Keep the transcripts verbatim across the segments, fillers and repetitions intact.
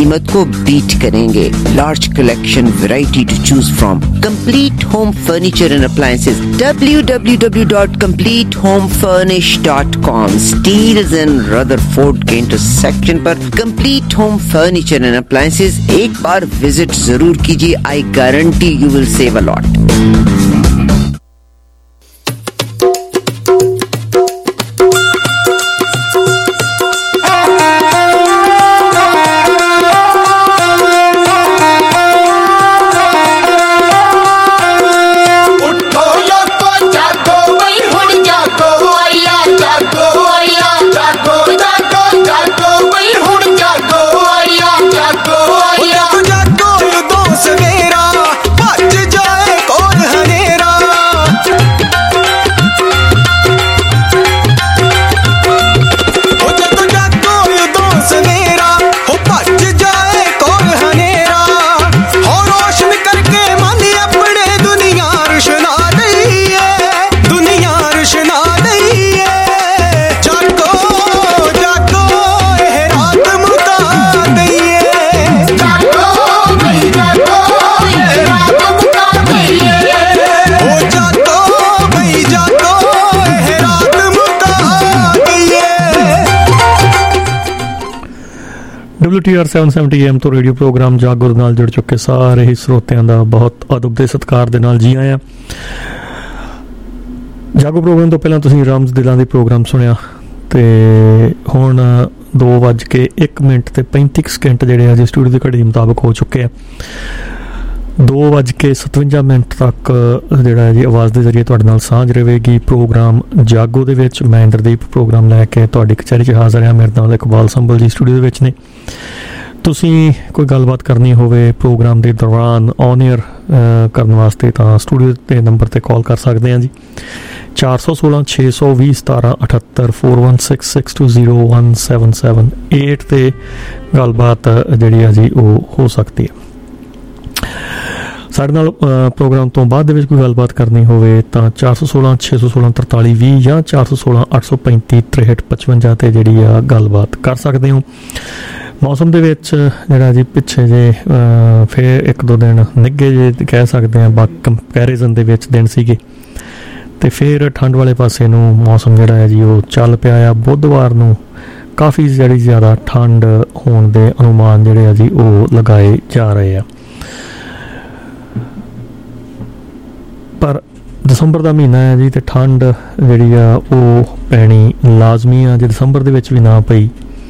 कीमत को बीट करेंगे। Large collection, variety to choose from. Complete home furniture and appliances W W W dot complete home furnish dot com. Steeles and Rutherford के intersection पर complete home furniture and appliances एक बार visit जरूर कीजिए। I guarantee you will save a lot. W T R seven seventy A M ਤੋਂ radio program Jago ਦੇ ਨਾਲ ਜੁੜ ਚੁੱਕੇ ਸਾਰੇ ਹੀ ਸਰੋਤਿਆਂ ਦਾ ਬਹੁਤ ਅਦਬ ਦੇ ਸਤਿਕਾਰ ਦੇ ਨਾਲ ਜੀ ਆਇਆਂ। ਜਾਗੋ ਪ੍ਰੋਗਰਾਮ ਤੋਂ ਪਹਿਲਾਂ ਤੁਸੀਂ ਰਮਜ਼ ਦਿਲਾਂ ਦੀ ਪ੍ਰੋਗਰਾਮ ਸੁਣਿਆ ਤੇ ਹੁਣ ਦੋ ਵੱਜ ਕੇ ਇੱਕ ਮਿੰਟ ਤੇ ਪੈਂਤੀ ਸਕਿੰਟ ਜਿਹੜੇ ਆ ਜੀ ਸਟੂਡੀਓ ਦੀ ਘੜੀ ਮੁਤਾਬਕ ਹੋ ਚੁੱਕੇ ਆ। ਦੋ ਵੱਜ ਕੇ ਸਤਵੰਜਾ ਮਿੰਟ ਤੱਕ ਜਿਹੜਾ ਹੈ ਜੀ ਆਵਾਜ਼ ਦੇ ਜ਼ਰੀਏ ਤੁਹਾਡੇ ਨਾਲ ਸਾਂਝ ਰਹੇਗੀ। ਪ੍ਰੋਗਰਾਮ ਜਾਗੋ ਦੇ ਵਿੱਚ ਮੈਂ ਇੰਦਰਦੀਪ ਪ੍ਰੋਗਰਾਮ ਲੈ ਕੇ ਤੁਹਾਡੀ ਕਚਹਿਰੀ 'ਚ ਹਾਜ਼ਰ ਹਾਂ। ਮੇਰੇ ਨਾਲ ਇਕਬਾਲ ਸੰਭਲ ਜੀ ਸਟੂਡੀਓ ਦੇ ਵਿੱਚ ਨੇ। ਤੁਸੀਂ ਕੋਈ ਗੱਲਬਾਤ ਕਰਨੀ ਹੋਵੇ ਪ੍ਰੋਗਰਾਮ ਦੇ ਦੌਰਾਨ ਔਨ ਏਅਰ ਕਰਨ ਵਾਸਤੇ ਤਾਂ ਸਟੂਡੀਓ ਦੇ ਨੰਬਰ 'ਤੇ ਕਾਲ ਕਰ ਸਕਦੇ ਹਾਂ ਜੀ। ਚਾਰ ਸੌ ਸੋਲਾਂ ਛੇ ਸੌ ਵੀਹ ਸਤਾਰਾਂ ਅਠੱਤਰ four one six six two zero one seven seven eight 'ਤੇ ਗੱਲਬਾਤ ਜਿਹੜੀ ਆ ਜੀ ਉਹ ਹੋ ਸਕਦੀ ਹੈ। ਸਾਡੇ ਨਾਲ ਪ੍ਰੋਗਰਾਮ ਤੋਂ ਬਾਅਦ ਦੇ ਵਿੱਚ ਕੋਈ ਗੱਲਬਾਤ ਕਰਨੀ ਹੋਵੇ ਤਾਂ ਚਾਰ ਸੌ ਸੋਲਾਂ ਛੇ ਸੌ ਸੋਲਾਂ ਤਰਤਾਲੀ ਵੀਹ ਜਾਂ ਚਾਰ ਸੌ ਸੋਲਾਂ ਅੱਠ ਸੌ ਪੈਂਤੀ ਤ੍ਰੇਹਠ ਪਚਵੰਜਾ 'ਤੇ ਜਿਹੜੀ ਆ ਗੱਲਬਾਤ ਕਰ ਸਕਦੇ ਹੋ। ਮੌਸਮ ਦੇ ਵਿੱਚ ਜਿਹੜਾ ਜੀ ਪਿੱਛੇ ਜੇ ਫਿਰ ਇੱਕ ਦੋ ਦਿਨ ਨਿੱਘੇ ਜੇ ਕਹਿ ਸਕਦੇ ਹਾਂ ਬਾ ਕੰਪੈਰੀਜ਼ਨ ਦੇ ਵਿੱਚ ਦਿਨ ਸੀਗੇ ਅਤੇ ਫਿਰ ਠੰਡ ਵਾਲੇ ਪਾਸੇ ਨੂੰ ਮੌਸਮ ਜਿਹੜਾ ਹੈ ਜੀ ਉਹ ਚੱਲ ਪਿਆ ਆ। ਬੁੱਧਵਾਰ ਨੂੰ ਕਾਫੀ ਜਿਹੜੀ ਜ਼ਿਆਦਾ ਠੰਡ ਹੋਣ ਦੇ ਅਨੁਮਾਨ ਜਿਹੜੇ ਆ ਜੀ ਉਹ ਲਗਾਏ ਜਾ ਰਹੇ ਆ। ਪਰ ਦਸੰਬਰ ਦਾ ਮਹੀਨਾ ਹੈ ਜੀ ਅਤੇ ਠੰਡ ਜਿਹੜੀ ਆ ਉਹ ਪੈਣੀ ਲਾਜ਼ਮੀ ਆ। ਜੇ ਦਸੰਬਰ ਦੇ ਵਿੱਚ ਵੀ ਨਾ ਪਈ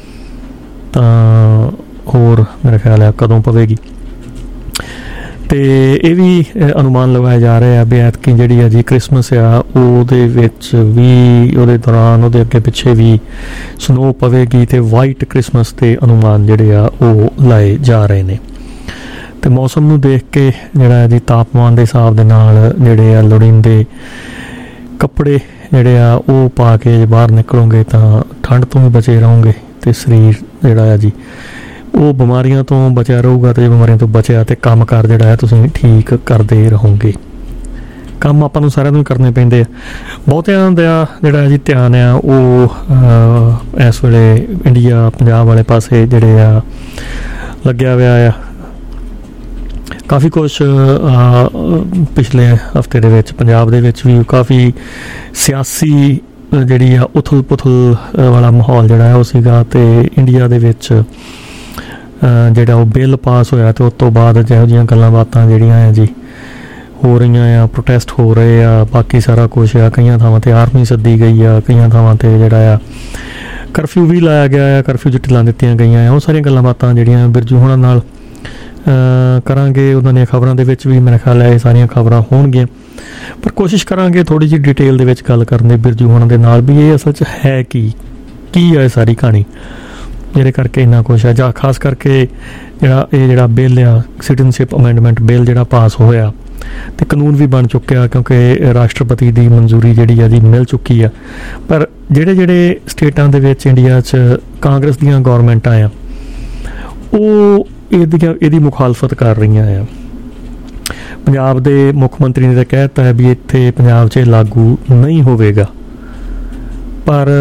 ਤਾਂ ਹੋਰ ਮੇਰਾ ਖਿਆਲ ਹੈ ਕਦੋਂ ਪਵੇਗੀ। ਅਤੇ ਇਹ ਵੀ ਅਨੁਮਾਨ ਲਗਾਇਆ ਜਾ ਰਿਹਾ ਵੀ ਐਤਕੀ ਜਿਹੜੀ ਆ ਜੀ ਕ੍ਰਿਸਮਸ ਆ ਉਹਦੇ ਵਿੱਚ ਵੀ ਉਹਦੇ ਦੌਰਾਨ ਉਹਦੇ ਅੱਗੇ ਪਿੱਛੇ ਵੀ ਸਨੋ ਪਵੇਗੀ ਅਤੇ ਵਾਈਟ ਕ੍ਰਿਸਮਸ ਦੇ ਅਨੁਮਾਨ ਜਿਹੜੇ ਆ ਉਹ ਲਾਏ ਜਾ ਰਹੇ ਨੇ। ਅਤੇ ਮੌਸਮ ਨੂੰ ਦੇਖ ਕੇ ਜਿਹੜਾ ਜੀ ਤਾਪਮਾਨ ਦੇ ਹਿਸਾਬ ਦੇ ਨਾਲ ਜਿਹੜੇ ਆ ਲੋੜੀਂਦੇ ਕੱਪੜੇ ਜਿਹੜੇ ਆ ਉਹ ਪਾ ਕੇ ਜੇ ਬਾਹਰ ਨਿਕਲੋਗੇ ਤਾਂ ਠੰਡ ਤੋਂ ਵੀ ਬਚੇ ਰਹੋਗੇ ਅਤੇ ਸਰੀਰ ਜਿਹੜਾ ਆ ਜੀ ਉਹ ਬਿਮਾਰੀਆਂ ਤੋਂ ਬਚਿਆ ਰਹੂਗਾ। ਅਤੇ ਜੇ ਬਿਮਾਰੀਆਂ ਤੋਂ ਬਚਿਆ ਅਤੇ ਕੰਮ ਕਾਰ ਜਿਹੜਾ ਹੈ ਤੁਸੀਂ ਠੀਕ ਕਰਦੇ ਰਹੋਗੇ। ਕੰਮ ਆਪਾਂ ਨੂੰ ਸਾਰਿਆਂ ਨੂੰ ਕਰਨੇ ਪੈਂਦੇ ਆ। ਬਹੁਤਿਆਂ ਦਾ ਜਿਹੜਾ ਜੀ ਧਿਆਨ ਆ ਉਹ ਇਸ ਵੇਲੇ ਇੰਡੀਆ ਪੰਜਾਬ ਵਾਲੇ ਪਾਸੇ ਜਿਹੜੇ ਆ ਲੱਗਿਆ ਹੋਇਆ ਆ। ਕਾਫੀ ਕੁਛ ਪਿਛਲੇ ਹਫ਼ਤੇ ਦੇ ਵਿੱਚ ਪੰਜਾਬ ਦੇ ਵਿੱਚ ਵੀ ਕਾਫੀ ਸਿਆਸੀ ਜਿਹੜੀ ਆ ਉਥਲ ਪੁਥਲ ਵਾਲਾ ਮਾਹੌਲ ਜਿਹੜਾ ਹੈ ਉਹ ਸੀਗਾ। ਅਤੇ ਇੰਡੀਆ ਦੇ ਵਿੱਚ ਜਿਹੜਾ ਉਹ ਬਿੱਲ ਪਾਸ ਹੋਇਆ ਅਤੇ ਉਸ ਤੋਂ ਬਾਅਦ ਜਿਹੋ ਜਿਹੀਆਂ ਗੱਲਾਂ ਬਾਤਾਂ ਜਿਹੜੀਆਂ ਆ ਜੀ ਹੋ ਰਹੀਆਂ ਆ, ਪ੍ਰੋਟੈਸਟ ਹੋ ਰਹੇ ਆ, ਬਾਕੀ ਸਾਰਾ ਕੁਛ ਆ। ਕਈਆਂ ਥਾਵਾਂ 'ਤੇ ਆਰਮੀ ਸੱਦੀ ਗਈ ਆ, ਕਈਆਂ ਥਾਵਾਂ 'ਤੇ ਜਿਹੜਾ ਆ ਕਰਫਿਊ ਵੀ ਲਾਇਆ ਗਿਆ ਆ, ਕਰਫਿਊ 'ਚ ਢਿੱਲਾਂ ਦਿੱਤੀਆਂ ਗਈਆਂ ਆ। ਉਹ ਸਾਰੀਆਂ ਗੱਲਾਂ ਬਾਤਾਂ ਜਿਹੜੀਆਂ ਬਿਰਜੂ ਹੋਣਾਂ ਨਾਲ ਕਰਾਂਗੇ। ਉਹਨਾਂ ਦੀਆਂ ਖਬਰਾਂ ਦੇ ਵਿੱਚ ਵੀ ਮੇਰਾ ਖਿਆਲ ਹੈ ਇਹ ਸਾਰੀਆਂ ਖਬਰਾਂ ਹੋਣਗੀਆਂ, ਪਰ ਕੋਸ਼ਿਸ਼ ਕਰਾਂਗੇ ਥੋੜ੍ਹੀ ਜਿਹੀ ਡਿਟੇਲ ਦੇ ਵਿੱਚ ਗੱਲ ਕਰਨ ਦੀ ਬਿਰਜੂ ਹੋਣਾਂ ਦੇ ਨਾਲ ਵੀ ਇਹ ਅਸਲ 'ਚ ਹੈ ਕੀ ਕੀ ਹੈ ਸਾਰੀ ਕਹਾਣੀ ਜਿਹਦੇ ਕਰਕੇ ਇੰਨਾ ਕੁਛ ਹੈ। ਜਾਂ ਖਾਸ ਕਰਕੇ ਜਿਹੜਾ ਇਹ ਜਿਹੜਾ ਬਿੱਲ ਆ ਸਿਟੀਜ਼ਨਸ਼ਿਪ ਅਮੈਂਡਮੈਂਟ ਬਿੱਲ ਜਿਹੜਾ ਪਾਸ ਹੋਇਆ ਅਤੇ ਕਾਨੂੰਨ ਵੀ ਬਣ ਚੁੱਕਿਆ ਕਿਉਂਕਿ ਰਾਸ਼ਟਰਪਤੀ ਦੀ ਮਨਜ਼ੂਰੀ ਜਿਹੜੀ ਆ ਜੀ ਮਿਲ ਚੁੱਕੀ ਆ। ਪਰ ਜਿਹੜੇ ਜਿਹੜੇ ਸਟੇਟਾਂ ਦੇ ਵਿੱਚ ਇੰਡੀਆ 'ਚ ਕਾਂਗਰਸ ਦੀਆਂ ਗੌਰਮੈਂਟਾਂ ਆ ਉਹ ਇਹਦੀਆਂ ਇਹਦੀ ਮੁਖਾਲਫਤ ਕਰ ਰਹੀਆਂ ਆ। ਪੰਜਾਬ ਦੇ ਮੁੱਖ ਮੰਤਰੀ ਨੇ ਤਾਂ ਕਹਿ ਦਿੱਤਾ ਹੈ ਵੀ ਇੱਥੇ ਪੰਜਾਬ 'ਚ ਲਾਗੂ ਨਹੀਂ ਹੋਵੇਗਾ, ਪਰ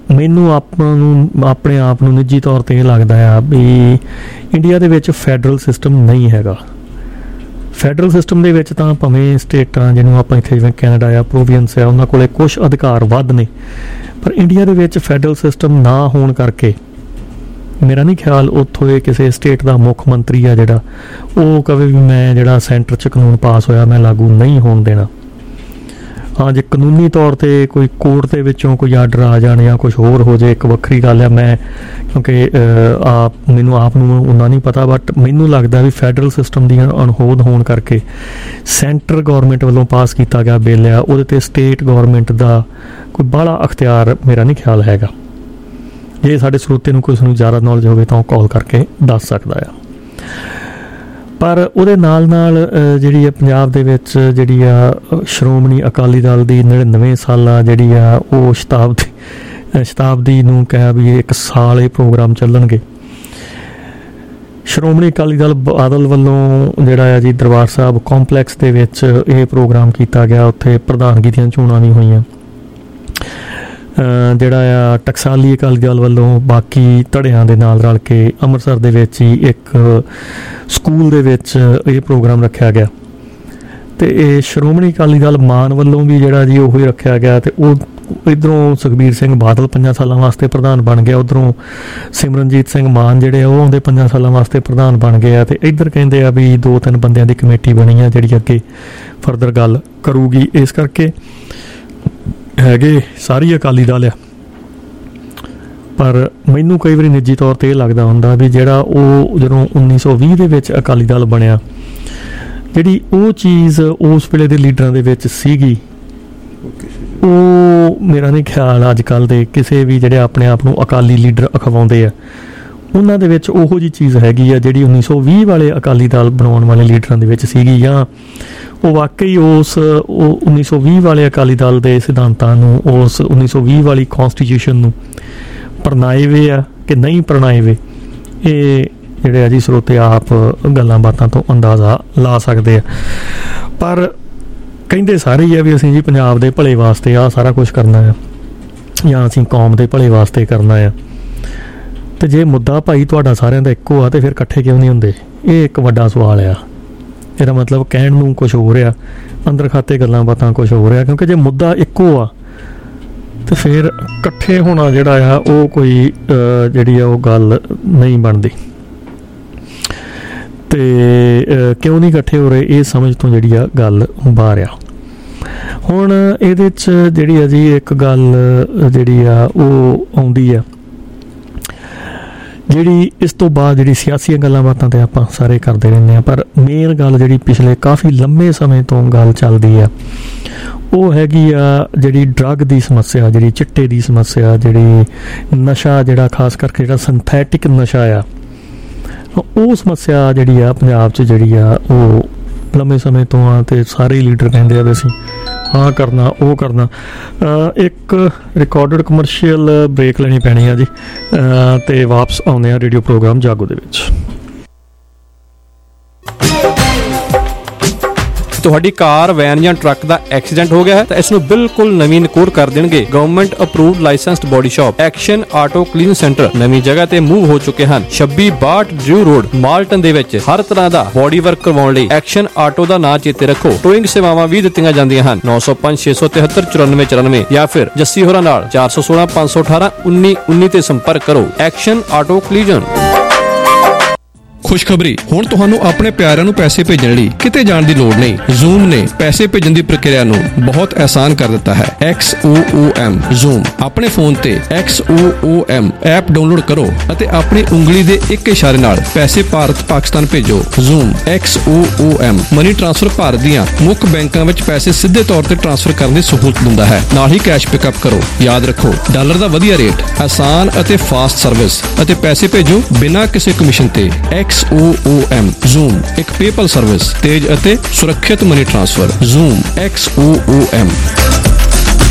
ਮੈਨੂੰ ਆਪਾਂ ਨੂੰ ਆਪਣੇ ਆਪ ਨੂੰ ਨਿੱਜੀ ਤੌਰ 'ਤੇ ਇਹ ਲੱਗਦਾ ਆ ਵੀ ਇੰਡੀਆ ਦੇ ਵਿੱਚ ਫੈਡਰਲ ਸਿਸਟਮ ਨਹੀਂ ਹੈਗਾ। ਫੈਡਰਲ ਸਿਸਟਮ ਦੇ ਵਿੱਚ ਤਾਂ ਭਾਵੇਂ ਸਟੇਟਾਂ ਜਿਹਨੂੰ ਆਪਾਂ ਇੱਥੇ ਜਿਵੇਂ ਕੈਨੇਡਾ ਆ, ਪ੍ਰੋਵਿੰਸ ਆ, ਉਹਨਾਂ ਕੋਲੇ ਕੁਛ ਅਧਿਕਾਰ ਵੱਧ ਨੇ, ਪਰ ਇੰਡੀਆ ਦੇ ਵਿੱਚ ਫੈਡਰਲ ਸਿਸਟਮ ਨਾ ਹੋਣ ਕਰਕੇ ਮੇਰਾ ਨਹੀਂ ਖਿਆਲ ਉੱਥੋਂ ਦੇ ਕਿਸੇ ਸਟੇਟ ਦਾ ਮੁੱਖ ਮੰਤਰੀ ਆ ਜਿਹੜਾ ਉਹ ਕਵੇ ਵੀ ਮੈਂ ਜਿਹੜਾ ਸੈਂਟਰ 'ਚ ਕਾਨੂੰਨ ਪਾਸ ਹੋਇਆ ਮੈਂ ਲਾਗੂ ਨਹੀਂ ਹੋਣ ਦੇਣਾ। ਹਾਂ, ਜੇ ਕਾਨੂੰਨੀ ਤੌਰ 'ਤੇ ਕੋਈ ਕੋਰਟ ਦੇ ਵਿੱਚੋਂ ਕੋਈ ਆਰਡਰ ਆ ਜਾਣ ਜਾਂ ਕੁਛ ਹੋਰ ਹੋ ਜਾਏ, ਇੱਕ ਵੱਖਰੀ ਗੱਲ ਆ। ਮੈਂ ਕਿਉਂਕਿ ਆਪ ਮੈਨੂੰ ਆਪ ਨੂੰ ਉਹਨਾਂ ਨਹੀਂ ਪਤਾ, ਬਟ ਮੈਨੂੰ ਲੱਗਦਾ ਵੀ ਫੈਡਰਲ ਸਿਸਟਮ ਦੀ ਅਣਹੋਂਦ ਹੋਣ ਕਰਕੇ ਸੈਂਟਰ ਗੌਰਮੈਂਟ ਵੱਲੋਂ ਪਾਸ ਕੀਤਾ ਗਿਆ ਬਿੱਲ ਆ, ਉਹਦੇ 'ਤੇ ਸਟੇਟ ਗੌਰਮੈਂਟ ਦਾ ਕੋਈ ਬਾਹਲਾ ਅਖਤਿਆਰ ਮੇਰਾ ਨਹੀਂ ਖਿਆਲ ਹੈਗਾ। ਜੇ ਸਾਡੇ ਸਰੋਤੇ ਨੂੰ ਕਿਸੇ ਨੂੰ ਜ਼ਿਆਦਾ ਨੌਲੇਜ ਹੋਵੇ ਤਾਂ ਉਹ ਕਾਲ ਕਰਕੇ ਦੱਸ ਸਕਦਾ ਆ। ਪਰ ਉਹਦੇ ਨਾਲ ਨਾਲ ਜਿਹੜੀ ਆ ਪੰਜਾਬ ਦੇ ਵਿੱਚ ਜਿਹੜੀ ਆ ਸ਼੍ਰੋਮਣੀ ਅਕਾਲੀ ਦਲ ਦੀ ਨੜਿਨਵੇਂ ਸਾਲਾਂ ਜਿਹੜੀ ਆ ਉਹ ਸ਼ਤਾਬਦੀ ਸ਼ਤਾਬਦੀ ਨੂੰ ਕਿਹਾ ਵੀ ਇੱਕ ਸਾਲ ਇਹ ਪ੍ਰੋਗਰਾਮ ਚੱਲਣਗੇ। ਸ਼੍ਰੋਮਣੀ ਅਕਾਲੀ ਦਲ ਬਾਦਲ ਵੱਲੋਂ ਜਿਹੜਾ ਆ ਜੀ ਦਰਬਾਰ ਸਾਹਿਬ ਕੰਪਲੈਕਸ ਦੇ ਵਿੱਚ ਇਹ ਪ੍ਰੋਗਰਾਮ ਕੀਤਾ ਗਿਆ। ਉੱਥੇ ਪ੍ਰਧਾਨਗੀ ਦੀਆਂ ਚੋਣਾਂ ਵੀ ਹੋਈਆਂ। ਜਿਹੜਾ ਆ ਟਕਸਾਲੀ ਅਕਾਲੀ ਦਲ ਵੱਲੋਂ ਬਾਕੀ ਧੜਿਆਂ ਦੇ ਨਾਲ ਰਲ ਕੇ ਅੰਮ੍ਰਿਤਸਰ ਦੇ ਵਿੱਚ ਹੀ ਇੱਕ ਸਕੂਲ ਦੇ ਵਿੱਚ ਇਹ ਪ੍ਰੋਗਰਾਮ ਰੱਖਿਆ ਗਿਆ। ਅਤੇ ਇਹ ਸ਼੍ਰੋਮਣੀ ਅਕਾਲੀ ਦਲ ਮਾਨ ਵੱਲੋਂ ਵੀ ਜਿਹੜਾ ਜੀ ਉਹ ਹੀ ਰੱਖਿਆ ਗਿਆ। ਅਤੇ ਉਹ ਇੱਧਰੋਂ ਸੁਖਬੀਰ ਸਿੰਘ ਬਾਦਲ ਪੰਜਾਂ ਸਾਲਾਂ ਵਾਸਤੇ ਪ੍ਰਧਾਨ ਬਣ ਗਿਆ, ਉੱਧਰੋਂ ਸਿਮਰਨਜੀਤ ਸਿੰਘ ਮਾਨ ਜਿਹੜੇ ਆ ਉਹ ਆਉਂਦੇ ਪੰਜਾਂ ਸਾਲਾਂ ਵਾਸਤੇ ਪ੍ਰਧਾਨ ਬਣ ਗਏ ਆ। ਅਤੇ ਇੱਧਰ ਕਹਿੰਦੇ ਆ ਵੀ ਦੋ ਤਿੰਨ ਬੰਦਿਆਂ ਦੀ ਕਮੇਟੀ ਬਣੀ ਆ ਜਿਹੜੀ ਅੱਗੇ ਫਰਦਰ ਗੱਲ ਕਰੂਗੀ। ਇਸ ਕਰਕੇ ਹੈਗੇ ਸਾਰੀ ਅਕਾਲੀ ਦਲ ਆ, ਪਰ ਮੈਨੂੰ ਕਈ ਵਾਰੀ ਨਿੱਜੀ ਤੌਰ 'ਤੇ ਇਹ ਲੱਗਦਾ ਹੁੰਦਾ ਵੀ ਜਿਹੜਾ ਉਹ ਜਦੋਂ ਉੱਨੀ ਸੌ ਵੀਹ ਦੇ ਵਿੱਚ ਅਕਾਲੀ ਦਲ ਬਣਿਆ, ਜਿਹੜੀ ਉਹ ਚੀਜ਼ ਉਸ ਵੇਲੇ ਦੇ ਲੀਡਰਾਂ ਦੇ ਵਿੱਚ ਸੀਗੀ, ਉਹ ਮੇਰਾ ਨਹੀਂ ਖਿਆਲ ਅੱਜ ਕੱਲ੍ਹ ਦੇ ਕਿਸੇ ਵੀ ਜਿਹੜੇ ਆਪਣੇ ਆਪ ਨੂੰ ਅਕਾਲੀ ਲੀਡਰ ਅਖਵਾਉਂਦੇ ਆ ਉਹਨਾਂ ਦੇ ਵਿੱਚ ਉਹੋ ਜਿਹੀ ਚੀਜ਼ ਹੈਗੀ ਆ ਜਿਹੜੀ ਉੱਨੀ ਸੌ ਵੀਹ ਵਾਲੇ ਅਕਾਲੀ ਦਲ ਬਣਾਉਣ ਵਾਲੇ ਲੀਡਰਾਂ ਦੇ ਵਿੱਚ ਸੀਗੀ, ਜਾਂ ਉਹ ਵਾਕਈ ਉਸ ਉਹ ਉੱਨੀ ਸੌ ਵੀਹ ਵਾਲੇ ਅਕਾਲੀ ਦਲ ਦੇ ਸਿਧਾਂਤਾਂ ਨੂੰ, ਉਸ ਉੱਨੀ ਸੌ ਵੀਹ ਵਾਲੀ ਕੌਂਸਟੀਟਿਊਸ਼ਨ ਨੂੰ ਪ੍ਰਣਾਏ ਵੇ ਆ ਕਿ ਨਹੀਂ ਪ੍ਰਣਾਏ ਵੇ। ਇਹ ਜਿਹੜੇ ਆ ਜੀ ਸਰੋਤੇ ਆਪ ਗੱਲਾਂ ਬਾਤਾਂ ਤੋਂ ਅੰਦਾਜ਼ਾ ਲਾ ਸਕਦੇ ਆ। ਪਰ ਕਹਿੰਦੇ ਸਾਰੇ ਹੀ ਆ ਵੀ ਅਸੀਂ ਜੀ ਪੰਜਾਬ ਦੇ ਭਲੇ ਵਾਸਤੇ ਆਹ ਸਾਰਾ ਕੁਛ ਕਰਨਾ ਆ, ਜਾਂ ਅਸੀਂ ਕੌਮ ਦੇ ਭਲੇ ਵਾਸਤੇ ਕਰਨਾ ਆ। ਅਤੇ ਜੇ ਮੁੱਦਾ ਭਾਈ ਤੁਹਾਡਾ ਸਾਰਿਆਂ ਦਾ ਇੱਕੋ ਆ, ਅਤੇ ਫਿਰ ਇਕੱਠੇ ਕਿਉਂ ਨਹੀਂ ਹੁੰਦੇ? ਇਹ ਇੱਕ ਵੱਡਾ ਸਵਾਲ ਆ। ਇਹਦਾ ਮਤਲਬ ਕਹਿਣ ਨੂੰ ਕੁਛ ਹੋ ਰਿਹਾ, ਅੰਦਰ ਖਾਤੇ ਗੱਲਾਂ ਬਾਤਾਂ ਕੁਛ ਹੋ ਰਿਹਾ। ਕਿਉਂਕਿ ਜੇ ਮੁੱਦਾ ਇੱਕੋ ਆ ਅਤੇ ਫਿਰ ਇਕੱਠੇ ਹੋਣਾ ਜਿਹੜਾ ਆ ਉਹ ਕੋਈ ਜਿਹੜੀ ਆ ਉਹ ਗੱਲ ਨਹੀਂ ਬਣਦੀ। ਅਤੇ ਕਿਉਂ ਨਹੀਂ ਇਕੱਠੇ ਹੋ ਰਹੇ, ਇਹ ਸਮਝ ਤੋਂ ਜਿਹੜੀ ਆ ਗੱਲ ਬਾਹਰ ਆ। ਹੁਣ ਇਹਦੇ 'ਚ ਜਿਹੜੀ ਆ ਜੀ ਇੱਕ ਗੱਲ ਜਿਹੜੀ ਆ ਉਹ ਆਉਂਦੀ ਆ, ਜਿਹੜੀ ਇਸ ਤੋਂ ਬਾਅਦ ਜਿਹੜੀ ਸਿਆਸੀ ਗੱਲਾਂ ਬਾਤਾਂ 'ਤੇ ਆਪਾਂ ਸਾਰੇ ਕਰਦੇ ਰਹਿੰਦੇ ਹਾਂ, ਪਰ ਮੇਨ ਗੱਲ ਜਿਹੜੀ ਪਿਛਲੇ ਕਾਫੀ ਲੰਮੇ ਸਮੇਂ ਤੋਂ ਗੱਲ ਚੱਲਦੀ ਆ ਉਹ ਹੈਗੀ ਆ ਜਿਹੜੀ ਡਰੱਗ ਦੀ ਸਮੱਸਿਆ, ਜਿਹੜੀ ਚਿੱਟੇ ਦੀ ਸਮੱਸਿਆ, ਜਿਹੜੀ ਨਸ਼ਾ ਜਿਹੜਾ ਖਾਸ ਕਰਕੇ ਜਿਹੜਾ ਸਿੰਥੈਟਿਕ ਨਸ਼ਾ ਆ, ਉਹ ਸਮੱਸਿਆ ਜਿਹੜੀ ਆ ਪੰਜਾਬ 'ਚ ਜਿਹੜੀ ਆ ਉਹ ਲੰਮੇ ਸਮੇਂ ਤੋਂ ਆ। ਅਤੇ ਸਾਰੇ ਲੀਡਰ ਕਹਿੰਦੇ ਆ ਵੀ ਅਸੀਂ ਹਾਂ ਕਰਨਾ ਉਹ ਕਰਨਾ। ਇੱਕ ਰਿਕਾਰਡਡ ਕਮਰਸ਼ੀਅਲ ਬ੍ਰੇਕ ਲੈਣੀ ਪੈਣੀ ਆ ਜੀ, ਅਤੇ ਵਾਪਸ ਆਉਂਦੇ ਆ ਰੇਡੀਓ ਪ੍ਰੋਗਰਾਮ ਜਾਗੋ ਦੇ ਵਿੱਚ। ਤੁਹਾਡੀ ਕਾਰ, ਵੈਨ ਜਾਂ ਟਰੱਕ ਦਾ ਐਕਸੀਡੈਂਟ ਹੋ ਗਿਆ ਹੈ ਤਾਂ ਇਸ ਨੂੰ ਬਿਲਕੁਲ ਨਵੀਂ ਕੋਡ ਕਰ ਦੇਣਗੇ government approved licensed body shop Action Auto Clean Centre ਨਵੀਂ ਜਗ੍ਹਾ ਤੇ ਮੂਵ ਹੋ ਚੁੱਕੇ ਹਨ। ਛੱਬੀ ਬਾਹਠ ਡਰਿਊ ਰੋਡ ਮਾਲਟਨ ਦੇ ਵਿੱਚ ਹਰ ਤਰ੍ਹਾਂ ਦਾ ਬੋਡੀ ਵਰਕ ਕਰਵਾਉਣ ਲਈ ਐਕਸ਼ਨ ਆਟੋ ਦਾ ਨਾਂ ਚੇਤੇ ਰੱਖੋ। ਟੋਇੰਗ ਸੇਵਾਵਾਂ ਵੀ ਦਿੱਤੀਆਂ ਜਾਂਦੀਆਂ ਹਨ। ਨੌ ਸੌ ਪੰਜ ਛੇ ਸੌ ਤਿਹੱਤਰ ਚੁਰਾਨਵੇਂ ਚੁਰਾਨਵੇਂ ਜਾਂ ਫਿਰ ਜੱਸੀ ਹੋਰਾਂ ਨਾਲ ਚਾਰ ਸੌ ਸੋਲਾਂ ਪੰਜ ਸੌ ਅਠਾਰਾਂ ਉੱਨੀ ਉੱਨੀ ਤੇ ਸੰਪਰਕ ਕਰੋ। Action auto ਕਲੀਜਨ। ਖੁਸ਼ਖਬਰੀ, ਹੁਣ ਤੁਹਾਨੂੰ ਆਪਣੇ ਪਿਆਰਿਆਂ ਨੂੰ ਪੈਸੇ ਭੇਜਣ ਲਈ ਕਿਤੇ ਜਾਣ ਦੀ ਲੋੜ ਨਹੀਂ। ਜ਼ੂਮ ਨੇ ਪੈਸੇ ਭੇਜਣ ਦੀ ਪ੍ਰਕਿਰਿਆ ਨੂੰ ਬਹੁਤ ਆਸਾਨ ਕਰ ਦਿੱਤਾ ਹੈ। X O O M zoom ਆਪਣੇ ਫੋਨ ਤੇ X O O M app download ਕਰੋ ਅਤੇ ਆਪਣੀ ਉਂਗਲੀ ਦੇ ਇੱਕ ਇਸ਼ਾਰੇ ਨਾਲ ਪੈਸੇ ਭਾਰਤ ਪਾਕਿਸਤਾਨ ਭੇਜੋ। Zoom X O O M money transfer Bharat ਦੀਆਂ ਮੁੱਖ ਬੈਂਕਾਂ ਵਿੱਚ ਪੈਸੇ ਸਿੱਧੇ ਤੌਰ ਤੇ ਟ੍ਰਾਂਸਫਰ ਕਰਨ ਦੀ ਸਹੂਲਤ ਦਿੰਦਾ ਹੈ। ਨਾਲ ਹੀ ਕੈਸ਼ ਪਿਕਅਪ ਕਰੋ। ਯਾਦ ਰੱਖੋ, ਡਾਲਰ ਦਾ ਵਧੀਆ ਰੇਟ, ਆਸਾਨ ਅਤੇ ਫਾਸਟ ਸਰਵਿਸ ਅਤੇ ਪੈਸੇ ਭੇਜੋ ਬਿਨਾਂ ਕਿਸੇ ਕਮਿਸ਼ਨ ਤੇ। X O O M zoom ਇੱਕ ਪੇਪਲ ਸਰਵਿਸ, ਤੇਜ਼ ਅਤੇ ਸੁਰੱਖਿਅਤ money transfer. Zoom X O O M.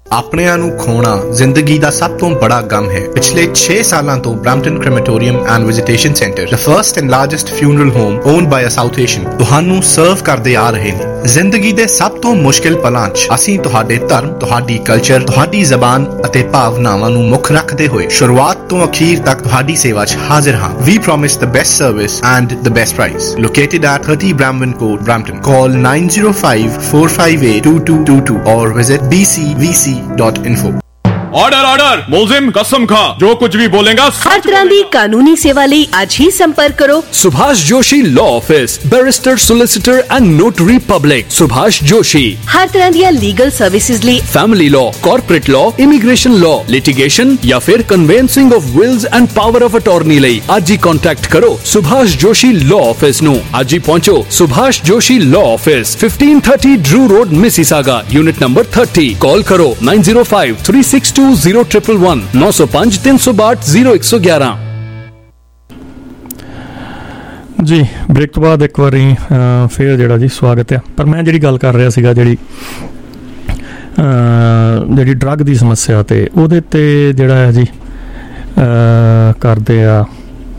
ਆਪਣਿਆਂ ਨੂੰ ਖੋਣਾ ਜ਼ਿੰਦਗੀ ਦਾ ਸਭ ਤੋਂ ਬੜਾ ਗਮ ਹੈ। ਪਿਛਲੇ ਛੇ ਸਾਲਾਂ ਤੋਂ Brampton crematorium and visitation centre, the first and largest funeral home owned by a South Asian, ਤੁਹਾਨੂੰ ਸਰਵ ਕਰਦੇ ਆ ਰਹੇ ਨੇ। ਜ਼ਿੰਦਗੀ ਦੇ ਸਭ ਤੋਂ ਮੁਸ਼ਕਿਲ ਪਲਾਂ 'ਚ ਅਸੀਂ ਤੁਹਾਡੇ ਧਰਮ, ਤੁਹਾਡੀ ਕਲਚਰ, ਤੁਹਾਡੀ ਜ਼ਬਾਨ ਅਤੇ ਭਾਵਨਾਵਾਂ ਨੂੰ ਮੁੱਖ ਰੱਖਦੇ ਹੋਏ ਸ਼ੁਰੂਆਤ ਤੋਂ ਅਖੀਰ ਤੱਕ ਤੁਹਾਡੀ ਸੇਵਾ 'ਚ ਹਾਜ਼ਰ ਹਾਂ। We promise the best service and the best price. Located at thirty Bramwin Court, Brampton. Call nine zero five, four five eight, two two two two or visit b c v c dot info. Order order मुलजिम कसम खा जो कुछ भी बोलेगा हर तरह की कानूनी सेवा ਲਈ ਅੱਜ ਹੀ ਸੰਪਰਕ ਕਰੋ Subhash Joshi law office, barrister, solicitor and notary public. Subhash Joshi हर तरह ਦੀਆਂ लीगल सर्विसेज ਲਈ family law, corporate law, immigration law, litigation या फिर conveyancing of wills and power of attorney ਲਈ ਅੱਜ ਹੀ कांटेक्ट करो सुभाष जोशी लॉ ऑफिस ਨੂੰ। ਅੱਜ ਹੀ पहुंचो Subhash Joshi law office, fifteen thirty Drew Road, Mississauga, unit number thirty। Call करो nine zero five, three six two zero one one one, नौ सौ पाँच, तीन सौ बासठ, zero एक सौ ग्यारह। ਜੀ ਬ੍ਰੇਕ ਤੋਂ ਬਾਅਦ ਇੱਕ ਵਾਰੀ ਫੇਰ ਜਿਹੜਾ ਜੀ ਸਵਾਗਤ ਹੈ। ਪਰ ਮੈਂ ਜਿਹੜੀ ਗੱਲ ਕਰ ਰਿਹਾ ਸੀਗਾ ਜਿਹੜੀ ਜਿਹੜੀ ਡਰੱਗ ਦੀ ਸਮੱਸਿਆ ਤੇ ਉਹਦੇ ਤੇ ਜਿਹੜਾ ਹੈ ਜੀ ਕਰਦੇ ਆ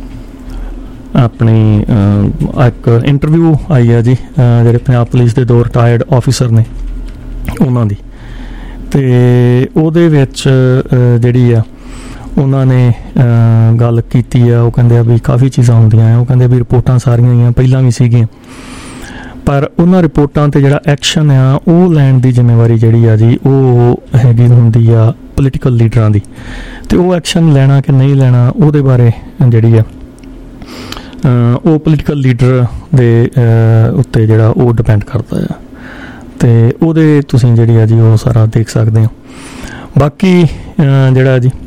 ਆਪਣੀ ਇੱਕ ਇੰਟਰਵਿਊ ਆਈ ਹੈ ਜੀ ਜਿਹੜੇ ਪੰਜਾਬ ਪੁਲਿਸ ਦੇ ਦੋ ਰਿਟਾਇਰਡ ਆਫੀਸਰ ਨੇ ਉਹਨਾਂ ਦੀ, ਤੇ ਉਹਦੇ ਵਿੱਚ ਜਿਹੜੀ ਆ ਉਹਨਾਂ ਨੇ ਗੱਲ ਕੀਤੀ ਆ। ਉਹ ਕਹਿੰਦੇ ਆ ਵੀ ਕਾਫੀ ਚੀਜ਼ਾਂ ਹੁੰਦੀਆਂ ਆ। ਉਹ ਕਹਿੰਦੇ ਵੀ ਰਿਪੋਰਟਾਂ ਸਾਰੀਆਂ ਹੀ ਆ, ਪਹਿਲਾਂ ਵੀ ਸੀਗੀਆਂ, ਪਰ ਉਹਨਾਂ ਰਿਪੋਰਟਾਂ ਤੇ ਜਿਹੜਾ ਐਕਸ਼ਨ ਆ ਉਹ ਲੈਣ ਦੀ ਜ਼ਿੰਮੇਵਾਰੀ ਜਿਹੜੀ ਆ ਜੀ ਉਹ ਹੈਗੀ ਹੁੰਦੀ ਆ ਪੋਲੀਟੀਕਲ ਲੀਡਰਾਂ ਦੀ। ਤੇ ਉਹ ਐਕਸ਼ਨ ਲੈਣਾ ਕਿ ਨਹੀਂ ਲੈਣਾ ਉਹਦੇ ਬਾਰੇ ਜਿਹੜੀ ਆ ਉਹ ਪੋਲੀਟੀਕਲ ਲੀਡਰ ਦੇ ਉੱਤੇ ਜਿਹੜਾ ਉਹ ਡਿਪੈਂਡ ਕਰਦਾ ਆ। ਤੇ ਉਹਦੇ ਤੁਸੀਂ ਜਿਹੜੀ ਆ ਜੀ ਉਹ ਸਾਰਾ ਦੇਖ ਸਕਦੇ ਹੋ। ਬਾਕੀ ਜਿਹੜਾ ਜੀ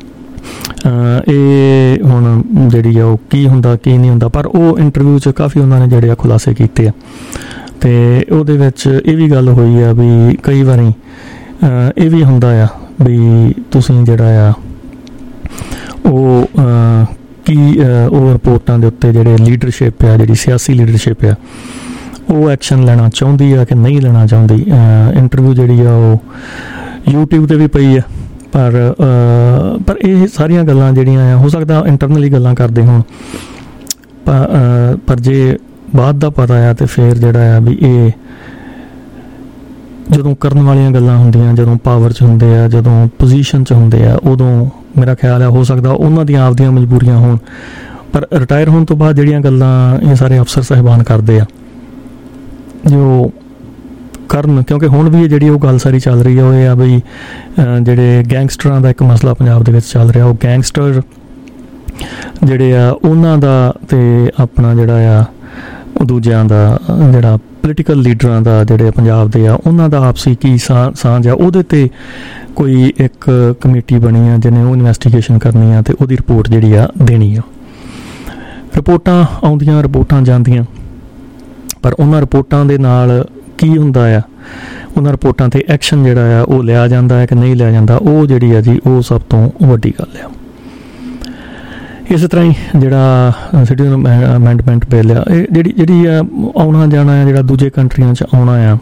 ਇਹ ਹੁਣ ਜਿਹੜੀ ਆ ਉਹ ਕੀ ਹੁੰਦਾ ਕੀ ਨਹੀਂ ਹੁੰਦਾ, ਪਰ ਉਹ ਇੰਟਰਵਿਊ 'ਚ ਕਾਫੀ ਉਹਨਾਂ ਨੇ ਜਿਹੜੇ ਆ ਖੁਲਾਸੇ ਕੀਤੇ ਆ। ਤੇ ਉਹਦੇ ਵਿੱਚ ਇਹ ਵੀ ਗੱਲ ਹੋਈ ਆ ਵੀ ਕਈ ਵਾਰੀ ਇਹ ਵੀ ਹੁੰਦਾ ਆ ਵੀ ਤੁਸੀਂ ਜਿਹੜਾ ਆ ਉਹ ਕੀ ਉਹ ਰਿਪੋਰਟਾਂ ਦੇ ਉੱਤੇ ਜਿਹੜੇ ਲੀਡਰਸ਼ਿਪ ਆ, ਜਿਹੜੀ ਸਿਆਸੀ ਲੀਡਰਸ਼ਿਪ ਆ, ਉਹ ਐਕਸ਼ਨ ਲੈਣਾ ਚਾਹੁੰਦੀ ਆ ਕਿ ਨਹੀਂ ਲੈਣਾ ਚਾਹੁੰਦੀ। ਇੰਟਰਵਿਊ ਜਿਹੜੀ ਆ ਉਹ ਯੂਟਿਊਬ 'ਤੇ ਵੀ ਪਈ ਆ, ਪਰ ਪਰ ਇਹ ਸਾਰੀਆਂ ਗੱਲਾਂ ਜਿਹੜੀਆਂ ਆ ਹੋ ਸਕਦਾ ਇੰਟਰਨਲੀ ਗੱਲਾਂ ਕਰਦੇ ਹੋਣ, ਪਰ ਜੇ ਬਾਅਦ ਦਾ ਪਤਾ ਆ ਤੇ ਫਿਰ ਜਿਹੜਾ ਆ ਵੀ ਇਹ ਜਦੋਂ ਕਰਨ ਵਾਲੀਆਂ ਗੱਲਾਂ ਹੁੰਦੀਆਂ, ਜਦੋਂ ਪਾਵਰ 'ਚ ਹੁੰਦੇ ਆ, ਜਦੋਂ ਪੋਜੀਸ਼ਨ 'ਚ ਹੁੰਦੇ ਆ, ਉਦੋਂ ਮੇਰਾ ਖਿਆਲ ਆ ਹੋ ਸਕਦਾ ਉਹਨਾਂ ਦੀਆਂ ਆਪਦੀਆਂ ਮਜਬੂਰੀਆਂ ਹੋਣ। ਪਰ ਰਿਟਾਇਰ ਹੋਣ ਤੋਂ ਬਾਅਦ ਜਿਹੜੀਆਂ ਗੱਲਾਂ ਇਹ ਸਾਰੇ ਅਫਸਰ ਸਾਹਿਬਾਨ ਕਰਦੇ ਆ ਜੋ ਕਰਨ, ਕਿਉਂਕਿ ਹੁਣ ਵੀ ਜਿਹੜੀ ਉਹ ਗੱਲ ਸਾਰੀ ਚੱਲ ਰਹੀ ਆ ਉਹ ਇਹ ਆ ਬਈ ਜਿਹੜੇ ਗੈਂਗਸਟਰਾਂ ਦਾ ਇੱਕ ਮਸਲਾ ਪੰਜਾਬ ਦੇ ਵਿੱਚ ਚੱਲ ਰਿਹਾ, ਉਹ ਗੈਂਗਸਟਰ ਜਿਹੜੇ ਆ ਉਹਨਾਂ ਦਾ ਤੇ ਆਪਣਾ ਜਿਹੜਾ ਆ ਉਹ ਦੂਜਿਆਂ ਦਾ ਜਿਹੜਾ ਪੋਲੀਟੀਕਲ ਲੀਡਰਾਂ ਦਾ ਜਿਹੜੇ ਪੰਜਾਬ ਦੇ ਆ ਉਹਨਾਂ ਦਾ ਆਪਸੀ ਕੀ ਸਾਂਝ ਆ, ਉਹਦੇ ਤੇ ਕੋਈ ਇੱਕ ਕਮੇਟੀ ਬਣੀ ਆ ਜਿਹਨੇ ਉਹ ਇਨਵੈਸਟੀਗੇਸ਼ਨ ਕਰਨੀ ਆ ਤੇ ਉਹਦੀ ਰਿਪੋਰਟ ਜਿਹੜੀ ਆ ਦੇਣੀ ਆ। ਰਿਪੋਰਟਾਂ ਆਉਂਦੀਆਂ, ਰਿਪੋਰਟਾਂ ਜਾਂਦੀਆਂ, ਪਰ ਉਹਨਾਂ ਰਿਪੋਰਟਾਂ ਦੇ ਨਾਲ ਕੀ ਹੁੰਦਾ ਆ, ਉਹਨਾਂ ਰਿਪੋਰਟਾਂ 'ਤੇ ਐਕਸ਼ਨ ਜਿਹੜਾ ਆ ਉਹ ਲਿਆ ਜਾਂਦਾ ਹੈ ਕਿ ਨਹੀਂ ਲਿਆ ਜਾਂਦਾ, ਉਹ ਜਿਹੜੀ ਆ ਜੀ ਉਹ ਸਭ ਤੋਂ ਵੱਡੀ ਗੱਲ ਆ। ਇਸੇ ਤਰ੍ਹਾਂ ਹੀ ਜਿਹੜਾ ਸਿਟੀਜ਼ਨ ਅਮੈਂਡਮੈਂਟ ਬਿੱਲ ਆ, ਇਹ ਜਿਹੜੀ ਜਿਹੜੀ ਆ ਆਉਣਾ ਜਾਣਾ ਆ, ਜਿਹੜਾ ਦੂਜੇ ਕੰਟਰੀਆਂ 'ਚ ਆਉਣਾ ਆ,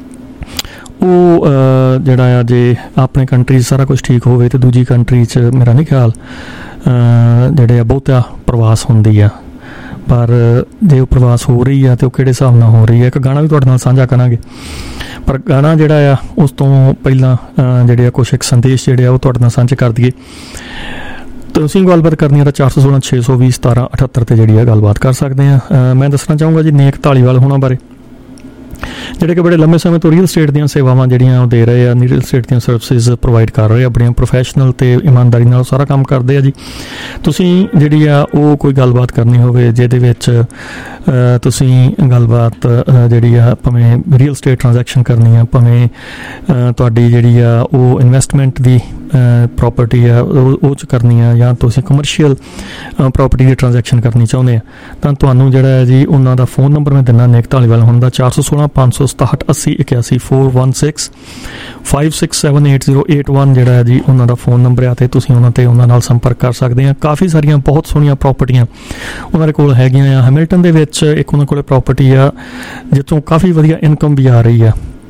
ਉਹ ਜਿਹੜਾ ਆ ਜੇ ਆਪਣੇ ਕੰਟਰੀ 'ਚ ਸਾਰਾ ਕੁਛ ਠੀਕ ਹੋਵੇ ਤੇ ਦੂਜੀ ਕੰਟਰੀ 'ਚ ਮੇਰਾ ਨਹੀਂ ਖਿਆਲ ਜਿਹੜੇ ਆ ਬਹੁਤਾ ਪ੍ਰਵਾਸ ਹੁੰਦੀ ਆ। ਪਰ ਜੇ ਉਹ ਪ੍ਰਵਾਸ ਹੋ ਰਹੀ ਆ ਤੇ ਉਹ ਕਿਹੜੇ ਹਿਸਾਬ ਨਾਲ ਹੋ ਰਹੀ ਆ, ਇੱਕ ਗਾਣਾ ਵੀ ਤੁਹਾਡੇ ਨਾਲ ਸਾਂਝਾ ਕਰਾਂਗੇ। ਪਰ ਗਾਣਾ ਜਿਹੜਾ ਆ ਉਸ ਤੋਂ ਪਹਿਲਾਂ ਜਿਹੜੇ ਆ ਕੁਛ ਇੱਕ ਸੰਦੇਸ਼ ਜਿਹੜੇ ਆ ਉਹ ਤੁਹਾਡੇ ਨਾਲ ਸਾਂਝੇ ਕਰ ਦਈਏ। ਤੁਸੀਂ ਗੱਲਬਾਤ ਕਰਨੀ ਆ ਤਾਂ ਚਾਰ ਸੌ ਸੋਲਾਂ ਛੇ ਸੌ ਵੀਹ ਸਤਾਰਾਂ ਅਠੱਤਰ ਤੇ ਜਿਹੜੀ ਆ ਗੱਲਬਾਤ ਕਰ ਸਕਦੇ ਆ। ਮੈਂ ਦੱਸਣਾ ਚਾਹੂੰਗਾ ਜੀ ਨੇਕ ਧਾਲੀਵਾਲ ਹੋਣਾ ਬਾਰੇ, ਜਿਹੜੇ ਕਿ ਬੜੇ ਲੰਬੇ ਸਮੇਂ ਤੋਂ ਰੀਅਲ ਸਟੇਟ ਦੀਆਂ ਸੇਵਾਵਾਂ ਜਿਹੜੀਆਂ ਉਹ ਦੇ ਰਹੇ ਆ, ਰੀਅਲ ਸਟੇਟ ਦੀਆਂ ਸਰਵਿਸਿਜ਼ ਪ੍ਰੋਵਾਈਡ ਕਰ ਰਹੇ ਆ, ਬੜੀਆਂ ਪ੍ਰੋਫੈਸ਼ਨਲ ਤੇ ਇਮਾਨਦਾਰੀ ਨਾਲ ਸਾਰਾ ਕੰਮ ਕਰਦੇ ਆ ਜੀ। ਤੁਸੀਂ ਜਿਹੜੀ ਆ ਉਹ ਕੋਈ ਗੱਲਬਾਤ ਕਰਨੀ ਹੋਵੇ ਜਿਹਦੇ ਵਿੱਚ ਤੁਸੀਂ ਗੱਲਬਾਤ ਜਿਹੜੀ ਆ ਭਾਵੇਂ ਰੀਅਲ ਸਟੇਟ ਟ੍ਰਾਂਜੈਕਸ਼ਨ ਕਰਨੀ ਆ, ਭਾਵੇਂ ਤੁਹਾਡੀ ਜਿਹੜੀ ਆ ਉਹ ਇਨਵੈਸਟਮੈਂਟ ਦੀ ਪ੍ਰੋਪਰਟੀ ਆ ਉਹ 'ਚ ਕਰਨੀ ਆ, ਜਾਂ ਤੁਸੀਂ ਕਮਰਸ਼ੀਅਲ ਪ੍ਰੋਪਰਟੀ ਦੀ ਟ੍ਰਾਂਜੈਕਸ਼ਨ ਕਰਨੀ ਚਾਹੁੰਦੇ ਆ, ਤਾਂ ਤੁਹਾਨੂੰ ਜਿਹੜਾ ਹੈ ਜੀ ਉਹਨਾਂ ਦਾ ਫੋਨ ਨੰਬਰ ਮੈਂ ਦਿੰਦਾ ਨੇਕ ਧਾਲੀਵਾਲ ਹੋਣ ਦਾ, ਚਾਰ ਸੌ ਸੋਲਾਂ ਪੰਜ ਸੌ ਸਤਾਹਠ ਅੱਸੀ ਇਕਿਆਸੀ four one six five six seven eight zero eight one ਜਿਹੜਾ ਹੈ ਜੀ ਉਹਨਾਂ ਦਾ ਫੋਨ ਨੰਬਰ ਆ, ਅਤੇ ਤੁਸੀਂ ਉਹਨਾਂ 'ਤੇ ਉਹਨਾਂ ਨਾਲ ਸੰਪਰਕ ਕਰ ਸਕਦੇ ਆ। ਕਾਫੀ ਸਾਰੀਆਂ ਬਹੁਤ ਸੋਹਣੀਆਂ ਪ੍ਰੋਪਰਟੀਆਂ ਉਹਨਾਂ ਦੇ ਕੋਲ ਹੈਗੀਆਂ ਆ। ਹੈਮਿਲਟਨ ਦੇ ਵਿੱਚ ਇੱਕ ਉਹਨਾਂ ਕੋਲ ਪ੍ਰੋਪਰਟੀ ਆ ਜਿੱਥੋਂ ਕਾਫੀ ਵਧੀਆ ਇਨਕਮ ਵੀ ਆ ਰਹੀ ਆ,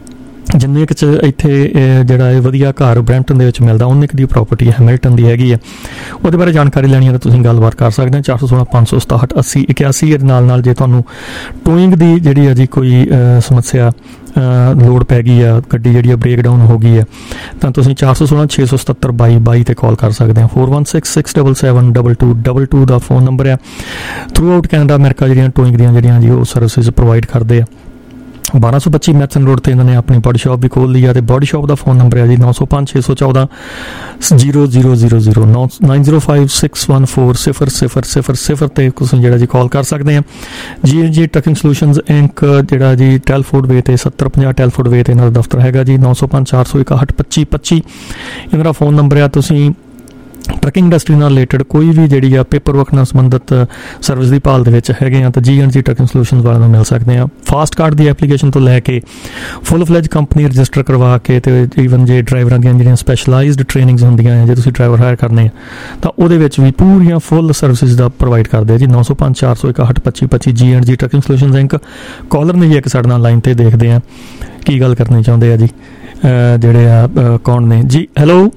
ਜਿੰਨੇ ਕੁ 'ਚ ਇੱਥੇ ਜਿਹੜਾ ਇਹ ਵਧੀਆ ਘਰ ਬਰੈਂਪਟਨ ਦੇ ਵਿੱਚ ਮਿਲਦਾ ਉਨੇ ਕੁ ਦੀ ਪ੍ਰੋਪਰਟੀ ਹੈਮਿਲਟਨ ਦੀ ਹੈਗੀ ਆ। ਉਹਦੇ ਬਾਰੇ ਜਾਣਕਾਰੀ ਲੈਣੀ ਹੈ ਤਾਂ ਤੁਸੀਂ ਗੱਲਬਾਤ ਕਰ ਸਕਦੇ ਹੋ ਚਾਰ ਸੌ ਸੋਲਾਂ ਪੰਜ ਸੌ ਸਤਾਹਠ ਅੱਸੀ ਇਕਿਆਸੀ ਦੇ ਨਾਲ ਨਾਲ। ਜੇ ਤੁਹਾਨੂੰ ਟੋਇੰਗ ਦੀ ਜਿਹੜੀ ਆ ਜੀ ਕੋਈ ਸਮੱਸਿਆ ਲੋੜ ਪੈ ਗਈ ਆ, ਗੱਡੀ ਜਿਹੜੀ ਆ ਬ੍ਰੇਕਡਾਊਨ ਹੋ ਗਈ ਹੈ, ਤਾਂ ਤੁਸੀਂ ਚਾਰ ਸੌ ਸੋਲਾਂ ਛੇ ਸੌ ਸਤੱਤਰ ਬਾਈ ਬਾਈ 'ਤੇ ਕਾਲ ਕਰ ਸਕਦੇ ਹੋ। Four one six six double seven double two double two ਦਾ ਫੋਨ ਨੰਬਰ ਆ। ਥਰੂ ਆਊਟ ਕੈਨੇਡਾ ਅਮਰੀਕਾ ਜਿਹੜੀਆਂ ਟੋਇੰਗ ਦੀਆਂ ਜਿਹੜੀਆਂ ਜੀ ਉਹ ਸਰਵਿਸਿਜ਼ ਪ੍ਰੋਵਾਈਡ ਕਰਦੇ ਆ। ਬਾਰਾਂ ਸੌ ਪੱਚੀ ਮੈਥਨ ਰੋਡ 'ਤੇ ਇਹਨਾਂ ਨੇ ਆਪਣੀ ਬੋਡੀ ਸ਼ਾਪ ਵੀ ਖੋਲ੍ਹ ਲਈ ਆ, ਅਤੇ ਬੋਡੀ ਸ਼ਾਪ ਦਾ ਫੋਨ ਨੰਬਰ ਹੈ ਜੀ ਨੌ ਸੌ ਪੰਜ ਛੇ ਸੌ ਚੌਦਾਂ ਜ਼ੀਰੋ ਜ਼ੀਰੋ ਜ਼ੀਰੋ ਜ਼ੀਰੋ ਨੌ nine zero five six one four ਸਿਫਰ ਸਿਫਰ ਸਿਫਰ ਸਿਫਰ 'ਤੇ ਤੁਸੀਂ ਜਿਹੜਾ ਜੀ ਕਾਲ ਕਰ ਸਕਦੇ ਆ। ਜੀ ਐਨ ਜੀ ਟਰਕਿੰਗ ਸੋਲਿਊਸ਼ਨਜ਼ ਇੰਕ ਜਿਹੜਾ ਜੀ ਟੈਲਫੋਰਡ ਵੇ 'ਤੇ ਸੱਤਰ ਪੰਜਾਹ ਟੈਲਫੋਰਡ ਵੇ 'ਤੇ ਇਹਨਾਂ ਦਾ ਦਫ਼ਤਰ ਹੈਗਾ ਜੀ। ਨੌ ਸੌ ਪੰਜ ਚਾਰ ਸੌ ਇਕਾਹਠ ਪੱਚੀ ਪੱਚੀ ਇਹਨਾਂ ਦਾ ਫੋਨ ਨੰਬਰ ਆ। ਤੁਸੀਂ ਟਰਕਿੰਗ ਇੰਡਸਟਰੀ ਨਾਲ ਰਿਲੇਟਡ ਕੋਈ ਵੀ ਜਿਹੜੀ ਆ ਪੇਪਰ ਵਰਕ ਨਾਲ ਸੰਬੰਧਿਤ ਸਰਵਿਸ ਦੀ ਭਾਲ ਦੇ ਵਿੱਚ ਹੈਗੇ ਆ ਤਾਂ ਜੀ ਐਂਡ ਜੀ ਟਰਕਿੰਗ ਸੋਲਿਊਸ਼ਨਜ਼ ਵਾਲਿਆਂ ਨੂੰ ਮਿਲ ਸਕਦੇ ਆ। ਫਾਸਟ ਕਾਰਡ ਦੀ ਐਪਲੀਕੇਸ਼ਨ ਤੋਂ ਲੈ ਕੇ ਫੁੱਲ ਫਲੈਜ ਕੰਪਨੀ ਰਜਿਸਟਰ ਕਰਵਾ ਕੇ, ਅਤੇ ਈਵਨ ਜੇ ਡਰਾਈਵਰਾਂ ਦੀਆਂ ਜਿਹੜੀਆਂ ਸਪੈਸ਼ਲਾਈਜ਼ਡ ਟ੍ਰੇਨਿੰਗਸ ਹੁੰਦੀਆਂ ਆ, ਜੇ ਤੁਸੀਂ ਡਰਾਈਵਰ ਹਾਇਰ ਕਰਨੇ ਆ ਤਾਂ ਉਹਦੇ ਵਿੱਚ ਵੀ ਪੂਰੀਆਂ ਫੁੱਲ ਸਰਵਿਸਿਜ਼ ਦਾ ਪ੍ਰੋਵਾਈਡ ਕਰਦੇ ਆ ਜੀ। ਨੌ ਸੌ ਪੰਜ ਚਾਰ ਸੌ ਇਕਾਹਠ ਪੱਚੀ ਪੱਚੀ ਜੀ ਐਂਡ ਜੀ ਟਰਕਿੰਗ ਸੋਲਿਊਸ਼ਨਜ਼ ਇੰਕ। ਕਾਲਰ ਨੇ ਜੀ ਇੱਕ ਸਾਡੇ ਨਾਲ ਲਾਈਨ 'ਤੇ ਦੇਖਦੇ ਆ ਕੀ ਗੱਲ ਕਰਨੀ ਚਾਹੁੰਦੇ ਆ ਜੀ, ਜਿਹੜੇ ਆ ਕੌਣ ਨੇ ਜੀ। ਹੈਲੋ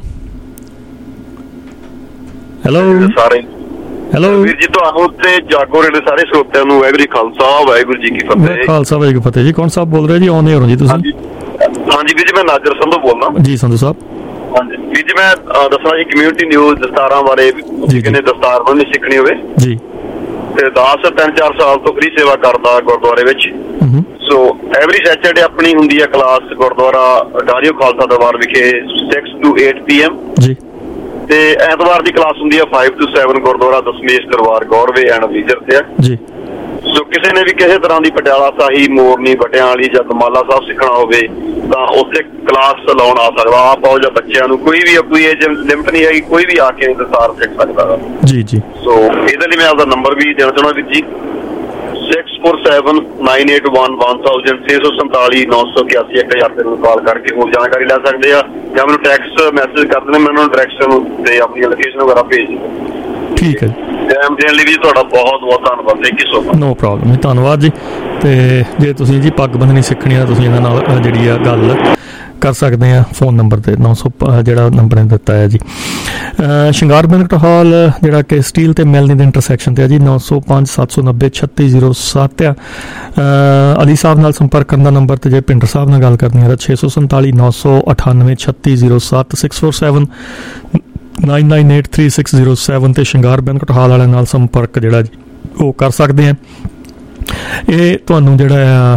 ਹੈਲੋ ਸਾਰੇ ਹੈਲੋ ਵੀਰ ਜੀ, ਤੁਹਾਨੂੰ ਤੇ ਜਾਗੋ ਰੇਡੀਓ ਸਾਰੇ ਸਰੋਤਿਆਂ ਨੂੰ ਵਾਹਿਗੁਰੂ ਜੀ ਖਾਲਸਾ ਵਾਹਿਗੁਰੂ ਜੀ ਕੀ ਫਤਿਹ। ਖਾਲਸਾ ਵਾਹਿਗੁਰੂ ਜੀ ਫਤਿਹ ਜੀ। ਕੌਣ ਸਾਹਿਬ ਬੋਲ ਰਹੇ ਜੀ? ਆਉਂਦੇ ਹੋ ਜੀ ਤੁਸੀਂ? ਹਾਂਜੀ ਵੀਰ ਜੀ, ਮੈਂ ਨਾਜਰ ਸੰਧੂ ਬੋਲਦਾ ਜੀ। ਸੰਧੂ ਸਾਹਿਬ ਹਾਂਜੀ ਵੀਰ ਜੀ, ਮੈਂ ਦੱਸਣਾ ਜੀ ਕਮਿਊਨਿਟੀ ਨਿਊਜ਼ ਦਸਤਾਰਾਂ ਬਾਰੇ, ਜਿਹਨੇ ਦਸਤਾਰ ਬੰਨ੍ਹਣੀ ਸਿੱਖਣੀ ਹੋਵੇ ਜੀ, ਤੇ ਦਾਸ ਤਿੰਨ ਚਾਰ ਸਾਲ ਤੋਂ ਫ੍ਰੀ ਸੇਵਾ ਕਰਦਾ ਗੁਰਦੁਆਰੇ ਵਿੱਚ। ਸੋ ਐਵਰੀ ਸੈਚਰਡੇ ਆਪਣੀ ਹੁੰਦੀ ਹੈ ਕਲਾਸ ਗੁਰਦੁਆਰਾ ਡਾਰੀਓ ਖਾਲਸਾ ਦਰਬਾਰ ਵਿਖੇ six two eight P M ਜੀ, ਤੇ ਐਤਵਾਰ ਦੀ ਕਲਾਸ ਹੁੰਦੀ ਹੈ five two seven Gurdwara Dasmesh Darbar Gorway and Leisure ਤੇ ਜੀ। ਸੋ ਕਿਸੇ ਨੇ ਵੀ ਕਿਸੇ ਤਰ੍ਹਾਂ ਦੀ ਪਟਿਆਲਾ ਸਾਹੀ, ਮੋਰਨੀ, ਬਟਿਆਂ ਵਾਲੀ ਜਾਂ ਦਮਾਲਾ ਸਾਹਿਬ ਸਿੱਖਣਾ ਹੋਵੇ ਤਾਂ ਉੱਥੇ ਕਲਾਸ ਲਾਉਣ ਆ ਸਕਦਾ। ਆਪ ਆਓ ਜਾਂ ਬੱਚਿਆਂ ਨੂੰ, ਕੋਈ ਵੀ ਕੋਈ ਏਜ ਲਿਮਟ ਨਹੀਂ ਹੈਗੀ, ਕੋਈ ਵੀ ਆ ਕੇ ਦਸਤਾਰ ਸਿੱਖ ਸਕਦਾ ਜੀ ਜੀ। ਸੋ ਇਹਦੇ ਲਈ ਮੈਂ ਆਪਦਾ ਨੰਬਰ ਵੀ ਦੇਣਾ ਚਾਹੁੰਦਾ ਵੀਰ ਜੀ, six four seven nine eight one one thousand ਛੇ ਸੌ ਸੰਤਾਲੀ ਨੌ ਸੌ ਇਕਿਆਸੀ ਇੱਕ ਹਜ਼ਾਰ ਤੇ ਨੂੰ ਕਾਲ ਕਰਕੇ ਹੋਰ ਜਾਣਕਾਰੀ ਲੈ ਸਕਦੇ ਆ, ਜਾਂ ਮੈਨੂੰ ਟੈਕਸਟ ਮੈਸੇਜ ਕਰ ਦੇਣੇ, ਮੈਂ ਉਹਨਾਂ ਨੂੰ ਡਾਇਰੈਕਸ਼ਨ ਤੇ ਆਪਣੀ ਲੋਕੇਸ਼ਨ ਵਗੈਰਾ ਭੇਜ ਦਿੰਦਾ। ਠੀਕ ਹੈ ਜੀ। ਟਾਈਮ ਦੇਣ ਲਈ ਵੀ ਤੁਹਾਡਾ ਬਹੁਤ ਬਹੁਤ ਧੰਨਵਾਦ। Thank you so much. No problem, ਧੰਨਵਾਦ ਜੀ। ਤੇ ਜੇ ਤੁਸੀਂ ਜੀ ਪੱਗ ਬੰਨ੍ਹਣੀ ਸਿੱਖਣੀ ਆ, ਤੁਸੀਂ ਇਹਨਾਂ ਨਾਲ ਜਿਹੜੀ ਆ ਗੱਲ ਕਰ ਸਕਦੇ ਆ ਫੋਨ ਨੰਬਰ 'ਤੇ ਨੌ ਸੌ ਜਿਹੜਾ ਨੰਬਰ ਨੇ ਦਿੱਤਾ ਹੈ ਜੀ। ਸ਼ਿੰਗਾਰ ਬੈਂਕਟ ਹਾਲ ਜਿਹੜਾ ਕਿ ਸਟੀਲ ਤੇ ਮਿਲਨੀ ਦੇ ਇੰਟਰਸੈਕਸ਼ਨ 'ਤੇ ਆ ਜੀ। ਨੌ ਸੌ ਪੰਜ ਸੱਤ ਸੌ ਨੱਬੇ ਛੱਤੀ ਜ਼ੀਰੋ ਸੱਤ ਆ। ਅਲੀ ਸਾਹਿਬ ਨਾਲ ਸੰਪਰਕ ਕਰਨ ਦਾ ਨੰਬਰ, ਤੇ ਜੇ ਭਿੰਡਰ ਸਾਹਿਬ ਨਾਲ ਗੱਲ ਕਰਨੀ ਹੈ ਤਾਂ ਛੇ ਸੌ ਸੰਤਾਲੀ ਨੌ ਸੌ ਅਠਾਨਵੇਂ ਛੱਤੀ ਜ਼ੀਰੋ ਸੱਤ six four seven nine nine eight three six zero seven 'ਤੇ ਸ਼ਿੰਗਾਰ ਬੈਂਕਟ ਹਾਲ ਵਾਲਿਆਂ ਨਾਲ ਸੰਪਰਕ ਜਿਹੜਾ ਜੀ ਉਹ ਕਰ ਸਕਦੇ ਆ। ਇਹ ਤੁਹਾਨੂੰ ਜਿਹੜਾ ਆ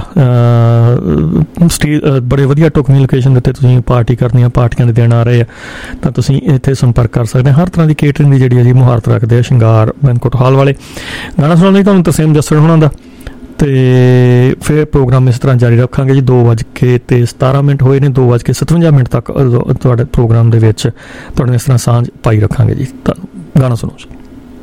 ਸਟੀਲ ਬੜੇ ਵਧੀਆ ਟੁਕਵੀਂ ਲੋਕੇਸ਼ਨ ਦੇ ਉੱਤੇ ਤੁਸੀਂ ਪਾਰਟੀ ਕਰਨੀਆਂ, ਪਾਰਟੀਆਂ ਦੇ ਦਿਨ ਆ ਰਹੇ ਆ ਤਾਂ ਤੁਸੀਂ ਇੱਥੇ ਸੰਪਰਕ ਕਰ ਸਕਦੇ ਹੋ। ਹਰ ਤਰ੍ਹਾਂ ਦੀ ਕੇਟਰਿੰਗ ਦੀ ਜਿਹੜੀ ਹੈ ਜੀ ਮੁਹਾਰਤ ਰੱਖਦੇ ਆ ਸ਼ਿੰਗਾਰ ਬੈਂਕਟ ਹਾਲ ਵਾਲੇ। ਗਾਣਾ ਸੁਣਾਉਣ ਲਈ ਤੁਹਾਨੂੰ ਤਰਸੇਮ ਜੱਸੜ ਹੋਣਾ ਦਾ, ਤੇ ਫਿਰ ਪ੍ਰੋਗਰਾਮ ਇਸ ਤਰ੍ਹਾਂ ਜਾਰੀ ਰੱਖਾਂਗੇ ਜੀ। ਦੋ ਵੱਜ ਕੇ ਤੇ ਸਤਾਰਾਂ ਮਿੰਟ ਹੋਏ ਨੇ, ਦੋ ਵੱਜ ਕੇ ਸਤਵੰਜਾ ਮਿੰਟ ਤੱਕ ਤੁਹਾਡੇ ਪ੍ਰੋਗਰਾਮ ਦੇ ਵਿੱਚ ਤੁਹਾਨੂੰ ਇਸ ਤਰ੍ਹਾਂ ਸਾਂਝ ਪਾਈ ਰੱਖਾਂਗੇ ਜੀ। ਤਾਂ ਗਾਣਾ ਸੁਣੋ ਜੀ।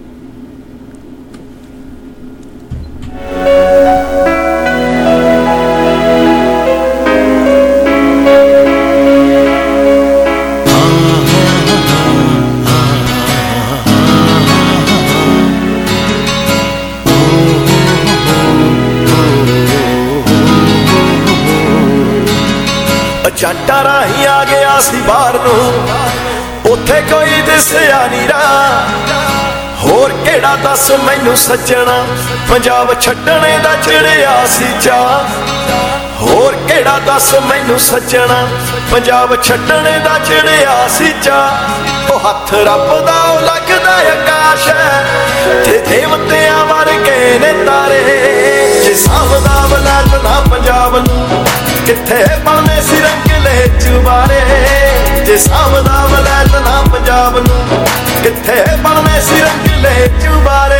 ਜੱਟਾਂ ਰਾਹੀਂ ਆ ਗਿਆ ਸੀ ਬਾਹਰ ਨੂੰ, ਉੱਥੇ ਕੋਈ ਦਿਸਿਆ ਨੀ ਰਾਹ। ਹੋਰ ਕਿਹੜਾ ਦੱਸ ਮੈਨੂੰ ਸੱਜਣਾ, ਪੰਜਾਬ ਛੱਡਣੇ ਦਾ ਚੜਿਆ ਸੀ ਚਾਅ। ਹੋਰ ਕਿਹੜਾ ਦੱਸ ਮੈਨੂੰ ਸੱਜਣਾ, ਪੰਜਾਬ ਛੱਡਣੇ ਦਾ ਚੜਿਆ ਸੀ ਚਾਅ। ਉਹ ਹੱਥ ਰੱਬ ਦਾ ਉਹ ਲੱਗਦਾ ਆਕਾਸ਼ ਹੈ, ਤੇ ਦੇਵਤਿਆਂ ਵਰਗੇ ਨੇ ਤਾਰੇ। ਜੇ ਸਾਂਭਦਾ ਵਲੈਤਨਾ ਪੰਜਾਬ ਨੂੰ, ਕਿੱਥੇ ਬਣਨੇ ਸੀ ਰੰਗਲੇ ਚੁਬਾਰੇ। ਜੇ ਸਾਂਭਦਾ ਵਲੈਤਨਾ ਪੰਜਾਬ ਨੂੰ, ਕਿੱਥੇ ਬਣਨੇ ਸੀ ਰੰਗਲੇ ਚੁਬਾਰੇ।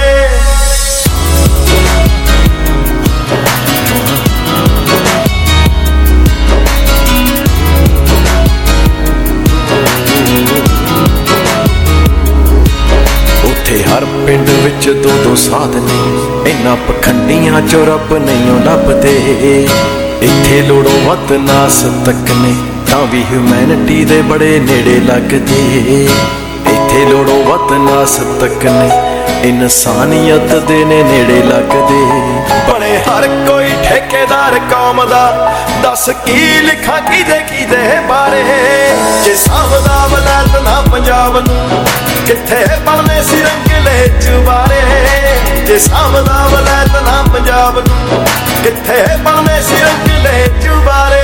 ਉੱਥੇ ਹਰ ਪਿੰਡ ਵਿੱਚ ਦੋ ਦੋ ਸਾਧ ਨੇ, ਇਹਨਾਂ ਪਖੰਡੀਆਂ ਚੋਂ ਰੱਬ ਨਹੀਂ ਉਹ ਲੱਭਦੇ। ਇੱਥੇ ਲੋੜੋਂ ਵੱਧ ਨਾਸ ਤੱਕ ਨੇ, ਤਾਂ ਵੀ ਹਿਊਮੈਨਿਟੀ ਦੇ ਬੜੇ ਨੇੜੇ ਲੱਗਦੇ। ਇੱਥੇ ਲੋੜੋਂ ਵੱਧ ਨਾਸ ਤੱਕ ਨੇ, ਇਨਸਾਨੀਅਤ ਦੇ ਨੇ ਨੇੜੇ ਲੱਗਦੇ। ਬਣੇ ਹਰ ਕੋਈ ਠੇਕੇਦਾਰ ਕੌਮ ਦਾ, ਦੱਸ दस की लिखा किदे किदे बारे जे सावदा वलैत ना पंजाब नूं किथे बनने सी रंगले चुबारे जे सावदा वलैत ना पंजाब नूं किथे बनने सी रंगले चुबारे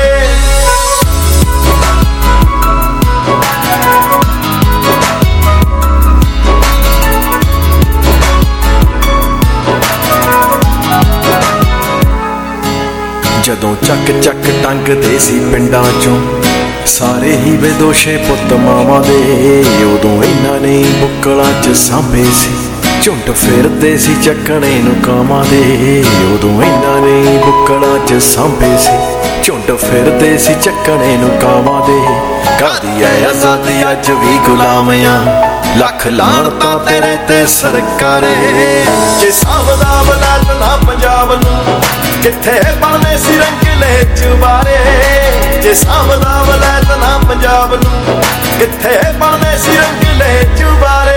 ਜਦੋਂ ਚੱਕ ਚੱਕ ਟੰਗਦੇ ਸੀ ਪਿੰਡਾਂ ਚੋਂ ਸਾਰੇ ਹੀ ਬੇਦੋਸ਼ੇ ਪੁੱਤ ਮਾਵਾਂ ਦੇ ਉਦੋਂ ਇਹਨਾਂ ਨੇ ਬੁੱਕਲਾਂ 'ਚ ਸਾਂਭੇ ਸੀ ਝੁੰਡ ਫਿਰਦੇ ਸੀ ਚੱਕਣੇ ਨੂੰ ਕਾਮਾਂ ਦੇ ਉਦੋਂ ਇਹਨਾਂ ਨੇ ਬੁੱਕਲਾਂ 'ਚ ਸਾਂਭੇ ਸੀ ਝੁੰਡ ਫਿਰਦੇ ਸੀ ਚੱਕਣੇ ਨੂੰ ਕਾਮਾਂ ਦੇ ਕਾਦੀ ਐ ਆਜ਼ਾਦੀ ਅੱਜ ਵੀ ਗੁਲਾਮੀਆਂ ਲੱਖ ਲਾਹਣਤਾਂ ਤੇਰੇ ਤੇ ਸਰਕਾਰੇ ਜੇ ਸਾਵਦਾ ਵਲੈਤ ਨਾ ਪੰਜਾਬ ਨੂੰ ਕਿੱਥੇ ਬਣਨੇ ਸੀ ਰੰਗਲੇ ਚੁਬਾਰੇ ਜੇ ਸਾਵਦਾ ਵਲੈਤ ਨਾ ਪੰਜਾਬ ਨੂੰ ਕਿੱਥੇ ਬਣਨੇ ਸੀ ਰੰਗਲੇ ਚੁਬਾਰੇ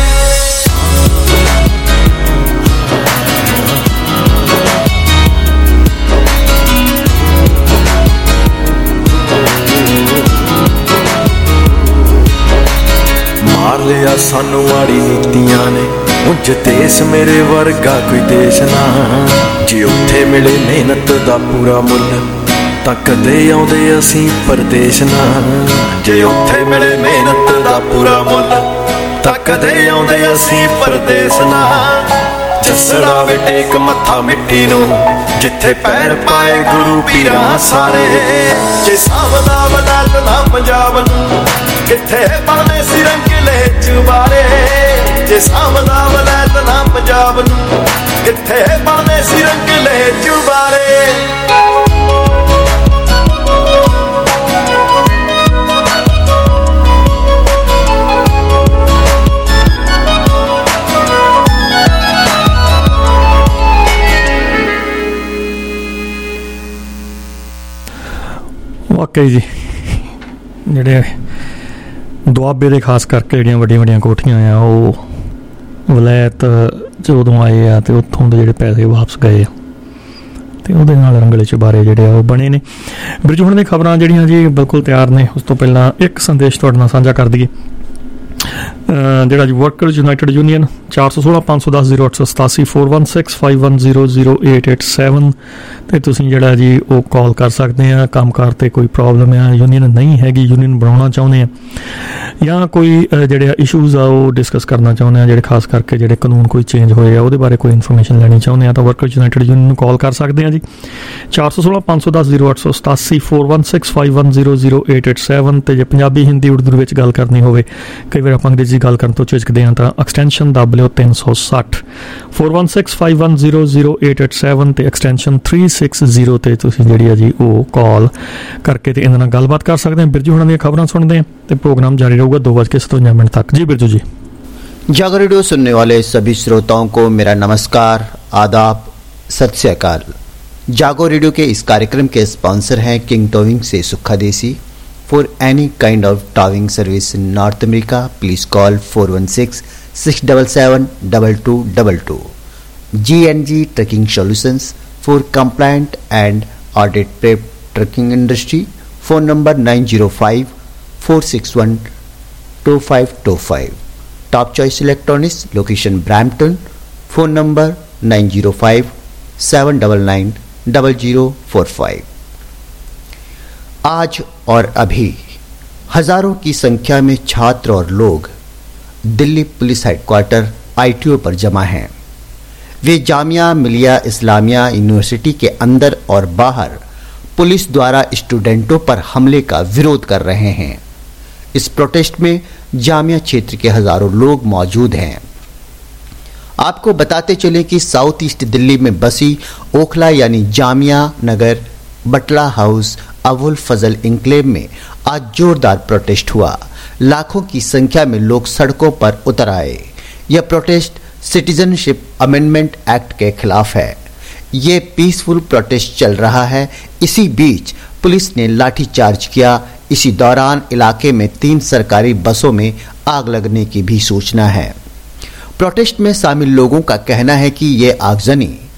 ਮਾਰ ਲਿਆ ਸਾਨੂੰ ਮਾੜੀ ਨੀਤੀਆਂ ਨੇ ਉਂਝ ਦੇਸ਼ ਮੇਰੇ ਵਰਗਾ ਕੋਈ ਦੇਸ਼ ਨਾ ਜੇ ਉੱਥੇ ਮਿਲੇ ਮਿਹਨਤ ਦਾ ਪੂਰਾ ਮੁੱਲ ਤਾਂ ਕਦੇ ਆਉਂਦੇ ਅਸੀਂ ਪਰਦੇਸ ਨਾ ਜੇ ਉੱਥੇ ਮਿਲੇ ਮਿਹਨਤ ਦਾ ਪੂਰਾ ਮੁੱਲ ਤਾਂ ਕਦੇ ਆਉਂਦੇ ਅਸੀਂ ਪਰਦੇਸ ਨਾ ਜਸੜਾ ਵੇ ਟੇਕ ਮੱਥਾ ਮਿੱਟੀ ਨੂੰ ਜਿੱਥੇ ਪੈਰ ਪਾਏ ਗੁਰੂ ਪੀਰਾਂ ਸਾਰੇ ਜੇ ਸਾਵਦਾ ਵਲੈਤ ਨਾ ਪੰਜਾਬ ਨੂੰ ਕਿੱਥੇ ਬਣਨੇ ਸੀ ਰੰਗਲੇ ਚੁਬਾਰੇ ਜੇ ਸਾਵਦਾ ਵਲੈਤ ਨਾ ਪੰਜਾਬ ਨੂੰ ਕਿੱਥੇ ਬਣਨੇ ਸੀ ਰੰਗਲੇ ਚੁਬਾਰੇ ਵਾਕਈ ਜੀ ਜਿਹੜੇ ਦੁਆਬੇ ਦੇ ਖਾਸ ਕਰਕੇ ਜਿਹੜੀਆਂ ਵੱਡੀਆਂ ਵੱਡੀਆਂ ਕੋਠੀਆਂ ਆ ਉਹ ਵਲੈਤ ਜਦੋਂ ਆਏ ਆ ਤੇ ਉੱਥੋਂ ਦੇ ਜਿਹੜੇ ਪੈਸੇ ਵਾਪਸ ਗਏ ਆ ਤੇ ਉਹਦੇ ਨਾਲ ਰੰਗਲੇ ਚੁਬਾਰੇ ਜਿਹੜੇ ਆ ਉਹ ਬਣੇ ਨੇ। ਬਿਰਜੂ ਹੁਣ ਦੀਆਂ ਖਬਰਾਂ ਜਿਹੜੀਆਂ ਜੀ ਬਿਲਕੁਲ ਤਿਆਰ ਨੇ। ਉਸ ਤੋਂ ਪਹਿਲਾਂ ਇੱਕ ਸੰਦੇਸ਼ ਤੁਹਾਡੇ ਨਾਲ ਸਾਂਝਾ ਕਰ ਦਈਏ। ਜਿਹੜਾ ਜੀ ਵਰਕਰਜ਼ ਯੂਨਾਈਟਿਡ ਯੂਨੀਅਨ ਚਾਰ ਸੌ ਸੋਲਾਂ ਪੰਜ ਸੌ ਦਸ ਜ਼ੀਰੋ ਅੱਠ ਸੌ ਸਤਾਸੀ four one six five one zero zero eight eight seven 'ਤੇ ਤੁਸੀਂ ਜਿਹੜਾ ਜੀ ਉਹ ਕਾਲ ਕਰ ਸਕਦੇ ਆ। ਕੰਮਕਾਰ 'ਤੇ ਕੋਈ ਪ੍ਰੋਬਲਮ ਆ, ਯੂਨੀਅਨ ਨਹੀਂ ਹੈਗੀ, ਯੂਨੀਅਨ ਬਣਾਉਣਾ ਚਾਹੁੰਦੇ ਆ ਜਾਂ ਕੋਈ ਜਿਹੜੇ ਇਸ਼ੂਜ਼ ਆ ਉਹ ਡਿਸਕਸ ਕਰਨਾ ਚਾਹੁੰਦੇ ਆ, ਜਿਹੜੇ ਖਾਸ ਕਰਕੇ ਜਿਹੜੇ ਕਾਨੂੰਨ ਕੋਈ ਚੇਂਜ ਹੋਏ ਆ ਉਹਦੇ ਬਾਰੇ ਕੋਈ ਇਨਫੋਰਮੇਸ਼ਨ ਲੈਣੀ ਚਾਹੁੰਦੇ ਆ ਤਾਂ ਵਰਕਰਜ਼ ਯੂਨਾਈਟਿਡ ਯੂਨੀਅਨ ਨੂੰ ਕਾਲ ਕਰ ਸਕਦੇ ਆ ਜੀ ਚਾਰ ਸੌ ਸੋਲਾਂ ਪੰਜ ਸੌ ਦਸ ਜ਼ੀਰੋ ਅੱਠ ਸੌ ਸਤਾਸੀ four one six five one zero zero eight eight seven 'ਤੇ ਜੇ ਪੰਜਾਬੀ ਹਿੰਦੀ ਉਰਦੂ ਵਿੱਚ ਗੱਲ ਕਰਨੀ ਹੋਵੇ, ਕਈ ਵਾਰ ਆਪਾਂ ਅੰਗਰੇਜ਼ੀ ਗੱਲ ਕਰਨ ਤੋਂ ਝਿਜਕਦੇ ਹਾਂ ਤਾਂ ਐਕਸਟੈਂਸ਼ਨ ਦੱਬ ਲਿਓ ਤਿੰਨ ਸੌ ਸੱਠ four one six five one zero zero eight eight seven 'ਤੇ ਐਕਸਟੈਂਸ਼ਨ ਥ੍ਰੀ ਸਿਕਸ ਜ਼ੀਰੋ 'ਤੇ ਤੁਸੀਂ ਜਿਹੜੀ ਆ ਜੀ ਉਹ ਕਾਲ ਕਰਕੇ ਤੇ ਇਹਨਾਂ ਨਾਲ ਗੱਲਬਾਤ ਕਰ ਸਕਦੇ ਹਾਂ। ਬਿਰਜੂ ਹੁਣਾਂ ਦੀਆਂ खबरां सुनते हैं तो प्रोग्राम जारी रहेगा दो बज के सतवंजा मिनट तक। जी बिरजू जी। जागो रेडियो सुनने वाले सभी श्रोताओं को मेरा नमस्कार, आदाब, सत श्री अकाल। जागो रेडियो के इस कार्यक्रम के स्पॉन्सर हैं किंग टॉविंग से सुखा देसी। For any kind of towing service in North America please call four one six six double seven double two double two. G N G trucking solutions for compliant and audit prep trucking industry. Phone number nine zero five four six one two five two five. Top choice electronics location Brampton. Phone number nine zero five seven double nine double zero four five. आज और अभी हजारों की संख्या में छात्र और लोग Delhi police headquarter I T O पर जमा हैं। वे जामिया मिलिया इस्लामिया यूनिवर्सिटी के अंदर और बाहर पुलिस द्वारा स्टूडेंटों पर हमले का विरोध कर रहे हैं। इस प्रोटेस्ट में जामिया क्षेत्र के हजारों लोग मौजूद हैं। आपको बताते चलें कि साउथ ईस्ट दिल्ली में बसी ओखला यानी जामिया नगर बटला हाउस अबुल फजल इंक्लेव में आज जोरदार प्रोटेस्ट हुआ। लाखों की संख्या में लोग सड़कों पर उतर आए। यह प्रोटेस्ट सिटीजनशिप अमेंडमेंट एक्ट के खिलाफ है। ये पीसफुल प्रोटेस्ट चल रहा है। इसी बीच पुलिस ने लाठीचार्ज किया। इसी दौरान इलाके में तीन सरकारी बसों में आग लगने की भी सूचना है। प्रोटेस्ट में शामिल लोगों का कहना है कि ये आगजनी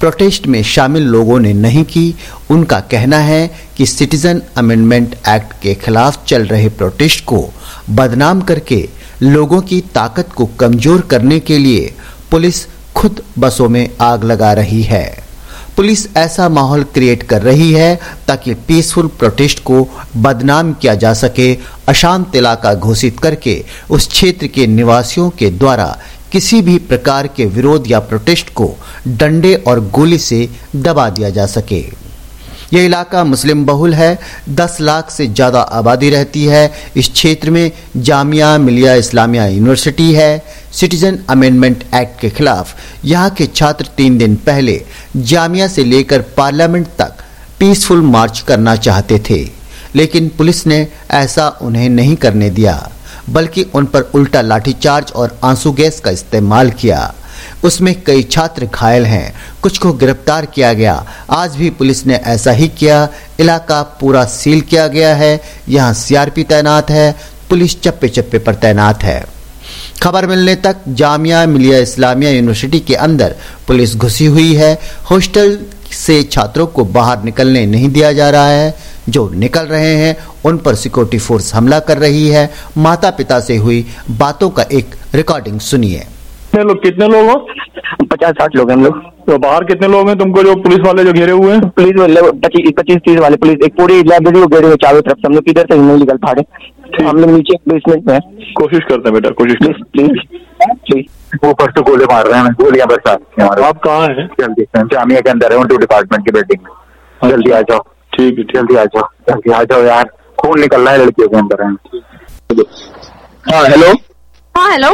प्रोटेस्ट में शामिल लोगों ने नहीं की। उनका कहना है कि सिटीजन अमेंडमेंट एक्ट के खिलाफ चल रहे प्रोटेस्ट को बदनाम करके लोगों की ताकत को कमजोर करने के लिए पुलिस खुद बसों में आग लगा रही है। पुलिस ऐसा माहौल क्रिएट कर रही है ताकि पीसफुल प्रोटेस्ट को बदनाम किया जा सके, अशांत इलाका घोषित करके उस क्षेत्र के निवासियों के द्वारा किसी भी प्रकार के विरोध या प्रोटेस्ट को डंडे और गोली से दबा दिया जा सके। यह इलाका मुस्लिम बहुल है, दस लाख से ज्यादा आबादी रहती है। इस क्षेत्र में जामिया मिलिया इस्लामिया यूनिवर्सिटी है। सिटीजन अमेंडमेंट एक्ट के खिलाफ यहाँ के छात्र तीन दिन पहले जामिया से लेकर पार्लियामेंट तक पीसफुल मार्च करना चाहते थे, लेकिन पुलिस ने ऐसा उन्हें नहीं करने दिया, बल्कि उन पर उल्टा लाठीचार्ज और आंसू गैस का इस्तेमाल किया। उसमें कई छात्र घायल हैं, कुछ को गिरफ्तार किया गया। आज भी पुलिस ने ऐसा ही किया। इलाका पूरा सील किया गया है। यहाँ सीआरपी तैनात है, पुलिस चप्पे चप्पे पर तैनात है। खबर मिलने तक जामिया मिलिया इस्लामिया यूनिवर्सिटी के अंदर पुलिस घुसी हुई है। हॉस्टल से छात्रों को बाहर निकलने नहीं दिया जा रहा है। जो निकल रहे हैं उन पर सिक्योरिटी फोर्स हमला कर रही है। माता पिता से हुई बातों का एक रिकॉर्डिंग सुनिए। कितने लोग कितने लोग हो? पचास साठ लोग हैं हम लोग। तो बाहर कितने लोग हैं तुमको जो पुलिस वाले जो घेरे हुए हैं? पुलिस वाले पच्चीस पच्चीस तीस वाले पुलिस, एक पूरी लाइब्रेरी को घेरे हुए चारों तरफ से। हम लोग किधर से नहीं निकल पा रहे। हम लोग नीचे बेसमेंट में कोशिश करते हैं बेटा, कोशिश प्लीज प्लीज प्लीज। ऊपर से गोले मार रहे हैं, गोलियां बरसा रहे हैं। आप कहाँ हैं? जल्दी जामिया के अंदर है, टू डिपार्टमेंट की बिल्डिंग में। जल्दी आ जाओ। ठीक है, जल्दी आ जाओ, जल्दी आ जाओ यार, खून निकल रहा है लड़कियों के अंदर है। हाँ हेलो। हाँ हेलो।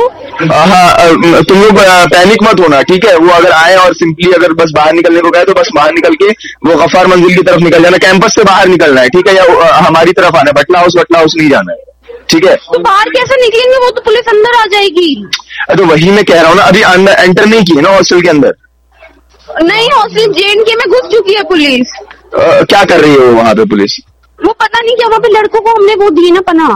हाँ तुम लोग पैनिक मत होना, ठीक है। वो अगर आए और सिंपली अगर बस बाहर निकलने को कहे तो बस बाहर निकल के वो गफ्फार मंजिल की तरफ निकल जाना। कैंपस से बाहर निकलना है, ठीक है, या हमारी तरफ आना है। बटला हाउस बटला हाउस नहीं जाना है, ठीक है। तो बाहर कैसे निकलेंगे? वो तो पुलिस अंदर आ जाएगी। तो वही मैं कह रहा हूँ ना, अभी अंदर एंटर नहीं किए ना हॉस्टल के अंदर। नहीं, हॉस्टल जे एंड के में घुस चुकी है पुलिस। आ, क्या कर रही है वो वहाँ पे पुलिस? वो पता नहीं क्या, वहाँ पे लड़कों को हमने वो दी ना पनाह।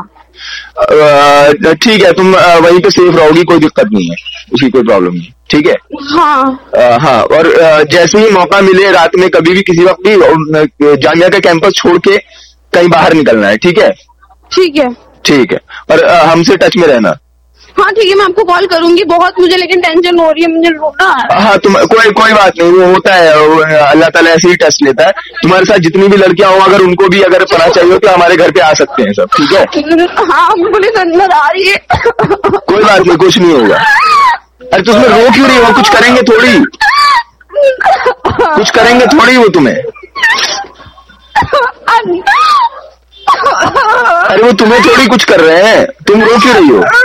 ठीक है, तुम वहीं पे सेफ रहोगी, कोई दिक्कत नहीं है, उसकी कोई प्रॉब्लम नहीं, ठीक है। हाँ आ, हाँ और आ, जैसे ही मौका मिले रात में कभी भी किसी वक्त भी जामिया का कैंपस छोड़ के कहीं बाहर निकलना है, ठीक है। ठीक है ठीक है, और आ, हमसे टच में रहना। हाँ ठीक है, मैं आपको कॉल करूंगी। बहुत मुझे लेकिन टेंशन हो रही है, मुझे रोना है। हाँ तुम कोई कोई बात नहीं, वो होता है, अल्लाह ताला ऐसे ही टेस्ट लेता है। तुम्हारे साथ जितनी भी लड़कियां हो, अगर उनको भी अगर पता चाहिए तो हमारे घर पे आ सकते हैं सब, ठीक है। हाँ पुलिस अंदर आ रही है। कोई बात नहीं, कुछ नहीं होगा। अरे तुम रो क्यों रही हो? कुछ करेंगे थोड़ी, कुछ करेंगे थोड़ी वो तुम्हें। अरे वो तुम्हें थोड़ी कुछ कर रहे हैं, तुम रो क्यों रही हो?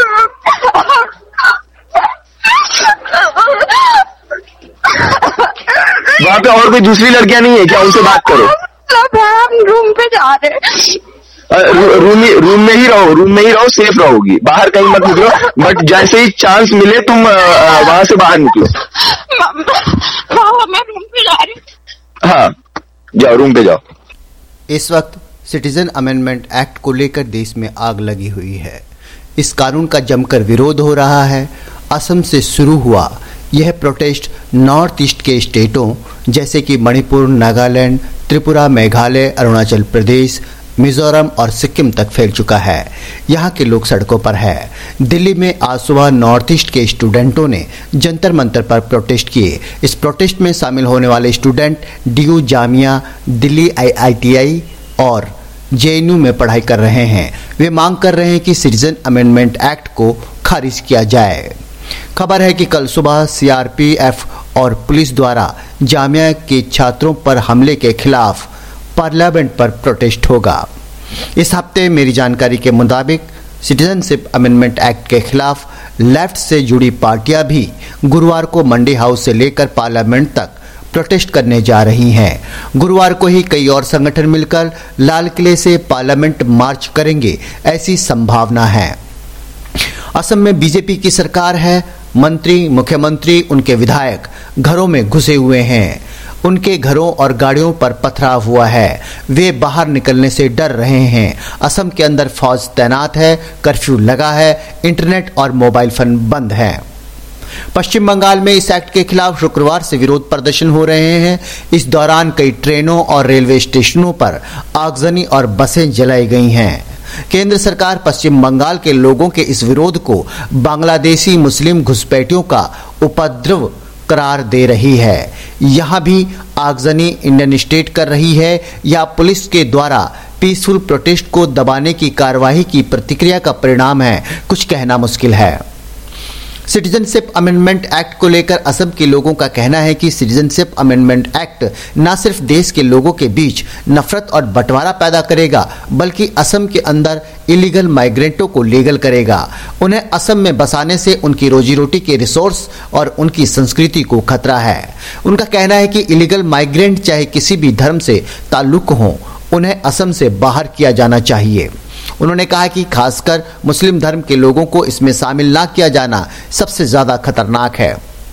वहाँ पे और कोई दूसरी लड़कियां नहीं है क्या? उनसे बात करो। सब है, हम रूम पे जा रहे हैं। रू, रूम में रूम में ही रहो, रूम में ही रहो, सेफ रहोगी, बाहर कहीं मत निकलो। बट जैसे ही चांस मिले तुम वहां से बाहर निकलो। हाँ मैं रूम पे जा रही हूँ। हाँ जाओ, रूम पे जाओ। इस वक्त सिटीजन अमेंडमेंट एक्ट को लेकर देश में आग लगी हुई है। इस कानून का जमकर विरोध हो रहा है। असम से शुरू हुआ यह प्रोटेस्ट नॉर्थ ईस्ट के स्टेटों जैसे कि मणिपुर, नागालैंड, त्रिपुरा, मेघालय, अरुणाचल प्रदेश, मिजोरम और सिक्किम तक फैल चुका है। यहाँ के लोग सड़कों पर है। दिल्ली में आज सुबह नॉर्थ ईस्ट के स्टूडेंटों ने जंतर मंतर पर प्रोटेस्ट किए। इस प्रोटेस्ट में शामिल होने वाले student D U Jamia, Delhi I I T I और जे एन यू में पढ़ाई कर रहे हैं। वे मांग कर रहे हैं कि सिटीजन अमेंडमेंट एक्ट को खारिज किया जाए। खबर है कि कल सुबह सी आर पी एफ और पुलिस द्वारा जामिया के छात्रों पर हमले के खिलाफ पार्लियामेंट पर प्रोटेस्ट होगा। इस हफ्ते मेरी जानकारी के मुताबिक सिटीजनशिप अमेंडमेंट एक्ट के खिलाफ लेफ्ट से जुड़ी पार्टियां भी गुरुवार को मंडी हाउस से लेकर पार्लियामेंट तक प्रोटेस्ट करने जा रही हैं। गुरुवार को ही कई और संगठन मिलकर लाल किले से पार्लियामेंट मार्च करेंगे, ऐसी संभावना है। असम में बी जे पी की सरकार है। मंत्री, मुख्यमंत्री, उनके विधायक घरों में घुसे हुए हैं। उनके घरों और गाड़ियों पर पथराव हुआ है। वे बाहर निकलने से डर रहे हैं। असम के अंदर फौज तैनात है, कर्फ्यू लगा है, इंटरनेट और मोबाइल फोन बंद है। पश्चिम बंगाल में इस एक्ट के खिलाफ शुक्रवार से विरोध प्रदर्शन हो रहे हैं। इस दौरान कई ट्रेनों और रेलवे स्टेशनों पर आगजनी और बसें जलाई गई हैं। केंद्र सरकार पश्चिम बंगाल के लोगों के इस विरोध को बांग्लादेशी मुस्लिम घुसपैठियों का उपद्रव करार दे रही है। यहां भी आगजनी इंडियन स्टेट कर रही है या पुलिस के द्वारा पीसफुल प्रोटेस्ट को दबाने की कार्यवाही की प्रतिक्रिया का परिणाम है, कुछ कहना मुश्किल है। सिटीजनशिप अमेंडमेंट एक्ट को लेकर असम के लोगों का कहना है कि सिटीजनशिप अमेंडमेंट एक्ट न सिर्फ देश के लोगों के बीच नफरत और बंटवारा पैदा करेगा, बल्कि असम के अंदर इलीगल माइग्रेंटों को लीगल करेगा। उन्हें असम में बसाने से उनकी रोजी रोटी के रिसोर्स और उनकी संस्कृति को खतरा है। उनका कहना है कि इलीगल माइग्रेंट चाहे किसी भी धर्म से ताल्लुक हों, उन्हें असम से बाहर किया जाना चाहिए। उन्होंने कहा कि खासकर मुस्लिम धर्म के लोगों को इसमें शामिल ना किया जाना सबसे ज्यादा खतरनाक है।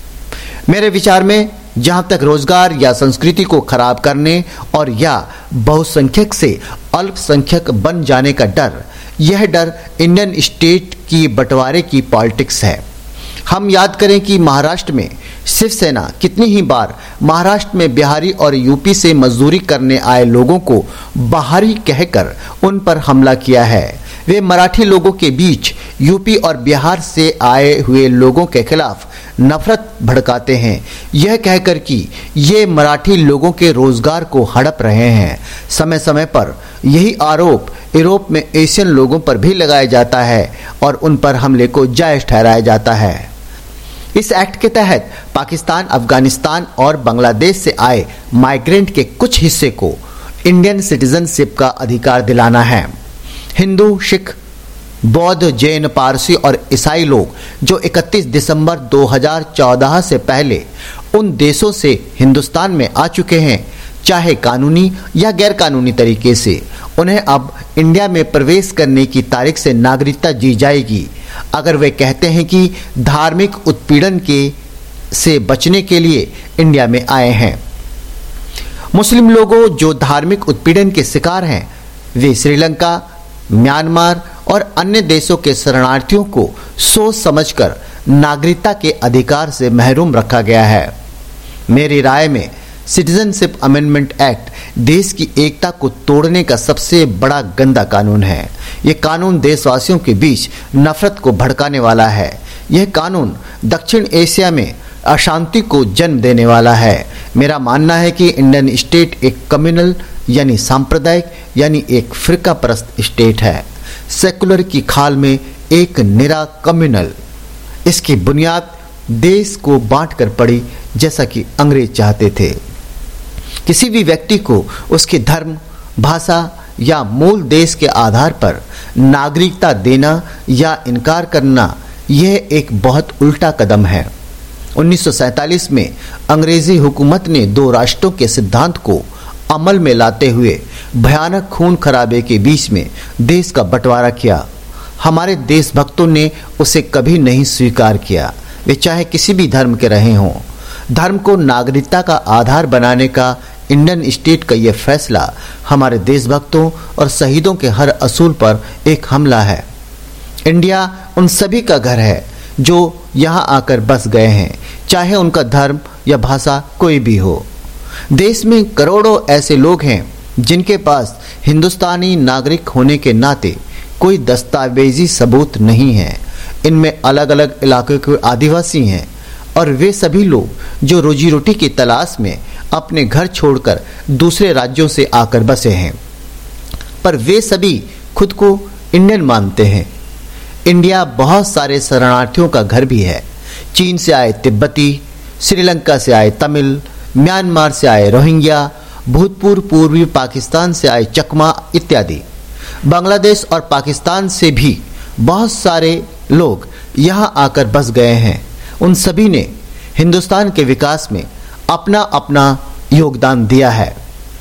मेरे विचार में जहां तक रोजगार या संस्कृति को खराब करने और या बहुसंख्यक से अल्पसंख्यक बन जाने का डर, यह डर इंडियन स्टेट की बंटवारे की पॉलिटिक्स है। हम याद करें कि महाराष्ट्र में शिवसेना कितनी ही बार महाराष्ट्र में बिहारी और यूपी से मजदूरी करने आए लोगों को बाहरी कहकर उन पर हमला किया है। वे मराठी लोगों के बीच यूपी और बिहार से आए हुए लोगों के खिलाफ नफरत भड़काते हैं, यह कहकर कि ये मराठी लोगों के रोजगार को हड़प रहे हैं। समय समय पर यही आरोप यूरोप में एशियन लोगों पर भी लगाया जाता है और उन पर हमले को जायज ठहराया जाता है। इस एक्ट के तहत पाकिस्तान, अफगानिस्तान और बांग्लादेश से आए माइग्रेंट के कुछ हिस्से को इंडियन सिटीजनशिप का अधिकार दिलाना है। हिंदू, सिख, बौद्ध, जैन, पारसी और ईसाई लोग जो इकतीस दिसंबर दो हज़ार चौदह से पहले उन देशों से हिंदुस्तान में आ चुके हैं, चाहे कानूनी या गैर कानूनी तरीके से, उन्हें अब इंडिया में प्रवेश करने की तारीख से नागरिकता दी जाएगी अगर वे कहते हैं कि धार्मिक उत्पीड़न के से बचने के लिए इंडिया में आए हैं। मुस्लिम लोगों जो धार्मिक उत्पीड़न के शिकार हैं, वे श्रीलंका, म्यांमार और अन्य देशों के शरणार्थियों को सोच समझकर नागरिकता के अधिकार से महरूम रखा गया है। मेरी राय में सिटीजनशिप अमेंडमेंट एक्ट देश की एकता को तोड़ने का सबसे बड़ा गंदा कानून है। यह कानून देशवासियों के बीच नफरत को भड़काने वाला है। यह कानून दक्षिण एशिया में अशांति को जन्म देने वाला है। मेरा मानना है कि इंडियन स्टेट एक कम्युनल यानी सांप्रदायिक यानी एक फिरका परस्त स्टेट है। सेकुलर की खाल में एक निरा कम्युनल। इसकी बुनियाद देश को बांटकर पड़ी, जैसा कि अंग्रेज चाहते थे। किसी भी व्यक्ति को उसके धर्म, भाषा या मूल देश के आधार पर नागरिकता देना या इनकार करना, यह एक बहुत उल्टा कदम है। उन्नीस सौ सैंतालीस में अंग्रेजी हुकूमत ने दो राष्ट्रों के सिद्धांत को अमल में लाते हुए भयानक खून खराबे के बीच में देश का बंटवारा किया। हमारे देशभक्तों ने उसे कभी नहीं स्वीकार किया, वे चाहे किसी भी धर्म के रहे हों। धर्म को नागरिकता का आधार बनाने का इंडियन स्टेट का यह फैसला हमारे देशभक्तों और शहीदों के हर असूल पर एक हमला है। इंडिया उन सभी का घर है जो यहाँ आकर बस गए हैं, चाहे उनका धर्म या भाषा कोई भी हो। देश में करोड़ों ऐसे लोग हैं जिनके पास हिंदुस्तानी नागरिक होने के नाते कोई दस्तावेजी सबूत नहीं है। इनमें अलग अलग इलाकों के आदिवासी हैं और वे सभी लोग जो रोजी रोटी की तलाश में अपने घर छोड़कर दूसरे राज्यों से आकर बसे हैं, पर वे सभी खुद को इंडियन मानते हैं। इंडिया बहुत सारे शरणार्थियों का घर भी है। चीन से आए तिब्बती, श्रीलंका से आए तमिल, म्यांमार से आए रोहिंग्या, भूतपूर्व पूर्वी पाकिस्तान से आए चकमा इत्यादि। बांग्लादेश और पाकिस्तान से भी बहुत सारे लोग यहाँ आकर बस गए हैं। उन सभी ने हिंदुस्तान के विकास में अपना अपना योगदान दिया है।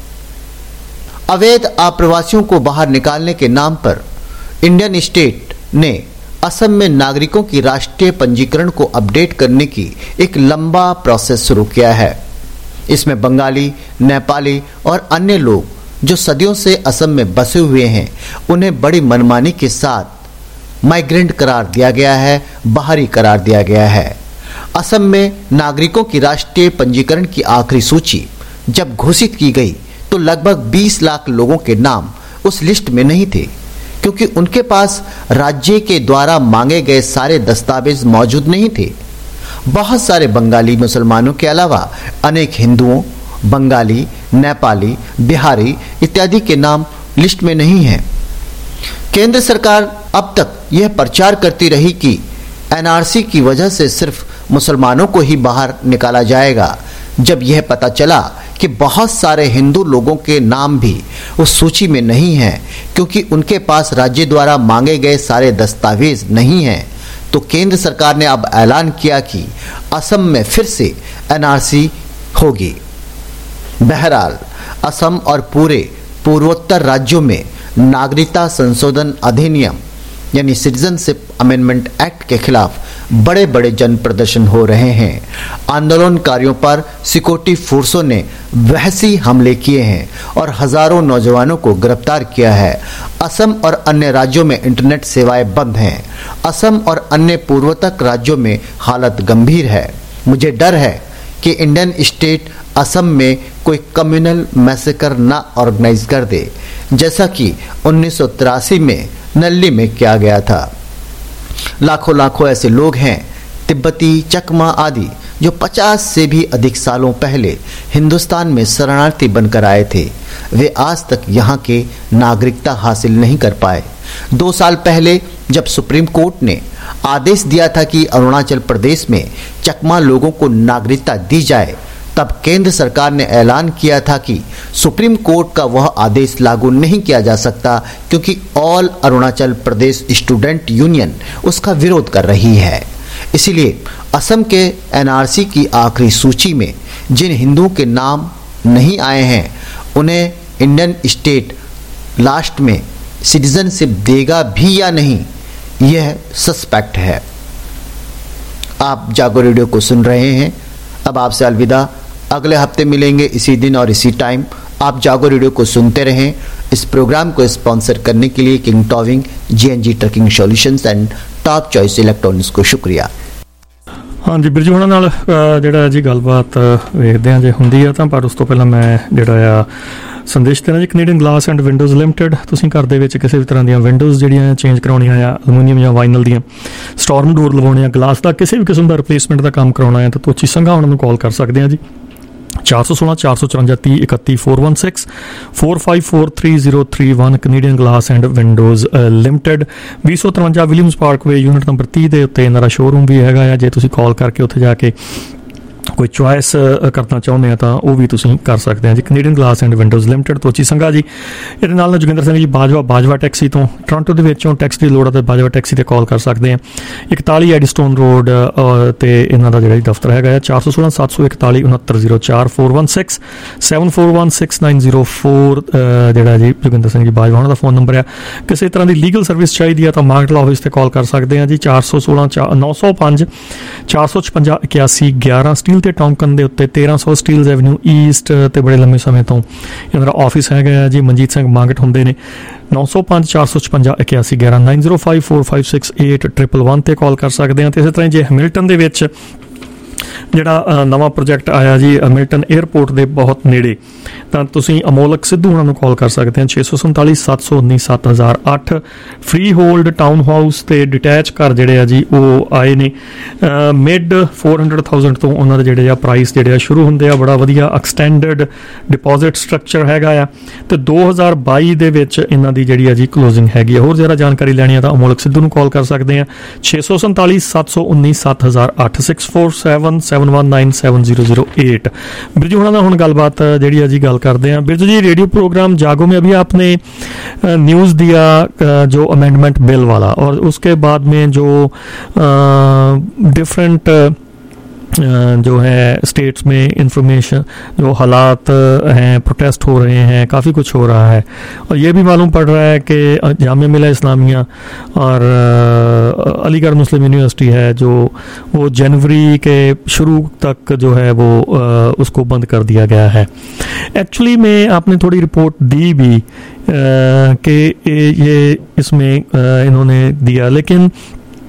अवैध आप्रवासियों को बाहर निकालने के नाम पर इंडियन स्टेट ने असम में नागरिकों की राष्ट्रीय पंजीकरण को अपडेट करने की एक लंबा प्रोसेस शुरू किया है। इसमें बंगाली, नेपाली और अन्य लोग जो सदियों से असम में बसे हुए हैं, उन्हें बड़ी मनमानी के साथ माइग्रेंट करार दिया गया है, बाहरी करार दिया गया है। असम में नागरिकों की राष्ट्रीय पंजीकरण की आखिरी सूची जब घोषित की गई तो लगभग बीस लाख लोगों के नाम उस लिस्ट में नहीं थे, क्योंकि उनके पास राज्य के द्वारा मांगे गए सारे दस्तावेज मौजूद नहीं थे। बहुत सारे बंगाली मुसलमानों के अलावा अनेक हिंदुओं, बंगाली, नेपाली, बिहारी इत्यादि के नाम लिस्ट में नहीं हैं। केंद्र सरकार अब तक यह प्रचार करती रही कि एनआरसी की वजह से सिर्फ मुसलमानों को ही बाहर निकाला जाएगा। जब यह पता चला कि बहुत सारे हिंदू लोगों के नाम भी उस सूची में नहीं हैं, क्योंकि उनके पास राज्य द्वारा मांगे गए सारे दस्तावेज नहीं हैं, तो केंद्र सरकार ने अब ऐलान किया कि असम में फिर से एनआरसी होगी। बहरहाल असम और पूरे पूर्वोत्तर राज्यों में नागरिकता संशोधन अधिनियम यानी सिटीजनशिप अमेंडमेंट एक्ट के खिलाफ बड़े बड़े जन प्रदर्शन हो रहे हैं। आंदोलनकारियों पर सिक्योरिटी फोर्सों ने वहशी हमले किए हैं और हजारों नौजवानों को गिरफ्तार किया है। असम और अन्य राज्यों में इंटरनेट सेवाएं बंद हैं। असम और अन्य पूर्वोत्तर राज्यों में हालत गंभीर है। मुझे डर है कि इंडियन स्टेट असम में कोई कम्युनल मैसेकर न ऑर्गेनाइज कर दे, जैसा कि उन्नीस सौ तिरासी में नल्ली में किया गया था। लाखों लाखों ऐसे लोग हैं, तिब्बती, चकमा आदि, जो पचास से भी अधिक सालों पहले हिंदुस्तान में शरणार्थी बनकर आए थे। वे आज तक यहाँ के नागरिकता हासिल नहीं कर पाए। दो साल पहले जब सुप्रीम कोर्ट ने आदेश दिया था कि अरुणाचल प्रदेश में चकमा लोगों को नागरिकता दी जाए, तब केंद्र सरकार ने ऐलान किया था कि सुप्रीम कोर्ट का वह आदेश लागू नहीं किया जा सकता, क्योंकि all Arunachal Pradesh student union उसका विरोध कर रही है। इसीलिए असम के एनआरसी की आखिरी सूची में जिन हिंदुओं के नाम नहीं आए हैं, उन्हें इंडियन स्टेट लास्ट में सिटीजनशिप देगा भी या नहीं, यह सस्पेक्ट है। आप जागो रेडियो को सुन रहे हैं। अब आपसे अलविदा। अगले हफ्ते मिलेंगे इसी दिन और इसी टाइम। आप जागो रेडियो को सुनते रहें। इस प्रोग्राम को स्पॉन्सर करने के लिए King towing, G N G trucking solutions and top choice electronics को शुक्रिया। हाँ जी, बिरजू होना नाल ਜਿਹੜਾ ਜੀ ਗੱਲਬਾਤ ਵੇਖਦੇ ਹਾਂ ਜੇ ਹੁੰਦੀ ਆ ਤਾਂ, ਪਰ ਉਸ ਤੋਂ ਪਹਿਲਾਂ ਮੈਂ ਜਿਹੜਾ ਆ ਸੰਦੇਸ਼ ਦੇਣਾ ਜੀ। Canadian glass and windows limited, ਤੁਸੀਂ ਘਰ ਦੇ ਵਿੱਚ ਕਿਸੇ ਵੀ ਤਰ੍ਹਾਂ ਦੀਆਂ ਵਿੰਡੋਜ਼ ਜਿਹੜੀਆਂ ਚੇਂਜ ਕਰਾਉਣੀਆਂ ਆ, ਅਲਮੂਨੀਅਮ ਜਾਂ ਵਾਈਨਲ ਦੀਆਂ, ਸਟੋਰਮ ਡੋਰ ਲਵਾਉਣੇ ਆ, ਗਲਾਸ ਦਾ ਕਿਸੇ ਵੀ ਕਿਸਮ ਦਾ ਰਿਪਲੇਸਮੈਂਟ ਦਾ ਕੰਮ ਕਰਾਉਣਾ ਹੈ ਤਾਂ ਤੁਸੀਂ ਸੰਘਾ ਉਹਨਾਂ ਨੂੰ ਕਾਲ ਕਰ ਸਕਦੇ ਆ ਜੀ। ਚਾਰ ਸੌ ਸੋਲਾਂ ਚਾਰ ਸੌ ਚੁਰੰਜਾ ਤੀਹ ਇਕੱਤੀ four one six four five four three zero three one Canadian glass and windows limited, ਵੀਹ ਸੌ ਤਰਵੰਜਾ ਵਿਲੀਅਮਸ ਪਾਰਕਵੇ ਯੂਨਿਟ ਨੰਬਰ ਤੀਹ ਦੇ ਉੱਤੇ ਇਹਨਾਂ ਦਾ ਸ਼ੋਰੂਮ ਵੀ ਹੈਗਾ ਆ। ਜੇ ਤੁਸੀਂ ਕਾਲ ਕਰਕੇ ਉੱਥੇ ਜਾ ਕੇ ਕੋਈ ਚੁਆਇਸ ਕਰਨਾ ਚਾਹੁੰਦੇ ਆ ਤਾਂ ਉਹ ਵੀ ਤੁਸੀਂ ਕਰ ਸਕਦੇ ਆ ਜੀ। Canadian glass and windows limited, Tochi Sangha ji. ਇਹਦੇ ਨਾਲ ਨਾਲ ਜੋਗਿੰਦਰ ਸਿੰਘ ਜੀ ਬਾਜਵਾ, ਬਾਜਵਾ ਟੈਕਸੀ ਤੋਂ ਟੋਰਾਂਟੋ ਦੇ ਵਿੱਚੋਂ ਟੈਕਸੀ ਦੀ ਲੋੜ ਆ ਤਾਂ ਬਾਜਵਾ ਟੈਕਸੀ 'ਤੇ ਕਾਲ ਕਰ ਸਕਦੇ ਆ। ਇਕਤਾਲੀ ਐਡੀਸਟੋਨ ਰੋਡ ਤੇ ਇਹਨਾਂ ਦਾ ਜਿਹੜਾ ਦਫ਼ਤਰ ਹੈਗਾ ਆ। ਚਾਰ ਸੌ ਸੋਲਾਂ ਸੱਤ ਸੌ ਇਕਤਾਲੀ ਉਨੱਤਰ ਜ਼ੀਰੋ ਚਾਰ four one six seven four one six nine zero four ਜਿਹੜਾ ਜੀ ਜੋਗਿੰਦਰ ਸਿੰਘ ਜੀ ਬਾਜਵਾ ਉਹਨਾਂ ਦਾ ਫੋਨ ਨੰਬਰ ਆ। ਕਿਸੇ ਤਰ੍ਹਾਂ ਦੀ ਲੀਗਲ ਸਰਵਿਸ ਚਾਹੀਦੀ ਆ ਤਾਂ ਮਾਰਕਟਲ ਆਫਿਸ 'ਤੇ ਕਾਲ ਕਰ ਸਕਦੇ ਆ ਜੀ। ਚਾਰ ਸੌ ਸੋਲਾਂ ਨੌ ਸੌ ਪੰਜ ਚਾਰ ਸੌ ਛਪੰਜਾ ਇਕਿਆਸੀ ਗਿਆਰਾਂ ਸਟੀਲ ਤੇ ਟੌਂਕਨ ਦੇ ਉੱਤੇ ਤੇਰਾਂ ਸੌ ਸਟੀਲਜ਼ ਐਵਨਿਊ ਈਸਟ ਤੇ ਬੜੇ ਲੰਮੇ ਸਮੇਂ ਤੋਂ ਇਹਨਾਂ ਦਾ ਆਫਿਸ ਹੈਗਾ ਜੀ। ਮਨਜੀਤ ਸਿੰਘ ਮਾਂਗਟ ਹੁੰਦੇ ਨੇ। ਨੌ ਸੌ ਪੰਜ ਚਾਰ ਸੌ ਛਪੰਜਾ ਇਕਿਆਸੀ ਗਿਆਰਾਂ nine zero five four five six eight triple one 'ਤੇ ਕਾਲ ਕਰ ਸਕਦੇ ਹਾਂ। ਅਤੇ ਇਸੇ ਤਰ੍ਹਾਂ ਜੇ ਹੈਮਿਲਟਨ ਦੇ ਵਿੱਚ ਜਿਹੜਾ ਨਵਾਂ ਪ੍ਰੋਜੈਕਟ ਆਇਆ ਜੀ ਹੈਮਿਲਟਨ ਏਅਰਪੋਰਟ ਦੇ ਬਹੁਤ ਨੇੜੇ, ਤਾਂ ਤੁਸੀਂ ਅਮੋਲਕ ਸਿੱਧੂ ਉਹਨਾਂ ਨੂੰ ਕਾਲ ਕਰ ਸਕਦੇ ਹੋ। ਛੇ ਸੌ ਸੰਤਾਲੀ ਸੱਤ ਸੌ ਉੱਨੀ ਸੱਤ ਹਜ਼ਾਰ ਅੱਠ ਫਰੀ ਹੋਲਡ ਟਾਊਨ ਹਾਊਸ ਤੇ ਡਿਟੈਚ ਘਰ ਜਿਹੜੇ ਆ ਜੀ ਉਹ ਆਏ ਨੇ। ਮਿਡ ਫੋਰ ਹੰਡਰਡ ਥਾਊਜੈਂਡ ਤੋਂ ਉਹਨਾਂ ਦੇ ਜਿਹੜੇ ਆ ਪ੍ਰਾਈਸ ਜਿਹੜੇ ਆ ਸ਼ੁਰੂ ਹੁੰਦੇ ਆ। ਬੜਾ ਵਧੀਆ ਐਕਸਟੈਂਡਡ ਡਿਪੋਜ਼ਿਟ ਸਟਰਕਚਰ ਹੈਗਾ ਆ ਤੇ ਦੋ ਹਜ਼ਾਰ ਬਾਈ ਦੇ ਵਿੱਚ ਇਹਨਾਂ ਦੀ ਜਿਹੜੀ ਆ ਜੀ ਕਲੋਜ਼ਿੰਗ ਹੈਗੀ ਆ। ਹੋਰ ਜ਼ਿਆਦਾ ਜਾਣਕਾਰੀ ਲੈਣੀ ਆ ਤਾਂ ਅਮੋਲਕ ਸਿੱਧੂ ਨੂੰ ਕਾਲ ਕਰ ਸਕਦੇ ਆ। ਛੇ ਸੌ ਸੰਤਾਲੀ ਸੱਤ ਸੌ ਉੱਨੀ ਸੱਤ ਹਜ਼ਾਰ ਅੱਠ six four seven seven one nine seven zero zero eight. Birju होना हुण गलबात जी जी गल करते हैं। बिरजू जी, रेडियो प्रोग्राम जागो में अभी आपने न्यूज़ दिया जो अमेंडमेंट बिल वाला, और उसके बाद में जो डिफरेंट जो है स्टेट्स में इंफॉर्मेशन, जो हालात हैं, प्रोटेस्ट हो रहे हैं, काफ़ी कुछ हो रहा है। और ये भी मालूम पड़ रहा है कि जामिया मिल्लत इस्लामिया और अलीगढ़ मुस्लिम यूनिवर्सिटी है जो वो जनवरी के शुरू तक जो है वो उसको बंद कर दिया गया है। एक्चुअली में आपने थोड़ी रिपोर्ट दी भी कि ये इसमें इन्होंने दिया, लेकिन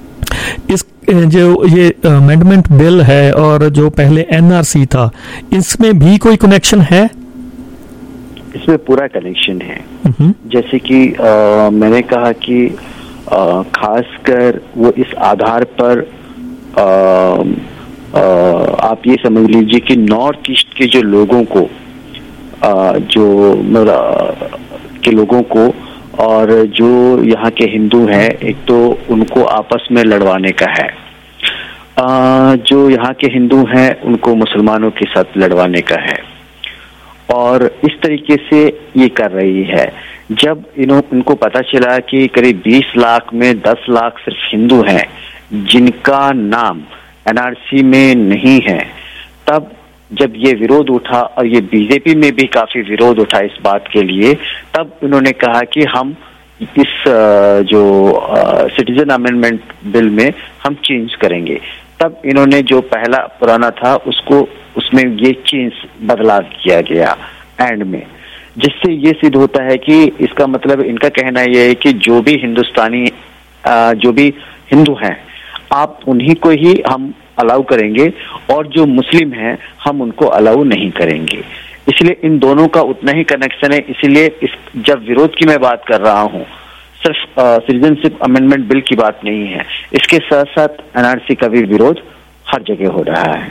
इस जो ये अमेंडमेंट बिल है और जो पहले एनआरसी था, इसमें भी कोई कनेक्शन है? इसमें पूरा कनेक्शन है। जैसे कि आ, मैंने कहा कि खासकर वो इस आधार पर आ, आ, आप ये समझ लीजिए कि नॉर्थ ईस्ट के जो लोगों को आ, जो के लोगों को और जो यहाँ के हिंदू हैं, एक तो उनको आपस में लड़वाने का है, आ, जो यहाँ के हिंदू हैं उनको मुसलमानों के साथ लड़वाने का है, और इस तरीके से ये कर रही है। जब इन्हों उनको पता चला कि करीब बीस लाख में दस लाख सिर्फ हिंदू हैं जिनका नाम एनआरसी में नहीं है, तब जब ये विरोध उठा और ये बीजेपी में भी काफी विरोध उठा इस बात के लिए, तब उन्होंने कहा कि हम इस जो सिटीजन अमेंडमेंट बिल में हम चेंज करेंगे। तब इन्होंने जो पहला पुराना था उसको उसमें ये चेंज बदलाव किया गया एंड में, जिससे ये सिद्ध होता है कि इसका मतलब इनका कहना यह है कि जो भी हिंदुस्तानी जो भी हिंदू हैं आप उन्हीं को ही हम अलाउ करेंगे और जो मुस्लिम हैं हम उनको अलाउ नहीं करेंगे। इसलिए इन दोनों का उतना ही कनेक्शन है। इसीलिए इस जब विरोध की मैं बात कर रहा हूँ, सिर्फ सिटीजनशिप अमेंडमेंट बिल की बात नहीं है, इसके साथ साथ एनआरसी का भी विरोध हर जगह हो रहा है।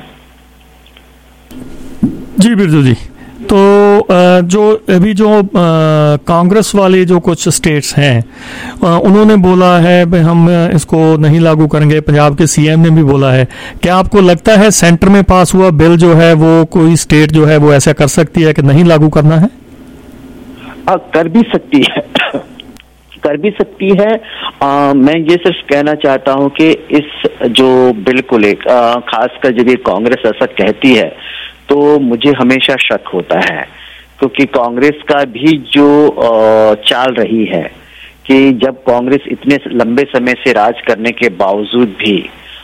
जी बिरजू जी, तो जो अभी जो कांग्रेस वाले जो कुछ स्टेट्स हैं उन्होंने बोला है भाई हम इसको नहीं लागू करेंगे, पंजाब के सीएम ने भी बोला है। क्या आपको लगता है सेंटर में पास हुआ बिल जो है वो कोई स्टेट जो है वो ऐसा कर सकती है कि नहीं लागू करना है? आ, कर भी सकती है कर भी सकती है। आ, मैं ये सिर्फ कहना चाहता हूँ कि इस जो बिल को लेकर खासकर जब ये कांग्रेस ऐसा कहती है तो मुझे हमेशा शक होता है, क्योंकि कांग्रेस का भी जो चाल रही है कि जब कांग्रेस इतने लंबे समय से राज करने के बावजूद भी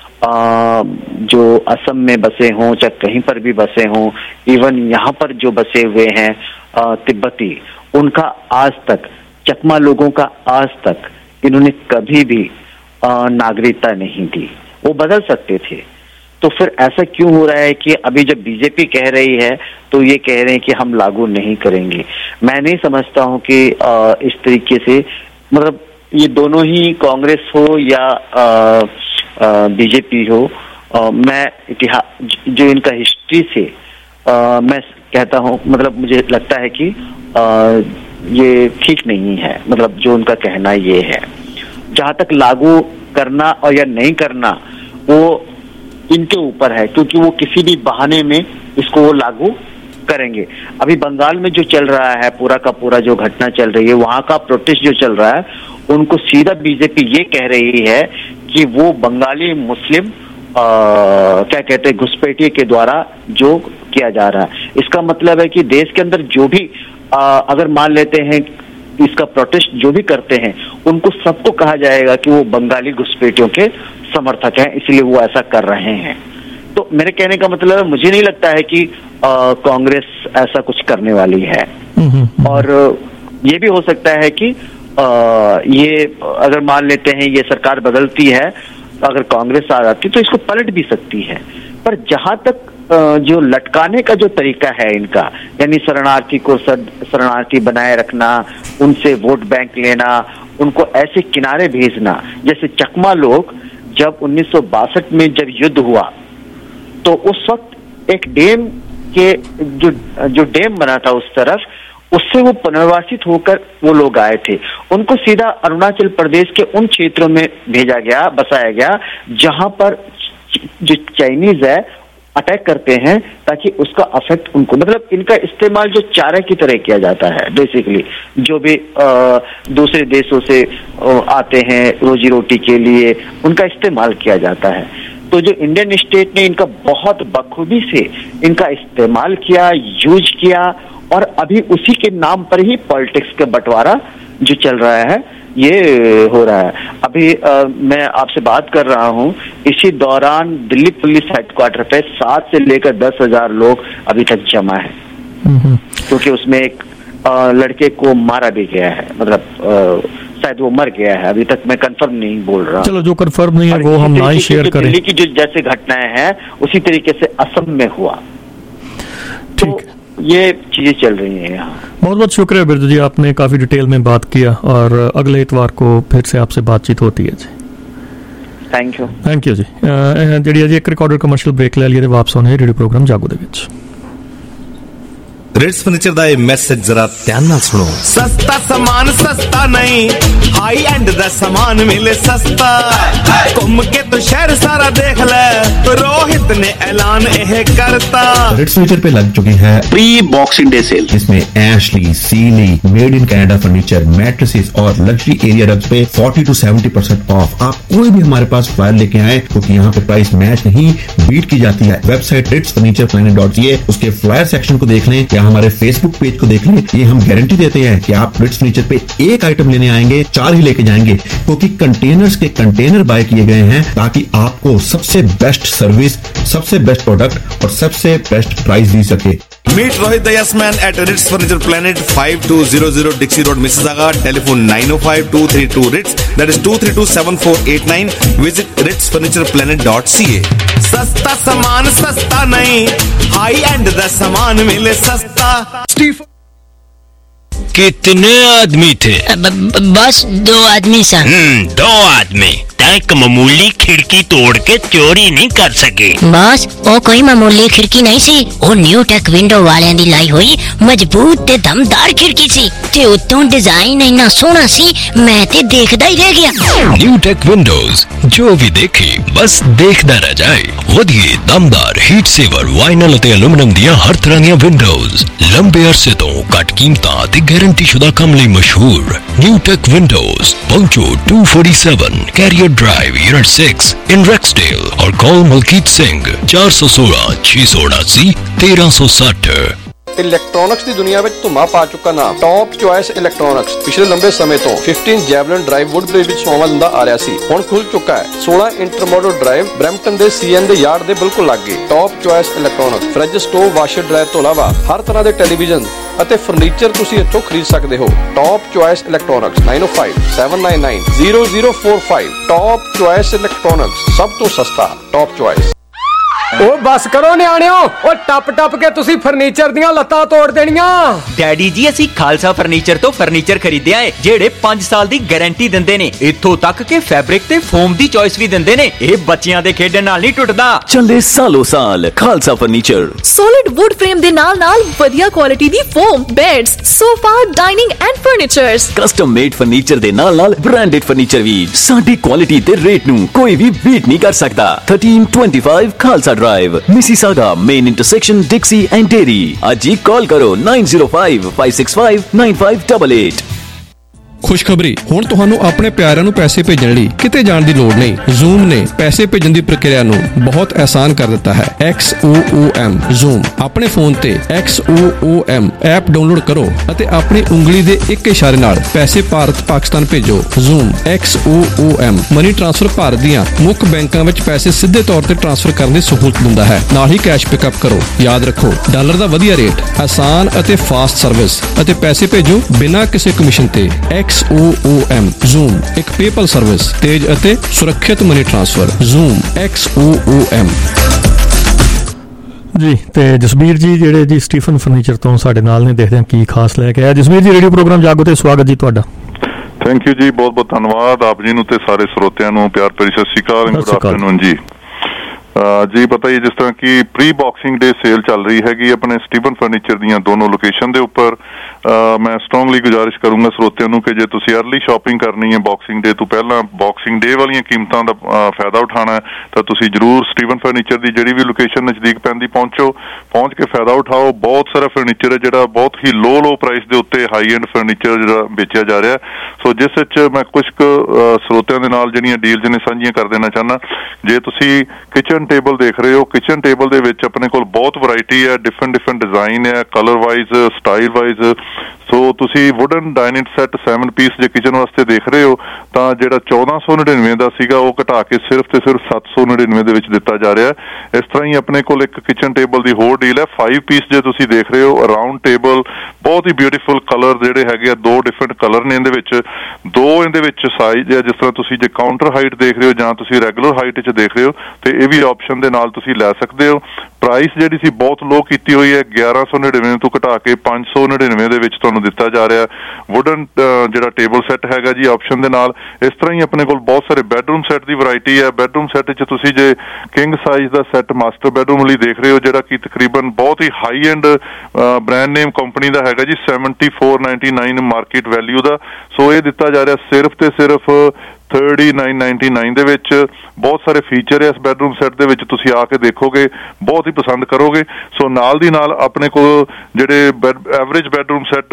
जो असम में बसे हों चाहे कहीं पर भी बसे हों, इवन यहाँ पर जो बसे हुए हैं तिब्बती, उनका आज तक, चकमा लोगों का आज तक इन्होंने कभी भी नागरिकता नहीं दी। वो बदल सकते थे, तो फिर ऐसा क्यों हो रहा है कि अभी जब बीजेपी कह रही है तो ये कह रहे हैं कि हम लागू नहीं करेंगे? मैं नहीं समझता हूं कि आ, इस तरीके से, मतलब ये दोनों ही कांग्रेस हो या बीजेपी हो, आ, मैं इतिहास जो इनका हिस्ट्री से आ, मैं कहता हूं, मतलब मुझे लगता है कि आ, ये ठीक नहीं है। मतलब जो उनका कहना ये है, जहां तक लागू करना और या नहीं करना वो इनके ऊपर है, क्योंकि वो किसी भी बहाने में इसको वो लागू करेंगे। अभी बंगाल में जो चल रहा है, पूरा का पूरा जो घटना चल रही है, वहां का प्रोटेस्ट जो चल रहा है, उनको सीधा बीजेपी ये कह रही है कि वो बंगाली मुस्लिम आ, क्या कहते हैं घुसपैठिए के द्वारा जो किया जा रहा है। इसका मतलब है कि देश के अंदर जो भी आ, अगर मान लेते हैं इसका प्रोटेस्ट जो भी करते हैं, उनको सबको कहा जाएगा कि वो बंगाली घुसपैठियों के समर्थक हैं, इसलिए वो ऐसा कर रहे हैं। तो मेरे कहने का मतलब है, मुझे नहीं लगता है कि कांग्रेस ऐसा कुछ करने वाली है। और ये भी हो सकता है कि आ, ये अगर मान लेते हैं ये सरकार बदलती है, अगर कांग्रेस आ जाती तो इसको पलट भी सकती है। पर जहां तक जो लटकाने का जो तरीका है इनका, यानी शरणार्थी को शरणार्थी बनाए रखना, उनसे वोट बैंक लेना, उनको ऐसे किनारे भेजना, जैसे चकमा लोग जब उन्नीस सौ बासठ में जब युद्ध हुआ तो उस वक्त एक डैम के जो जो डैम बना था उस तरफ, उससे वो पुनर्वासित होकर वो लोग आए थे। उनको सीधा अरुणाचल प्रदेश के उन क्षेत्रों में भेजा गया, बसाया गया जहां पर जो चाइनीज है अटैक करते हैं, ताकि उसका अफेक्ट उनको, मतलब इनका इस्तेमाल जो चारा की तरह किया जाता है बेसिकली, जो भी आ, दूसरे देशों से आ, आते हैं रोजी रोटी के लिए, उनका इस्तेमाल किया जाता है। तो जो इंडियन स्टेट ने इनका बहुत बखूबी से इनका इस्तेमाल किया, यूज किया, और अभी उसी के नाम पर ही पॉलिटिक्स का बंटवारा जो चल रहा है ये हो रहा है। अभी आ, मैं आपसे बात कर रहा हूँ, इसी दौरान दिल्ली पुलिस हेडक्वार्टर पे सात से लेकर दस हजार लोग अभी तक जमा है, क्योंकि उसमें एक आ, लड़के को मारा भी गया है, मतलब शायद वो मर गया है, अभी तक मैं कंफर्म नहीं बोल रहा। चलो जो कंफर्म नहीं है वो हम ना ही शेयर करें। दिल्ली की जो जैसे घटनाएं हैं उसी तरीके से असम में हुआ, तो ये चीजें चल रही हैं यहाँ। बहुत बहुत शुक्रिया बिरजू जी, आपने काफी डिटेल में बात किया और अगले इतवार को फिर से आपसे बातचीत होती है जी। थैंक यू थैंक यू जी। जी जी एक रिकॉर्डर कमर्शियल ब्रेक ले लिए, वापस आने रेडियो प्रोग्राम जागो दे विच। रेड्स फर्नीचर दा मैसेज जरा ध्यान नाल सुनो। सस्ता सामान सस्ता नहीं, हाई एंड दा सामान मिले सस्ता। घूम के तो शहर सारा देख ले, रोहित ने ऐलान यह करता। रेड्स फर्नीचर पे लग चुकी है प्री बॉक्सिंग डे सेल, जिसमें Ashley, Sealy, made in Canada furniture, mattresses और लग्जरी एरिया रग्स पे चालीस टू सत्तर परसेंट ऑफ। आप कोई भी हमारे पास फाइल लेके आए, क्योंकि यहाँ पे प्राइस मैच नहीं बीट की जाती है। Website Reds furniture planet dot C A, उसके फ्लायर सेक्शन को देख लें, हमारे फेसबुक पेज को देख लें। ये हम गारंटी देते हैं कि आप रेड्स फर्नीचर पे एक आइटम लेने आएंगे चार ही लेके जाएंगे, क्योंकि कंटेनर्स के कंटेनर बाय किए गए हैं ताकि आपको सबसे बेस्ट सर्विस, सबसे बेस्ट प्रोडक्ट और सबसे बेस्ट प्राइस दी सके। Meet Rohit the Yes Man at Ritz Furniture Planet, five two zero zero Dixie Road, Mississauga. Telephone nine oh five two three two Ritz. That is two three two seven four eight nine. Visit ritz furniture planet dot c a. सस्ता सामान सस्ता नहीं, high and दा सामान मिले सस्ता। स्टीफ कितने आदमी थे? ब, ब, बस दो आदमी सर। हम्म दो आदमी एक मामूली खिड़की तोड़ के चोरी नहीं कर सके। बस वो कोई मामूली खिड़की नहीं सी, वो न्यू टेक विंडो वालियां दी लाई हुई मजबूत ते दमदार खिड़की सी, ते उत्तों डिजाइन इतना सोहना सी मैं ते देखदा ही रह गया। न्यू टेक विंडोज, जो भी देखे बस देखदा रह जाए। वधिए दमदार हीट सेवर वाइनल ते एल्यूमिनियम दियां हर तरह दियां विंडोज, लंबे अरसे तो घट कीमतां ते गारंटी शुदा काम लई मशहूर। न्यू टेक विंडोज पहुंचो two forty seven carrier drive unit six in Rexdale और कॉल मलकीत सिंह चार सौ सोलह छह सौ उनासी तेरह सौ साठ। इलैक्ट्रॉनिक्स की दुनिया में धुमा पा चुका नाम टॉप चॉइस इलैक्ट्रॉनिक्स पिछले लंबे समय तो पंद्रह जैवलिन ड्राइव वुडब्रिज विच सोमा दिंदा आ रहा सी, हुण खुल चुका है सोलह इंटरमोडल ड्राइव ब्रैम्पटन दे सीएन दे यार्ड दे बिल्कुल लागे। Top choice electronics fridge, stove, washer dryer तो इलावा हर तरह के टेलीविजन ਅਤੇ फर्नीचर तुसी इत्थों खरीद सकते हो। Top choice electronics nine O five seven nine nine zero zero four five. Top choice electronics, सब तो सस्ता टॉप चॉइस। ओ बस करो न्याणियो, ओ टप टप के तुसी फर्नीचर दियां लत्तां तोड़ देणियां। डैडी जी ਅਸੀਂ ਖਾਲਸਾ ਫਰਨੀਚਰ ਤੋਂ ਫਰਨੀਚਰ ਖਰੀਦਿਆ ਹੈ ਜਿਹੜੇ ਪੰਜ ਸਾਲ ਦੀ ਗਾਰੰਟੀ ਦਿੰਦੇ ਨੇ, ਇੱਥੋਂ ਤੱਕ ਕਿ ਫੈਬਰਿਕ ਤੇ ਫੋਮ ਦੀ ਚੋਇਸ ਵੀ ਦਿੰਦੇ ਨੇ। ਇਹ ਬੱਚਿਆਂ ਦੇ ਖੇਡਣ ਨਾਲ ਨਹੀਂ ਟੁੱਟਦਾ। ਚੱਲੇ ਸਾਲੋ ਸਾਲ Khalsa furniture. Solid wood frame ਦੇ ਨਾਲ ਨਾਲ ਵਧੀਆ ਕੁਆਲਿਟੀ ਦੀ foam, beds, sofa, dining and furnitures. Custom made furniture ਦੇ ਨਾਲ ਨਾਲ ਬ੍ਰਾਂਡਡ ਫਰਨੀਚਰ ਵੀ। ਸਾਡੀ ਕੁਆਲਿਟੀ ਤੇ ਰੇਟ ਨੂੰ ਕੋਈ ਵੀ ਬੀਟ ਨਹੀਂ ਕਰ ਸਕਦਾ। thirteen twenty-five Khalsa drive, Mississauga main intersection, Dixie and Derry. आज ही कॉल करो nine zero five five six five nine five eight eight। ਖੁਸ਼ਖਬਰੀ, ਹੁਣ ਤੁਹਾਨੂੰ ਆਪਣੇ ਪਿਆਰਿਆਂ ਨੂੰ ਪੈਸੇ ਭੇਜਣ ਲਈ ਕਿਤੇ ਜਾਣ ਦੀ ਲੋੜ ਨਹੀਂ। ਜ਼ੂਮ ਨੇ ਪੈਸੇ ਭੇਜਣ ਦੀ ਪ੍ਰਕਿਰਿਆ ਨੂੰ ਬਹੁਤ ਆਸਾਨ ਕਰ ਦਿੱਤਾ ਹੈ। X O O M zoom ਆਪਣੇ ਫੋਨ ਤੇ X O O M app download ਕਰੋ ਅਤੇ ਆਪਣੀ ਉਂਗਲੀ ਦੇ ਇੱਕ ਇਸ਼ਾਰੇ ਨਾਲ ਪੈਸੇ ਭਾਰਤ ਪਾਕਿਸਤਾਨ ਭੇਜੋ। Zoom X O O M money transfer Bharat ਦੀਆਂ ਮੁੱਖ ਬੈਂਕਾਂ ਵਿੱਚ ਪੈਸੇ ਸਿੱਧੇ ਤੌਰ ਤੇ ਟ੍ਰਾਂਸਫਰ ਕਰਨ ਦੀ ਸਹੂਲਤ ਦਿੰਦਾ ਹੈ, ਨਾਲ ਹੀ ਕੈਸ਼ ਪਿਕਅਪ ਕਰੋ। ਯਾਦ ਰੱਖੋ, ਡਾਲਰ ਦਾ ਵਧੀਆ ਰੇਟ, ਆਸਾਨ ਅਤੇ ਫਾਸਟ ਸਰਵਿਸ ਅਤੇ ਪੈਸੇ ਭੇਜੋ ਬਿਨਾਂ ਕਿਸੇ ਕਮਿਸ਼ਨ ਤੇ। X O O M zoom ਇੱਕ ਪੇਪਲ ਸਰਵਿਸ, ਤੇਜ਼ ਅਤੇ ਸੁਰੱਖਿਅਤ money transfer. Zoom X O O M। ਜੀ ਤੇ ਜਸਬੀਰ ਜੀ ਜਿਹੜੇ ਜੀ ਸਟੀਫਨ ਫਰਨੀਚਰ ਤੋਂ ਸਾਡੇ ਨਾਲ ਨੇ, ਦੇਖਦੇ ਹਾਂ ਕੀ ਖਾਸ ਲੈ ਕੇ ਆਇਆ। ਜਸਬੀਰ ਜੀ, ਰੇਡੀਓ ਪ੍ਰੋਗਰਾਮ ਜਾਗੋ ਤੇ ਸਵਾਗਤ ਜੀ ਤੁਹਾਡਾ। ਥੈਂਕ ਯੂ ਜੀ, ਬਹੁਤ ਬਹੁਤ ਧੰਨਵਾਦ ਆਪ ਜੀ ਨੂੰ ਤੇ ਸਾਰੇ ਸਰੋਤਿਆਂ ਨੂੰ ਪਿਆਰ ਭਰੀ ਸਤਿ ਸ਼੍ਰੀ ਅਕਾਲ, ਗੁੱਡ ਆਫਟਰਨੂਨ ਜੀ। ਜੀ ਪਤਾ ਹੀ ਜਿਸ ਤਰ੍ਹਾਂ ਕਿ ਪ੍ਰੀ ਬਾਕਸਿੰਗ ਡੇ ਸੇਲ ਚੱਲ ਰਹੀ ਹੈਗੀ ਆਪਣੇ ਸਟੀਫਨ ਫਰਨੀਚਰ ਦੀਆਂ ਦੋਨੋਂ ਲੋਕੇਸ਼ਨ ਦੇ ਉੱਪਰ। ਮੈਂ ਸਟਰੋਂਗਲੀ ਗੁਜ਼ਾਰਿਸ਼ ਕਰੂੰਗਾ ਸਰੋਤਿਆਂ ਨੂੰ ਕਿ ਜੇ ਤੁਸੀਂ ਅਰਲੀ ਸ਼ਾਪਿੰਗ ਕਰਨੀ ਹੈ ਬਾਕਸਿੰਗ ਡੇ ਤੋਂ ਪਹਿਲਾਂ, ਬਾਕਸਿੰਗ ਡੇ ਵਾਲੀਆਂ ਕੀਮਤਾਂ ਦਾ ਫਾਇਦਾ ਉਠਾਉਣਾ ਹੈ, ਤਾਂ ਤੁਸੀਂ ਜ਼ਰੂਰ ਸਟੀਫਨ ਫਰਨੀਚਰ ਦੀ ਜਿਹੜੀ ਵੀ ਲੋਕੇਸ਼ਨ ਨਜ਼ਦੀਕ ਪੈਂਦੀ ਪਹੁੰਚੋ, ਪਹੁੰਚ ਕੇ ਫਾਇਦਾ ਉਠਾਓ। ਬਹੁਤ ਸਾਰਾ ਫਰਨੀਚਰ ਹੈ ਜਿਹੜਾ ਬਹੁਤ ਹੀ ਲੋ ਲੋ ਪ੍ਰਾਈਸ ਦੇ ਉੱਤੇ ਹਾਈ ਐਂਡ ਫਰਨੀਚਰ ਜਿਹੜਾ ਵੇਚਿਆ ਜਾ ਰਿਹਾ। ਸੋ ਜਿਸ ਵਿੱਚ ਮੈਂ ਕੁਝ ਕੁ ਸਰੋਤਿਆਂ ਦੇ ਨਾਲ ਜਿਹੜੀਆਂ ਡੀਲਸ ਨੇ ਸਾਂਝੀਆਂ ਕਰ ਦੇਣਾ ਚਾਹੁੰਦਾ। ਜੇ ਤੁਸੀਂ ਕਿਚਨ ਟੇਬਲ ਦੇਖ ਰਹੇ ਹੋ, ਕਿਚਨ ਟੇਬਲ ਦੇ ਵਿੱਚ ਆਪਣੇ ਕੋਲ ਬਹੁਤ ਵਰਾਇਟੀ ਹੈ, ਡਿਫਰੈਂਟ ਡਿਫਰੈਂਟ ਡਿਜ਼ਾਈਨ ਹੈ, colour wise, style wise. So ਤੁਸੀਂ wooden dining set seven piece ਜੇ ਕਿਚਨ ਵਾਸਤੇ ਦੇਖ ਰਹੇ ਹੋ ਤਾਂ ਜਿਹੜਾ ਚੌਦਾਂ ਸੌ ਨੜਿਨਵੇਂ ਦਾ ਸੀਗਾ ਉਹ ਘਟਾ ਕੇ ਸਿਰਫ ਤੇ ਸਿਰਫ ਸੱਤ ਸੌ ਨੜਿਨਵੇਂ ਦੇ ਵਿੱਚ ਦਿੱਤਾ ਜਾ ਰਿਹਾ। ਇਸ ਤਰ੍ਹਾਂ ਹੀ ਆਪਣੇ ਕੋਲ ਇੱਕ ਕਿਚਨ ਟੇਬਲ ਦੀ ਹੋਰ ਡੀਲ ਹੈ, ਫਾਈਵ ਪੀਸ ਜੇ ਤੁਸੀਂ ਦੇਖ ਰਹੇ ਹੋ, ਰਾਊਂਡ ਟੇਬਲ ਬਹੁਤ ਹੀ ਬਿਊਟੀਫੁਲ ਕਲਰ ਜਿਹੜੇ ਹੈਗੇ ਆ, ਦੋ ਡਿਫਰੈਂਟ ਕਲਰ ਨੇ ਇਹਦੇ ਵਿੱਚ, ਦੋ ਇਹਦੇ ਵਿੱਚ ਸਾਈਜ਼ ਆ। ਜਿਸ ਤਰ੍ਹਾਂ ਤੁਸੀਂ ਜੇ ਕਾਊਂਟਰ ਹਾਈਟ ਦੇਖ ਰਹੇ ਹੋ ਜਾਂ ਤੁਸੀਂ ਰੈਗੂਲਰ ਹਾਈਟ 'ਚ ਦੇਖ ਰਹੇ ਹੋ ਤੇ ਇਹ ਵੀ ਆਪਸ਼ਨ ਦੇ ਨਾਲ ਤੁਸੀਂ ਲੈ ਸਕਦੇ ਹੋ। ਪ੍ਰਾਈਸ ਜਿਹੜੀ ਸੀ ਬਹੁਤ ਲੋ ਕੀਤੀ ਹੋਈ ਹੈ, ਗਿਆਰਾਂ ਸੌ ਨੜਿਨਵੇਂ ਤੋਂ ਘਟਾ ਕੇ ਪੰਜ ਸੌ ਨੜਿਨਵੇਂ ਦੇ ਵਿੱਚ ਤੁਹਾਨੂੰ ਦਿੱਤਾ ਜਾ ਰਿਹਾ। ਵੁਡਨ ਜਿਹੜਾ ਟੇਬਲ ਸੈੱਟ ਹੈਗਾ ਜੀ ਆਪਸ਼ਨ ਦੇ ਨਾਲ। ਇਸ ਤਰ੍ਹਾਂ ਹੀ ਆਪਣੇ ਕੋਲ ਬਹੁਤ ਸਾਰੇ ਬੈਡਰੂਮ ਸੈੱਟ ਦੀ ਵੈਰਾਈਟੀ ਹੈ। ਬੈਡਰੂਮ ਸੈੱਟ 'ਚ ਤੁਸੀਂ ਜੇ ਕਿੰਗ ਸਾਈਜ਼ ਦਾ ਸੈੱਟ ਮਾਸਟਰ ਬੈਡਰੂਮ ਲਈ ਦੇਖ ਰਹੇ ਹੋ, ਜਿਹੜਾ ਕਿ ਤਕਰੀਬਨ ਬਹੁਤ ਹੀ high end brand name company ਦਾ ਹੈਗਾ ਜੀ, seventy four ninety nine market value ਦਾ। ਸੋ ਇਹ ਦਿੱਤਾ ਜਾ ਰਿਹਾ ਸਿਰਫ ਤੇ ਸਿਰਫ ਥਰਟੀ ਨਾਈਨ ਨਾਈਨਟੀ ਨਾਈਨ ਦੇ ਵਿੱਚ। ਬਹੁਤ ਸਾਰੇ ਫੀਚਰ ਹੈ ਇਸ ਬੈਡਰੂਮ ਸੈੱਟ ਦੇ ਵਿੱਚ, ਤੁਸੀਂ ਆ ਕੇ ਦੇਖੋਗੇ ਬਹੁਤ ਹੀ ਪਸੰਦ ਕਰੋਗੇ। ਸੋ ਨਾਲ ਦੀ ਨਾਲ ਆਪਣੇ ਕੋਲ ਜਿਹੜੇ average bedroom set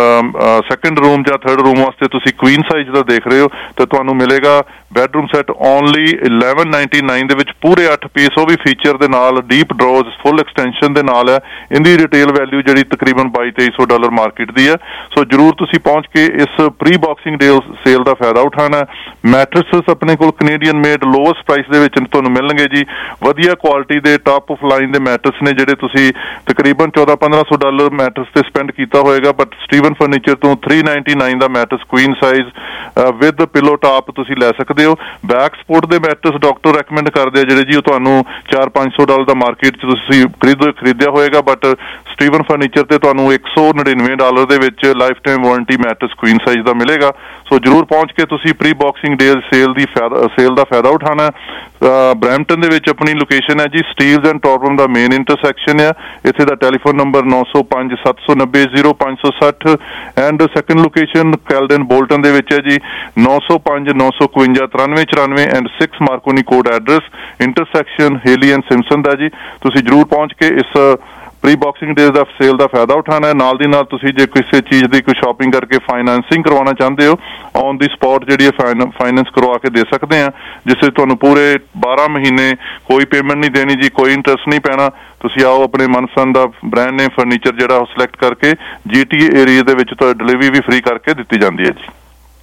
second room ਜਾਂ ਥਰਡ ਰੂਮ ਵਾਸਤੇ ਤੁਸੀਂ ਕੁਈਨ ਸਾਈਜ਼ ਦਾ ਦੇਖ ਰਹੇ ਹੋ ਤਾਂ ਤੁਹਾਨੂੰ ਮਿਲੇਗਾ bedroom set only eleven ninety nine ਦੇ ਵਿੱਚ, ਪੂਰੇ ਅੱਠ ਪੀਸ, ਉਹ ਵੀ ਫੀਚਰ ਦੇ ਨਾਲ, ਡੀਪ ਡਰੋਜ਼, ਫੁੱਲ ਐਕਸਟੈਂਸ਼ਨ ਦੇ ਨਾਲ ਹੈ। ਇਹਦੀ ਰਿਟੇਲ ਵੈਲਿਊ ਜਿਹੜੀ ਤਕਰੀਬਨ ਬਾਈ ਤੇਈ ਸੌ ਡਾਲਰ ਮਾਰਕੀਟ ਦੀ ਹੈ। ਸੋ ਜਰੂਰ ਤੁਸੀਂ ਪਹੁੰਚ ਕੇ ਇਸ ਪ੍ਰੀ ਬਾਕਸਿੰਗ ਡੇ ਸੇਲ ਦਾ ਫਾਇਦਾ ਉਠਾਉਣਾ। ਮੈਟਰਸਸ ਆਪਣੇ ਕੋਲ ਕੈਨੇਡੀਅਨ ਮੇਡ ਲੋਐਸਟ ਪ੍ਰਾਈਸ ਦੇ ਵਿੱਚ ਤੁਹਾਨੂੰ ਮਿਲਣਗੇ ਜੀ। ਵਧੀਆ ਕੁਆਲਿਟੀ ਦੇ ਟਾਪ ਆਫ ਲਾਈਨ ਦੇ ਮੈਟਰਸ ਨੇ ਜਿਹੜੇ ਤੁਸੀਂ ਤਕਰੀਬਨ ਚੌਦਾਂ ਪੰਦਰਾਂ ਸੌ ਡਾਲਰ ਮੈਟਰਸ ਤੇ ਸਪੈਂਡ ਕੀਤਾ ਹੋਏਗਾ, ਬਟ ਸਟੀਵਨ ਫਰਨੀਚਰ ਤੋਂ ਥ੍ਰੀ ਨਾਈਨਟੀ ਨਾਈਨ ਦਾ mattress queen size with pillow top ਤੁਸੀਂ ਲੈ ਸਕਦੇ ਹੋ। ਬੈਕ ਸਪੋਰਟ ਦੇ ਮੈਟਰਸ ਡਾਕਟਰ ਰეკਮੈਂਡ ਕਰਦੇ ਆ ਜਿਹੜੇ ਜੀ, ਉਹ ਤੁਹਾਨੂੰ ਚਾਰ ਪੰਜ ਸੌ ਡਾਲਰ ਦਾ ਮਾਰਕੀਟ 'ਚ ਤੁਸੀਂ ਖਰੀਦ ਖਰੀਦਿਆ ਹੋਏਗਾ, ਬਟ ਸਟੀਵਨ ਫਰਨੀਚਰ ਤੇ ਤੁਹਾਨੂੰ ਇੱਕ ਸੌ ਨੜਿਨਵੇਂ ਡਾਲਰ ਦੇ ਵਿੱਚ life time warranty mattress queen size ਦਾ ਮਿਲੇਗਾ। ਸੋ ਜਰੂਰ ਪਹੁੰਚ ਕੇ ਤੁਸੀਂ ਪ੍ਰੀ ਬਾਕਸਿੰਗ ਡੇ ਸੇਲ ਦੀ ਸੇਲ ਦਾ ਫਾਇਦਾ ਉਠਾਉਣਾ। ਬਰੈਂਪਟਨ ਦੇ ਵਿੱਚ ਆਪਣੀ ਲੋਕੇਸ਼ਨ ਹੈ ਜੀ, ਸਟੀਲਜ਼ ਐਂਡ ਟੌਰਟਨ ਦਾ ਮੇਨ ਇੰਟਰਸੈਕਸ਼ਨ ਆ। ਇੱਥੇ ਦਾ ਟੈਲੀਫੋਨ ਨੰਬਰ ਨੌ ਸੌ ਪੰਜ ਸੱਤ ਸੌ ਨੱਬੇ ਜ਼ੀਰੋ ਪੰਜ ਸੌ ਸੱਠ and second location Caledon Bolton ਦੇ ਵਿੱਚ ਹੈ ਜੀ, ਨੌ ਸੌ ਪੰਜ ਨੌ ਸੌ ਇਕਵੰਜਾ ਤਰਾਨਵੇਂ ਚੁਰਾਨਵੇਂ and six Marconi court address intersection Healey and Simpson ਦਾ ਜੀ। ਤੁਸੀਂ ਜਰੂਰ ਪਹੁੰਚ ਕੇ ਇਸ ਪ੍ਰੀ ਬਾਕਸਿੰਗ ਡੇ ਦਾ ਸੇਲ ਦਾ ਫਾਇਦਾ ਉਠਾਉਣਾ ਹੈ। ਨਾਲ ਦੀ ਨਾਲ ਤੁਸੀਂ ਜੇ ਕਿਸੇ ਚੀਜ਼ ਦੀ ਕੋਈ ਸ਼ਾਪਿੰਗ ਕਰਕੇ ਫਾਈਨੈਂਸਿੰਗ ਕਰਵਾਉਣਾ ਚਾਹੁੰਦੇ ਹੋ, ਔਨ ਦੀ ਸਪੌਟ ਜਿਹੜੀ ਹੈ ਫਾਈਨੈਂਸ ਕਰਵਾ ਕੇ ਦੇ ਸਕਦੇ ਆ, ਜਿਸ ਵਿੱਚ ਤੁਹਾਨੂੰ ਪੂਰੇ ਬਾਰਾਂ ਮਹੀਨੇ ਕੋਈ ਪੇਮੈਂਟ ਨਹੀਂ ਦੇਣੀ ਜੀ, ਕੋਈ ਇੰਟਰਸਟ ਨਹੀਂ ਪੈਣਾ। ਤੁਸੀਂ ਆਓ ਆਪਣੇ ਮਨਪਸੰਦ ਦਾ ਬ੍ਰਾਂਡ ਨੇਮ ਫਰਨੀਚਰ ਜਿਹੜਾ ਉਹ ਸਿਲੈਕਟ ਕਰਕੇ ਜੀ ਟੀ ਏ ਏਰੀਆ ਦੇ ਵਿੱਚ ਤੁਹਾਨੂੰ ਡਿਲੀਵਰੀ ਵੀ ਫ੍ਰੀ ਕਰਕੇ ਦਿੱਤੀ ਜਾਂਦੀ ਹੈ ਜੀ।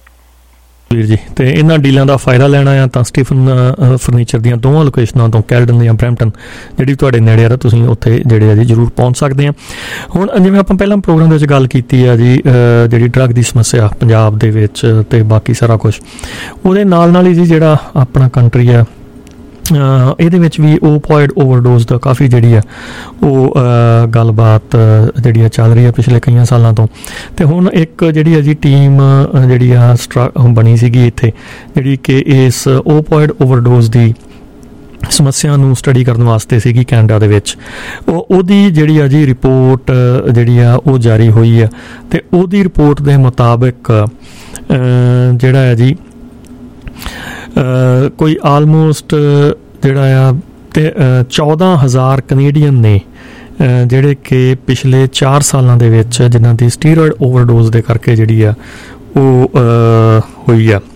ਵੀਰ ਜੀ ਤੇ ਇਹਨਾਂ ਡੀਲਾਂ ਦਾ ਫਾਇਦਾ ਲੈਣਾ ਆ ਤਾਂ ਸਟੀਫਨ ਫਰਨੀਚਰ ਦੀਆਂ ਦੋਵਾਂ ਲੋਕੇਸ਼ਨਾਂ ਤੋਂ, ਕੈਲਡਨ ਜਾਂ ਬਰੈਂਪਟਨ ਜਿਹੜੀ ਤੁਹਾਡੇ ਨੇੜੇ ਆ, ਤੁਸੀਂ ਉੱਥੇ ਜਿਹੜੇ ਆ ਜੀ ਜ਼ਰੂਰ ਪਹੁੰਚ ਸਕਦੇ ਆ। ਹੁਣ ਜਿਵੇਂ ਆਪਾਂ ਪਹਿਲਾਂ ਪ੍ਰੋਗਰਾਮ ਦੇ ਵਿੱਚ ਗੱਲ ਕੀਤੀ ਆ ਜੀ, ਜਿਹੜੀ ਡਰੱਗ ਦੀ ਸਮੱਸਿਆ ਪੰਜਾਬ ਦੇ ਵਿੱਚ ਤੇ ਬਾਕੀ ਸਾਰਾ ਕੁਝ, ਉਹਦੇ ਨਾਲ ਨਾਲ ਹੀ ਜੀ ਜਿਹੜਾ ਆਪਣਾ ਕੰਟਰੀ ਆ ਇਹਦੇ ਵਿੱਚ ਵੀ ਓਪੀਓਇਡ ਓਵਰਡੋਜ਼ ਦਾ ਕਾਫੀ ਜਿਹੜੀ ਆ ਉਹ ਗੱਲਬਾਤ ਜਿਹੜੀ ਆ ਚੱਲ ਰਹੀ ਆ ਪਿਛਲੇ ਕਈਆਂ ਸਾਲਾਂ ਤੋਂ। ਤੇ ਹੁਣ ਇੱਕ ਜਿਹੜੀ ਆ ਜੀ ਟੀਮ ਜਿਹੜੀ ਆ ਬਣੀ ਸੀਗੀ ਇੱਥੇ, ਜਿਹੜੀ ਕਿ ਇਸ ਓਪੀਓਇਡ ਓਵਰਡੋਜ਼ ਦੀ ਸਮੱਸਿਆ ਨੂੰ ਸਟੱਡੀ ਕਰਨ ਵਾਸਤੇ ਸੀਗੀ ਕੈਨੇਡਾ ਦੇ ਵਿੱਚ। ਉਹ ਉਹਦੀ ਜਿਹੜੀ ਆ ਜੀ ਰਿਪੋਰਟ ਜਿਹੜੀ ਆ ਉਹ ਜਾਰੀ ਹੋਈ ਆ, ਤੇ ਉਹਦੀ ਰਿਪੋਰਟ ਦੇ ਮੁਤਾਬਿਕ ਜਿਹੜਾ ਆ ਜੀ ਕੋਈ ਆਲਮੋਸਟ ਜਿਹੜਾ ਆ ਤੇ ਚੌਦਾਂ ਹਜ਼ਾਰ ਕੈਨੇਡੀਅਨ ਨੇ ਜਿਹੜੇ ਕਿ ਪਿਛਲੇ ਚਾਰ ਸਾਲਾਂ ਦੇ ਵਿੱਚ ਜਿਨ੍ਹਾਂ ਦੀ ਸਟੀਰੋਇਡ ਓਵਰਡੋਜ਼ ਦੇ ਕਰਕੇ ਜਿਹੜੀ ਆ ਉਹ ਹੋਈ ਆ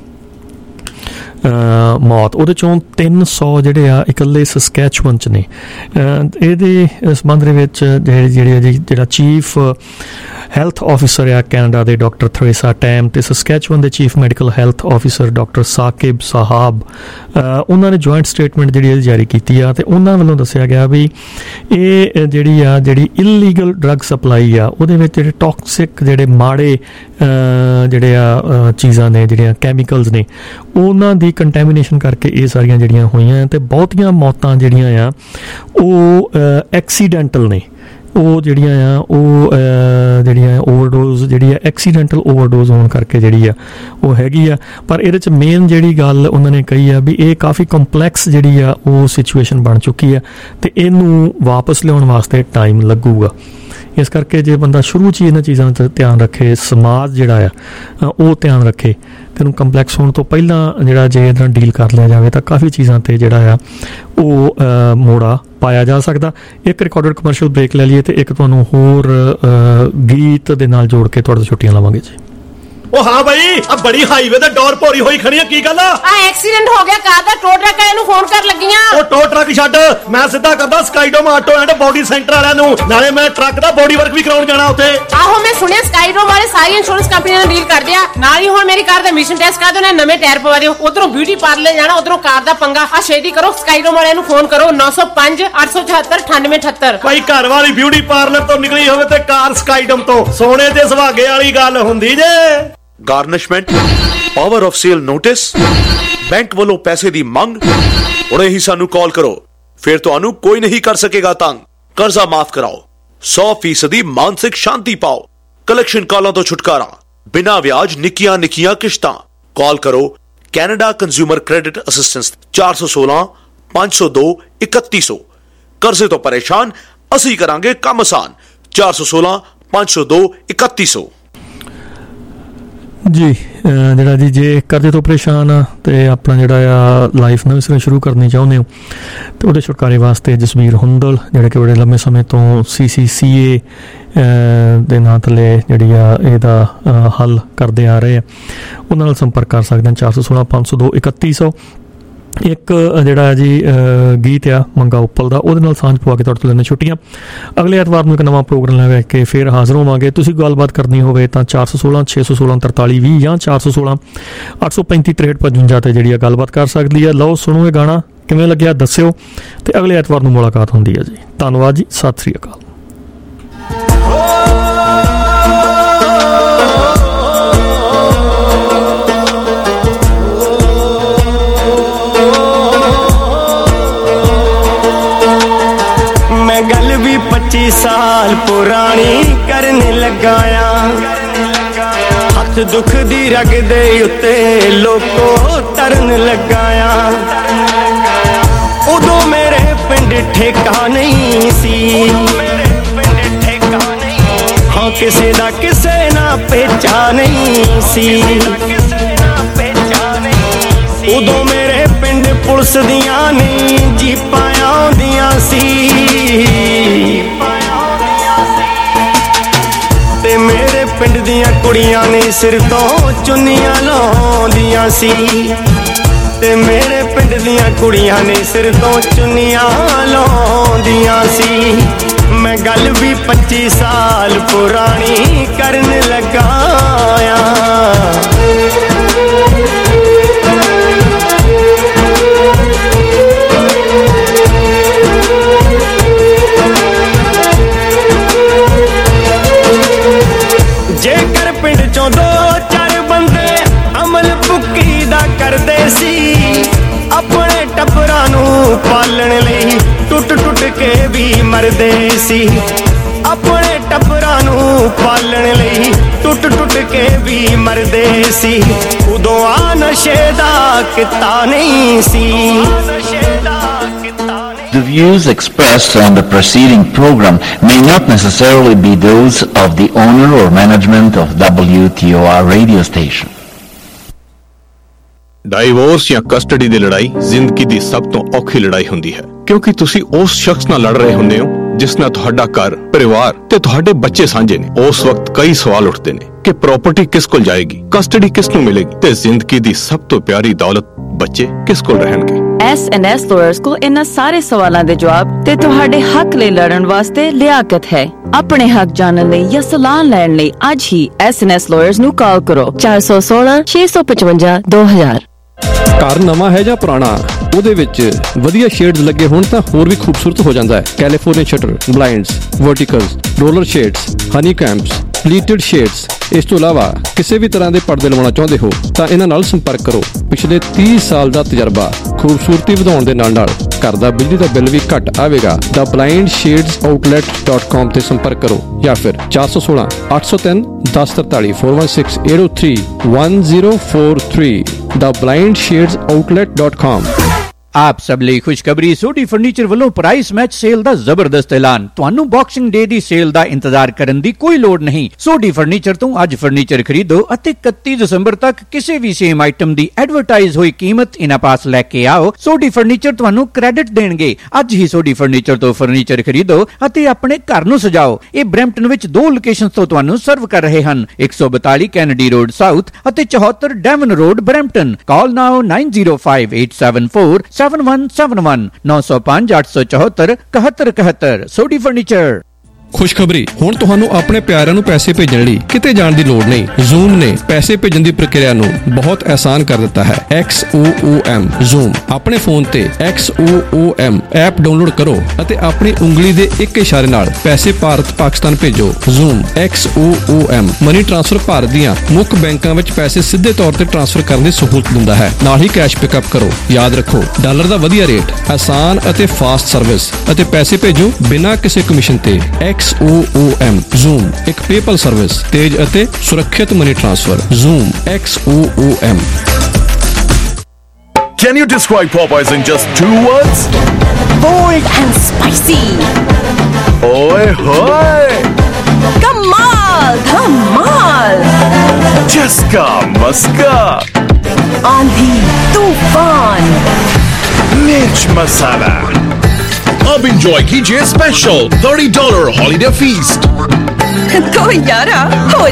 ਮੌਤ। ਉਹਦੇ ਚੋਂ ਤਿੰਨ ਸੌ ਜਿਹੜੇ ਆ ਇਕੱਲੇ ਸਸਕੈਚੁਅਨ 'ਚ ਨੇ। ਇਹਦੇ ਸੰਬੰਧ ਦੇ ਵਿੱਚ ਜਿਹੜੇ ਜਿਹੜੇ ਆ ਜੀ ਜਿਹੜਾ ਚੀਫ ਹੈਲਥ ਆਫਿਸਰ ਆ ਕੈਨੇਡਾ ਦੇ ਡਾਕਟਰ ਥਰੇਸਾ ਟੈਮ ਤੇ ਸਸਕੈਚੁਅਨ ਦੇ chief medical health officer doctor Saqib ਸਾਹਬ, ਉਹਨਾਂ ਨੇ ਜੁਆਇੰਟ ਸਟੇਟਮੈਂਟ ਜਿਹੜੀ ਜਾਰੀ ਕੀਤੀ ਆ ਤੇ ਉਹਨਾਂ ਵੱਲੋਂ ਦੱਸਿਆ ਗਿਆ ਵੀ ਇਹ ਜਿਹੜੀ ਆ ਜਿਹੜੀ ਇਲੀਗਲ ਡਰੱਗ ਸਪਲਾਈ ਆ ਉਹਦੇ ਵਿੱਚ ਜਿਹੜੇ ਟੌਕਸਿਕ ਜਿਹੜੇ ਮਾੜੇ ਜਿਹੜੇ ਆ ਚੀਜ਼ਾਂ ਨੇ, ਜਿਹੜੀਆਂ ਕੈਮੀਕਲਸ ਨੇ, ਉਹਨਾਂ ਦੀ ਕੰਟੈਮੀਨੇਸ਼ਨ ਕਰਕੇ ਇਹ ਸਾਰੀਆਂ ਜਿਹੜੀਆਂ ਹੋਈਆਂ ਤੇ ਬਹੁਤੀਆਂ ਮੌਤਾਂ ਜਿਹੜੀਆਂ ਆ ਉਹ ਐਕਸੀਡੈਂਟਲ ਨੇ। ਉਹ ਜਿਹੜੀਆਂ ਆ ਉਹ ਜਿਹੜੀਆਂ ਓਵਰਡੋਜ਼ ਜਿਹੜੀ ਆ ਐਕਸੀਡੈਂਟਲ ਓਵਰਡੋਜ਼ ਹੋਣ ਕਰਕੇ ਜਿਹੜੀ ਆ ਉਹ ਹੈਗੀ ਆ। ਪਰ ਇਹਦੇ 'ਚ ਮੇਨ ਜਿਹੜੀ ਗੱਲ ਉਹਨਾਂ ਨੇ ਕਹੀ ਆ ਵੀ ਇਹ ਕਾਫੀ ਕੰਪਲੈਕਸ ਜਿਹੜੀ ਆ ਉਹ ਸਿਚੁਏਸ਼ਨ ਬਣ ਚੁੱਕੀ ਆ ਤੇ ਇਹਨੂੰ ਵਾਪਸ ਲਿਆਉਣ ਵਾਸਤੇ ਟਾਈਮ ਲੱਗੂਗਾ। ਇਸ ਕਰਕੇ ਜੇ ਬੰਦਾ ਸ਼ੁਰੂ 'ਚ ਹੀ ਇਹਨਾਂ ਚੀਜ਼ਾਂ 'ਤੇ ਧਿਆਨ ਰੱਖੇ, ਸਮਾਜ ਜਿਹੜਾ ਆ ਉਹ ਧਿਆਨ ਰੱਖੇ, ਤੇ ਇਹਨੂੰ ਕੰਪਲੈਕਸ ਹੋਣ ਤੋਂ ਪਹਿਲਾਂ ਜਿਹੜਾ ਜੇ ਇਹਦਾ ਡੀਲ ਕਰ ਲਿਆ ਜਾਵੇ ਤਾਂ ਕਾਫੀ ਚੀਜ਼ਾਂ 'ਤੇ ਜਿਹੜਾ ਆ ਉਹ ਮੋੜਾ ਪਾਇਆ ਜਾ ਸਕਦਾ। ਇੱਕ ਰਿਕਾਰਡਡ ਕਮਰਸ਼ੀਅਲ ਬ੍ਰੇਕ ਲੈ ਲਈਏ ਤੇ ਇੱਕ ਤੁਹਾਨੂੰ ਹੋਰ ਗੀਤ ਦੇ ਨਾਲ ਜੋੜ ਕੇ ਤੁਹਾਡੇ ਤੋਂ ਛੁੱਟੀਆਂ ਲਵਾਂਗੇ ਜੀ। ਉਹ ਹਾਂ ਬਈ, ਆ ਬੜੀ ਹਾਈਵੇ ਤੇ ਡੋਰ ਭੋਰੀ ਹੋਈ ਖੜੀ ਆ, ਕੀ ਗੱਲ ਆ? ਆ ਐਕਸੀਡੈਂਟ ਹੋ ਗਿਆ ਕਾਰ ਦਾ, ਟੋ ਟਰੱਕ ਵਾਲਿਆਂ ਨੂੰ ਫੋਨ ਕਰ ਲੱਗੀਆਂ। ਉਹ ਟੋ ਟਰੱਕ ਛੱਡ, ਮੈਂ ਸਿੱਧਾ ਕਰਦਾ Skydome auto and body centre ਵਾਲਿਆਂ ਨੂੰ, ਨਾਲੇ ਮੈਂ ਟਰੱਕ ਦਾ ਬੋਡੀ ਵਰਕ ਵੀ ਕਰਾਉਣ ਜਾਣਾ ਉੱਥੇ। ਆਹੋ ਮੈਂ ਸੁਣਿਆ ਕਹਿੰਦੇ ਸਕਾਈਡਰੋਮ ਵਾਲੇ ਸਾਰੀ ਇੰਸ਼ੋਰੈਂਸ ਕੰਪਨੀਆਂ ਨਾਲ ਡੀਲ ਕਰਦੇ ਆ, ਨਾਲ ਹੀ ਹੁਣ ਮੇਰੀ ਕਾਰ ਦਾ ਮਿਸ਼ਨ ਟੈਸਟ ਕਰਾ ਦਿਓ, ਨਵੇਂ ਟਾਇਰ ਪਵਾ ਦਿਓ, ਉਧਰੋਂ ਬਿਊਟੀ ਪਾਰਲਰ ਜਾਣਾ, ਉਧਰੋਂ ਕਾਰ ਦਾ ਪੰਗਾ। ਆ ਛੇਤੀ ਕਰੋ, ਸਕਾਈਡਰੋਮ ਵਾਲਿਆਂ ਨੂੰ ਫੋਨ ਕਰੋ ਨੌ ਸੌ ਪੰਜ ਅੱਠ ਸੌ ਚੌਹੱਤਰ ਅਠਾਨਵੇਂ ਅਠੱਤਰ। ਭਾਈ ਘਰ ਵਾਲੀ ਬਿਊਟੀ ਪਾਰਲਰ ਤੋਂ ਨਿਕਲੀ ਹੋਵੇ ਤੇ ਕਾਰ ਸਕਾਈਡਰੋਮ ਤੋਂ ਸੋਨੇ ਤੇ ਸੁਹਾਗੇ ਵਾਲੀ ਗੱਲ ਹੁੰਦੀ ਜੇ। Garnishment, power of sale notice, bank ਵੱਲੋਂ ਪੈਸੇ ਦੀ ਮੰਗ, ਹੁਣੇ ਹੀ ਸਾਨੂੰ ਕਾਲ ਕਰੋ, ਫਿਰ ਤੁਹਾਨੂੰ ਕੋਈ ਨਹੀਂ ਕਰ ਸਕੇਗਾ ਤੰਗ। ਕਰਜ਼ਾ ਮਾਫ ਕਰਾਓ, ਸੌ ਫੀਸਦੀ ਮਾਨਸਿਕ ਸ਼ਾਂਤੀ ਪਾਓ, ਕਲੈਕਸ਼ਨ ਕਾਲਾਂ ਤੋਂ ਛੁਟਕਾਰਾ, ਬਿਨਾ ਵਿਆਜ ਨਿੱਕੀਆਂ ਨਿੱਕੀਆਂ ਕਿਸ਼ਤਾਂ। ਕਾਲ ਕਰੋ ਕੈਨੇਡਾ ਕੰਜ਼ਿਊਮਰ ਕ੍ਰੈਡਿਟ ਅਸਿਸਟੈਂਸ ਚਾਰ ਸੌ ਸੋਲਾਂ ਪੰਜ ਸੌ ਦੋ ਇਕੱਤੀ ਸੌ। ਕਰਜ਼ੇ ਤੋਂ ਪਰੇਸ਼ਾਨ, ਅਸੀਂ ਕਰਾਂਗੇ ਕੰਮ ਆਸਾਨ। ਚਾਰ ਸੌ ਸੋਲਾਂ ਪੰਜ ਸੌ ਦੋ ਇਕੱਤੀ ਸੌ। ਜੀ ਜਿਹੜਾ ਜੀ ਜੇ ਕਰਜ਼ੇ ਤੋਂ ਪਰੇਸ਼ਾਨ ਆ ਤੇ ਆਪਣਾ ਜਿਹੜਾ ਆ ਲਾਈਫ ਨਵੇਂ ਸਿਰੇ ਸ਼ੁਰੂ ਕਰਨੀ ਚਾਹੁੰਦੇ ਹੋ ਤੇ ਉਹਦੇ ਛੁਟਕਾਰੇ ਵਾਸਤੇ ਜਸਵੀਰ ਹੁੰਦਲ ਜਿਹੜੇ ਕਿ ਬੜੇ ਲੰਮੇ ਸਮੇਂ ਤੋਂ ਸੀ ਸੀ ਸੀ ਏ ਦੇ ਨਾਂ ਥੱਲੇ ਜਿਹੜੀ ਆ ਇਹਦਾ ਹੱਲ ਕਰਦੇ ਆ ਰਹੇ ਆ, ਉਹਨਾਂ ਨਾਲ ਸੰਪਰਕ ਕਰ ਸਕਦੇ ਹਨ ਚਾਰ ਸੌ ਸੋਲਾਂ ਪੰਜ ਸੌ ਦੋ ਇਕੱਤੀ ਸੌ। ਇੱਕ ਜਿਹੜਾ ਜੀ ਗੀਤ ਆ ਮੰਗਾ ਉੱਪਲ ਦਾ, ਉਹਦੇ ਨਾਲ ਸਾਂਝ ਪਵਾ ਕੇ ਤੁਹਾਡੇ ਤੋਂ ਲੈਣੇ ਛੁੱਟੀਆਂ। ਅਗਲੇ ਐਤਵਾਰ ਨੂੰ ਇੱਕ ਨਵਾਂ ਪ੍ਰੋਗਰਾਮ ਲੈ ਕੇ ਫਿਰ ਹਾਜ਼ਰ ਹੋਵਾਂਗੇ। ਤੁਸੀਂ ਗੱਲਬਾਤ ਕਰਨੀ ਹੋਵੇ ਤਾਂ ਚਾਰ ਸੌ ਸੋਲਾਂ ਛੇ ਸੌ ਸੋਲਾਂ ਤਰਤਾਲੀ ਵੀਹ ਜਾਂ ਚਾਰ ਸੌ ਸੋਲਾਂ ਅੱਠ ਸੌ ਪੈਂਤੀ ਤਰੇਹਠ ਪਚਵੰਜਾ ਤੇ ਜਿਹੜੀ ਆ ਗੱਲਬਾਤ ਕਰ ਸਕਦੀ ਹੈ। ਲਓ ਸੁਣੋ ਇਹ ਗਾਣਾ, ਕਿਵੇਂ ਲੱਗਿਆ ਦੱਸਿਓ, ਤੇ ਅਗਲੇ ਐਤਵਾਰ ਨੂੰ ਮੁਲਾਕਾਤ ਹੁੰਦੀ ਹੈ ਜੀ। ਧੰਨਵਾਦ ਜੀ, ਸਤਿ ਸ੍ਰੀ ਅਕਾਲ। गल भी पच्ची साल पुरानी करने लगाया, हथ दुख दी रग दे उत्ते लोको तरन लगाया। उदों मेरे पिंड ठेका नहीं सी, हाँ किसे दा किसे ना पेचा नहीं सी। उदों मेरे पिंड पुलिस दियां नहीं जीपां आउंदियां सी, ते मेरे पिंड दियां कुड़ियां ने सिर तो चुन्नियां लाउंदियां सी, ते मेरे पिंड दियां कुड़ियां ने सिर तो चुन्नियां लाउंदियां सी। मैं गल भी पच्ची साल पुरानी करन लगाया। जेकर पिंड चों दो चार बंदे अमल भुक्की दा करदे सी, अपने टब्बरां नूं पालण लई टुट टुट के भी मरदे सी, अपने टब्बरां नूं पालण लई टुट टुट के भी मरदे सी। उदों आ नशे दा किता नहीं सी। The views expressed on the preceding program may not necessarily be those of the owner or management of W T O R radio station. Divorce ਜਾਂ ਕਸਟਡੀ ਦੀ ਲੜਾਈ ਜ਼ਿੰਦਗੀ ਦੀ ਸਭ ਤੋਂ ਔਖੀ ਲੜਾਈ ਹੁੰਦੀ ਹੈ, ਕਿਉਂਕਿ ਤੁਸੀਂ ਉਸ ਸ਼ਖਸ ਨਾਲ ਲੜ ਰਹੇ ਹੁੰਦੇ ਹੋ ਜਿਸ ਨਾਲ ਤੁਹਾਡਾ ਘਰ, ਪਰਿਵਾਰ ਤੇ ਤੁਹਾਡੇ ਬੱਚੇ ਸਾਂਝੇ ਨੇ। ਉਸ ਵਕਤ ਕਈ ਸਵਾਲ ਉੱਠਦੇ ਨੇ ਕਿ ਪ੍ਰਾਪਰਟੀ ਕਿਸ ਕੋਲ ਜਾਏਗੀ, ਕਸਟਡੀ ਕਿਸ ਨੂੰ ਮਿਲੇਗੀ ਤੇ ਜ਼ਿੰਦਗੀ ਦੀ ਸਭ ਤੋਂ ਪਿਆਰੀ ਦੌਲਤ ਬੱਚੇ ਕਿਸ ਕੋਲ ਰਹਿਣਗੇ। ਐਸ ਐਂਡ ਐਸ ਲਾਇਰਸ ਕੋਲ ਇਹਨਾਂ ਸਾਰੇ ਸਵਾਲਾਂ ਦੇ ਜਵਾਬ ਤੇ ਤੁਹਾਡੇ ਹੱਕ ਲਈ ਲੜਨ ਵਾਸਤੇ ਲਿਆਕਤ ਹੈ। ਆਪਣੇ ਹੱਕ ਜਾਣਨ ਲਈ ਜਾਂ ਸਲਾਹ ਲੈਣ ਲਈ ਅੱਜ ਹੀ ਐਸ ਐਂਡ ਐਸ ਲਾਇਰਸ ਨੂੰ ਕਾਲ ਕਰੋ ਚਾਰ ਸੌ ਸੋਲਾਂ ਛੇ ਸੌ ਪਚਵੰਜਾ ਦੋ ਹਜ਼ਾਰ। ਘਰ ਨਵਾਂ ਹੈ ਜਾਂ ਪੁਰਾਣਾ, ਉਹਦੇ ਵਿੱਚ ਵਧੀਆ ਸ਼ੇਡਸ ਲੱਗੇ ਹੋਣ ਤਾਂ ਹੋਰ ਵੀ ਖੂਬਸੂਰਤ ਹੋ ਜਾਂਦਾ ਹੈ। California shutter, blinds, verticals, roller shades, honeycombs, pleated shades. ਇਸ ਤੋਂ ਇਲਾਵਾ ਕਿਸੇ ਵੀ ਤਰ੍ਹਾਂ ਦੇ ਪਰਦੇ ਲਵਾਉਣਾ ਚਾਹੁੰਦੇ ਹੋ ਤਾਂ ਇਹਨਾਂ ਨਾਲ ਸੰਪਰਕ ਕਰੋ। ਪਿਛਲੇ ਤੀਹ ਸਾਲ ਦਾ ਤਜਰਬਾ, ਖੂਬਸੂਰਤੀ ਵਧਾਉਣ ਦੇ ਨਾਲ ਨਾਲ ਘਰ ਦਾ ਬਿਜਲੀ ਦਾ ਬਿੱਲ ਵੀ ਘੱਟ ਆਵੇਗਾ। ਦਾ blind shades outlet dot com ਤੇ ਸੰਪਰਕ ਕਰੋ ਜਾਂ ਫਿਰ ਚਾਰ ਸੌ ਸੋਲਾਂ ਅੱਠ ਸੌ ਤਿੰਨ ਦਸ ਤਰਤਾਲੀ ਚਾਰ ਇੱਕ ਛੇ ਅੱਠ ਜ਼ੀਰੋ ਥ੍ਰੀ ਇੱਕ ਜ਼ੀਰੋ ਚਾਰ ਤਿੰਨ ਦਾ blind shades outlet dot com. ਆਪ ਸਭ ਲਈ ਖੁਸ਼ਖਬਰੀ, ਸੋਢੀ ਫਰਨੀਚਰ ਵੱਲੋਂ ਪ੍ਰਾਈਸ ਮੈਚ ਸੇਲ ਦਾ ਜ਼ਬਰਦਸਤ ਐਲਾਨ। ਤੁਹਾਨੂੰ ਬਾਕਸਿੰਗ ਡੇ ਦੀ ਸੇਲ ਦਾ ਇੰਤਜ਼ਾਰ ਕਰਨ ਦੀ ਕੋਈ ਲੋੜ ਨਹੀਂ। ਸੋਢੀ ਫਰਨੀਚਰ ਤੋਂ ਅੱਜ ਫਰਨੀਚਰ ਖਰੀਦੋ ਅਤੇ ਇਕੱਤੀ ਦਸੰਬਰ ਤੱਕ ਕਿਸੇ ਵੀ ਸੇਮ ਆਈਟਮ ਦੀ ਐਡਵਰਟਾਈਜ਼ ਹੋਈ ਕੀਮਤ ਇਹਨਾਂ ਪਾਸ ਲੈ ਕੇ ਆਓ। ਸੋਢੀ ਫਰਨੀਚਰ ਤੁਹਾਨੂੰ ਕ੍ਰੈਡਿਟ ਦੇਣਗੇ। ਅੱਜ ਹੀ ਸੋਢੀ ਫਰਨੀਚਰ ਤੋਂ ਫਰਨੀਚਰ ਖਰੀਦੋ ਅਤੇ ਆਪਣੇ ਘਰ ਨੂੰ ਸਜਾਓ। ਇਹ ਬਰੈਂਪਟਨ ਵਿੱਚ ਦੋ ਲੋਕੇਸ਼ਨਸ ਤੋਂ ਤੁਹਾਨੂੰ ਸਰਵ ਕਰ ਰਹੇ ਹਨ, ਇੱਕ ਸੌ ਬਤਾਲੀ ਕੈਨੇਡੀ ਰੋਡ ਸਾਊਥ ਅਤੇ ਚੌਹੱਤਰ Devon road Brampton. Call now nine zero five eight seven four seven one seven one नौ सौ पांच आठ सौ चौहत्तर इकहत्तर इकहत्तर। सोडी फर्नीचर। ਖੁਸ਼ਖਬਰੀ, ਹੁਣ ਤੁਹਾਨੂੰ ਆਪਣੇ ਪਿਆਰਿਆਂ ਨੂੰ ਪੈਸੇ ਭੇਜਣ ਲਈ ਕਿਤੇ ਜਾਣ ਦੀ ਲੋੜ ਨਹੀਂ। ਜ਼ੂਮ ਨੇ ਪੈਸੇ ਭੇਜਣ ਦੀ ਪ੍ਰਕਿਰਿਆ ਨੂੰ ਬਹੁਤ ਆਸਾਨ ਕਰ ਦਿੱਤਾ ਹੈ। X O O M zoom ਆਪਣੇ ਫੋਨ ਤੇ X O O M app download ਕਰੋ ਅਤੇ ਆਪਣੀ ਉਂਗਲੀ ਦੇ ਇੱਕ ਇਸ਼ਾਰੇ ਨਾਲ ਪੈਸੇ ਭਾਰਤ ਪਾਕਿਸਤਾਨ ਭੇਜੋ। Zoom X O O M money transfer Bharat ਦੀਆਂ ਮੁੱਖ ਬੈਂਕਾਂ ਵਿੱਚ ਪੈਸੇ ਸਿੱਧੇ ਤੌਰ ਤੇ ਟ੍ਰਾਂਸਫਰ ਕਰਨ ਦੀ ਸਹੂਲਤ ਦਿੰਦਾ ਹੈ, ਨਾਲ ਹੀ ਕੈਸ਼ ਪਿਕਅਪ ਕਰੋ। ਯਾਦ ਰੱਖੋ, ਡਾਲਰ ਦਾ ਵਧੀਆ ਰੇਟ, ਆਸਾਨ ਅਤੇ ਫਾਸਟ ਸਰਵਿਸ ਅਤੇ ਪੈਸੇ ਭੇਜੋ ਬਿਨਾਂ ਕਿਸੇ ਕਮਿਸ਼ਨ ਤੇ। X O O M zoom ਇੱਕ ਪੇਪਲ ਸਰਵਿਸ, ਤੇਜ਼ ਅਤੇ ਸੁਰੱਖਿਅਤ money transfer. Zoom X O O M. Can you describe Popeyes in just two words? Bold and spicy. Oi hoy! Kamal, Dhamal. Chaska Maska. Aandhi, Tufan. Mirch Masala. अब enjoy कीजिए special thirty dollar holiday feast. तो यारा हो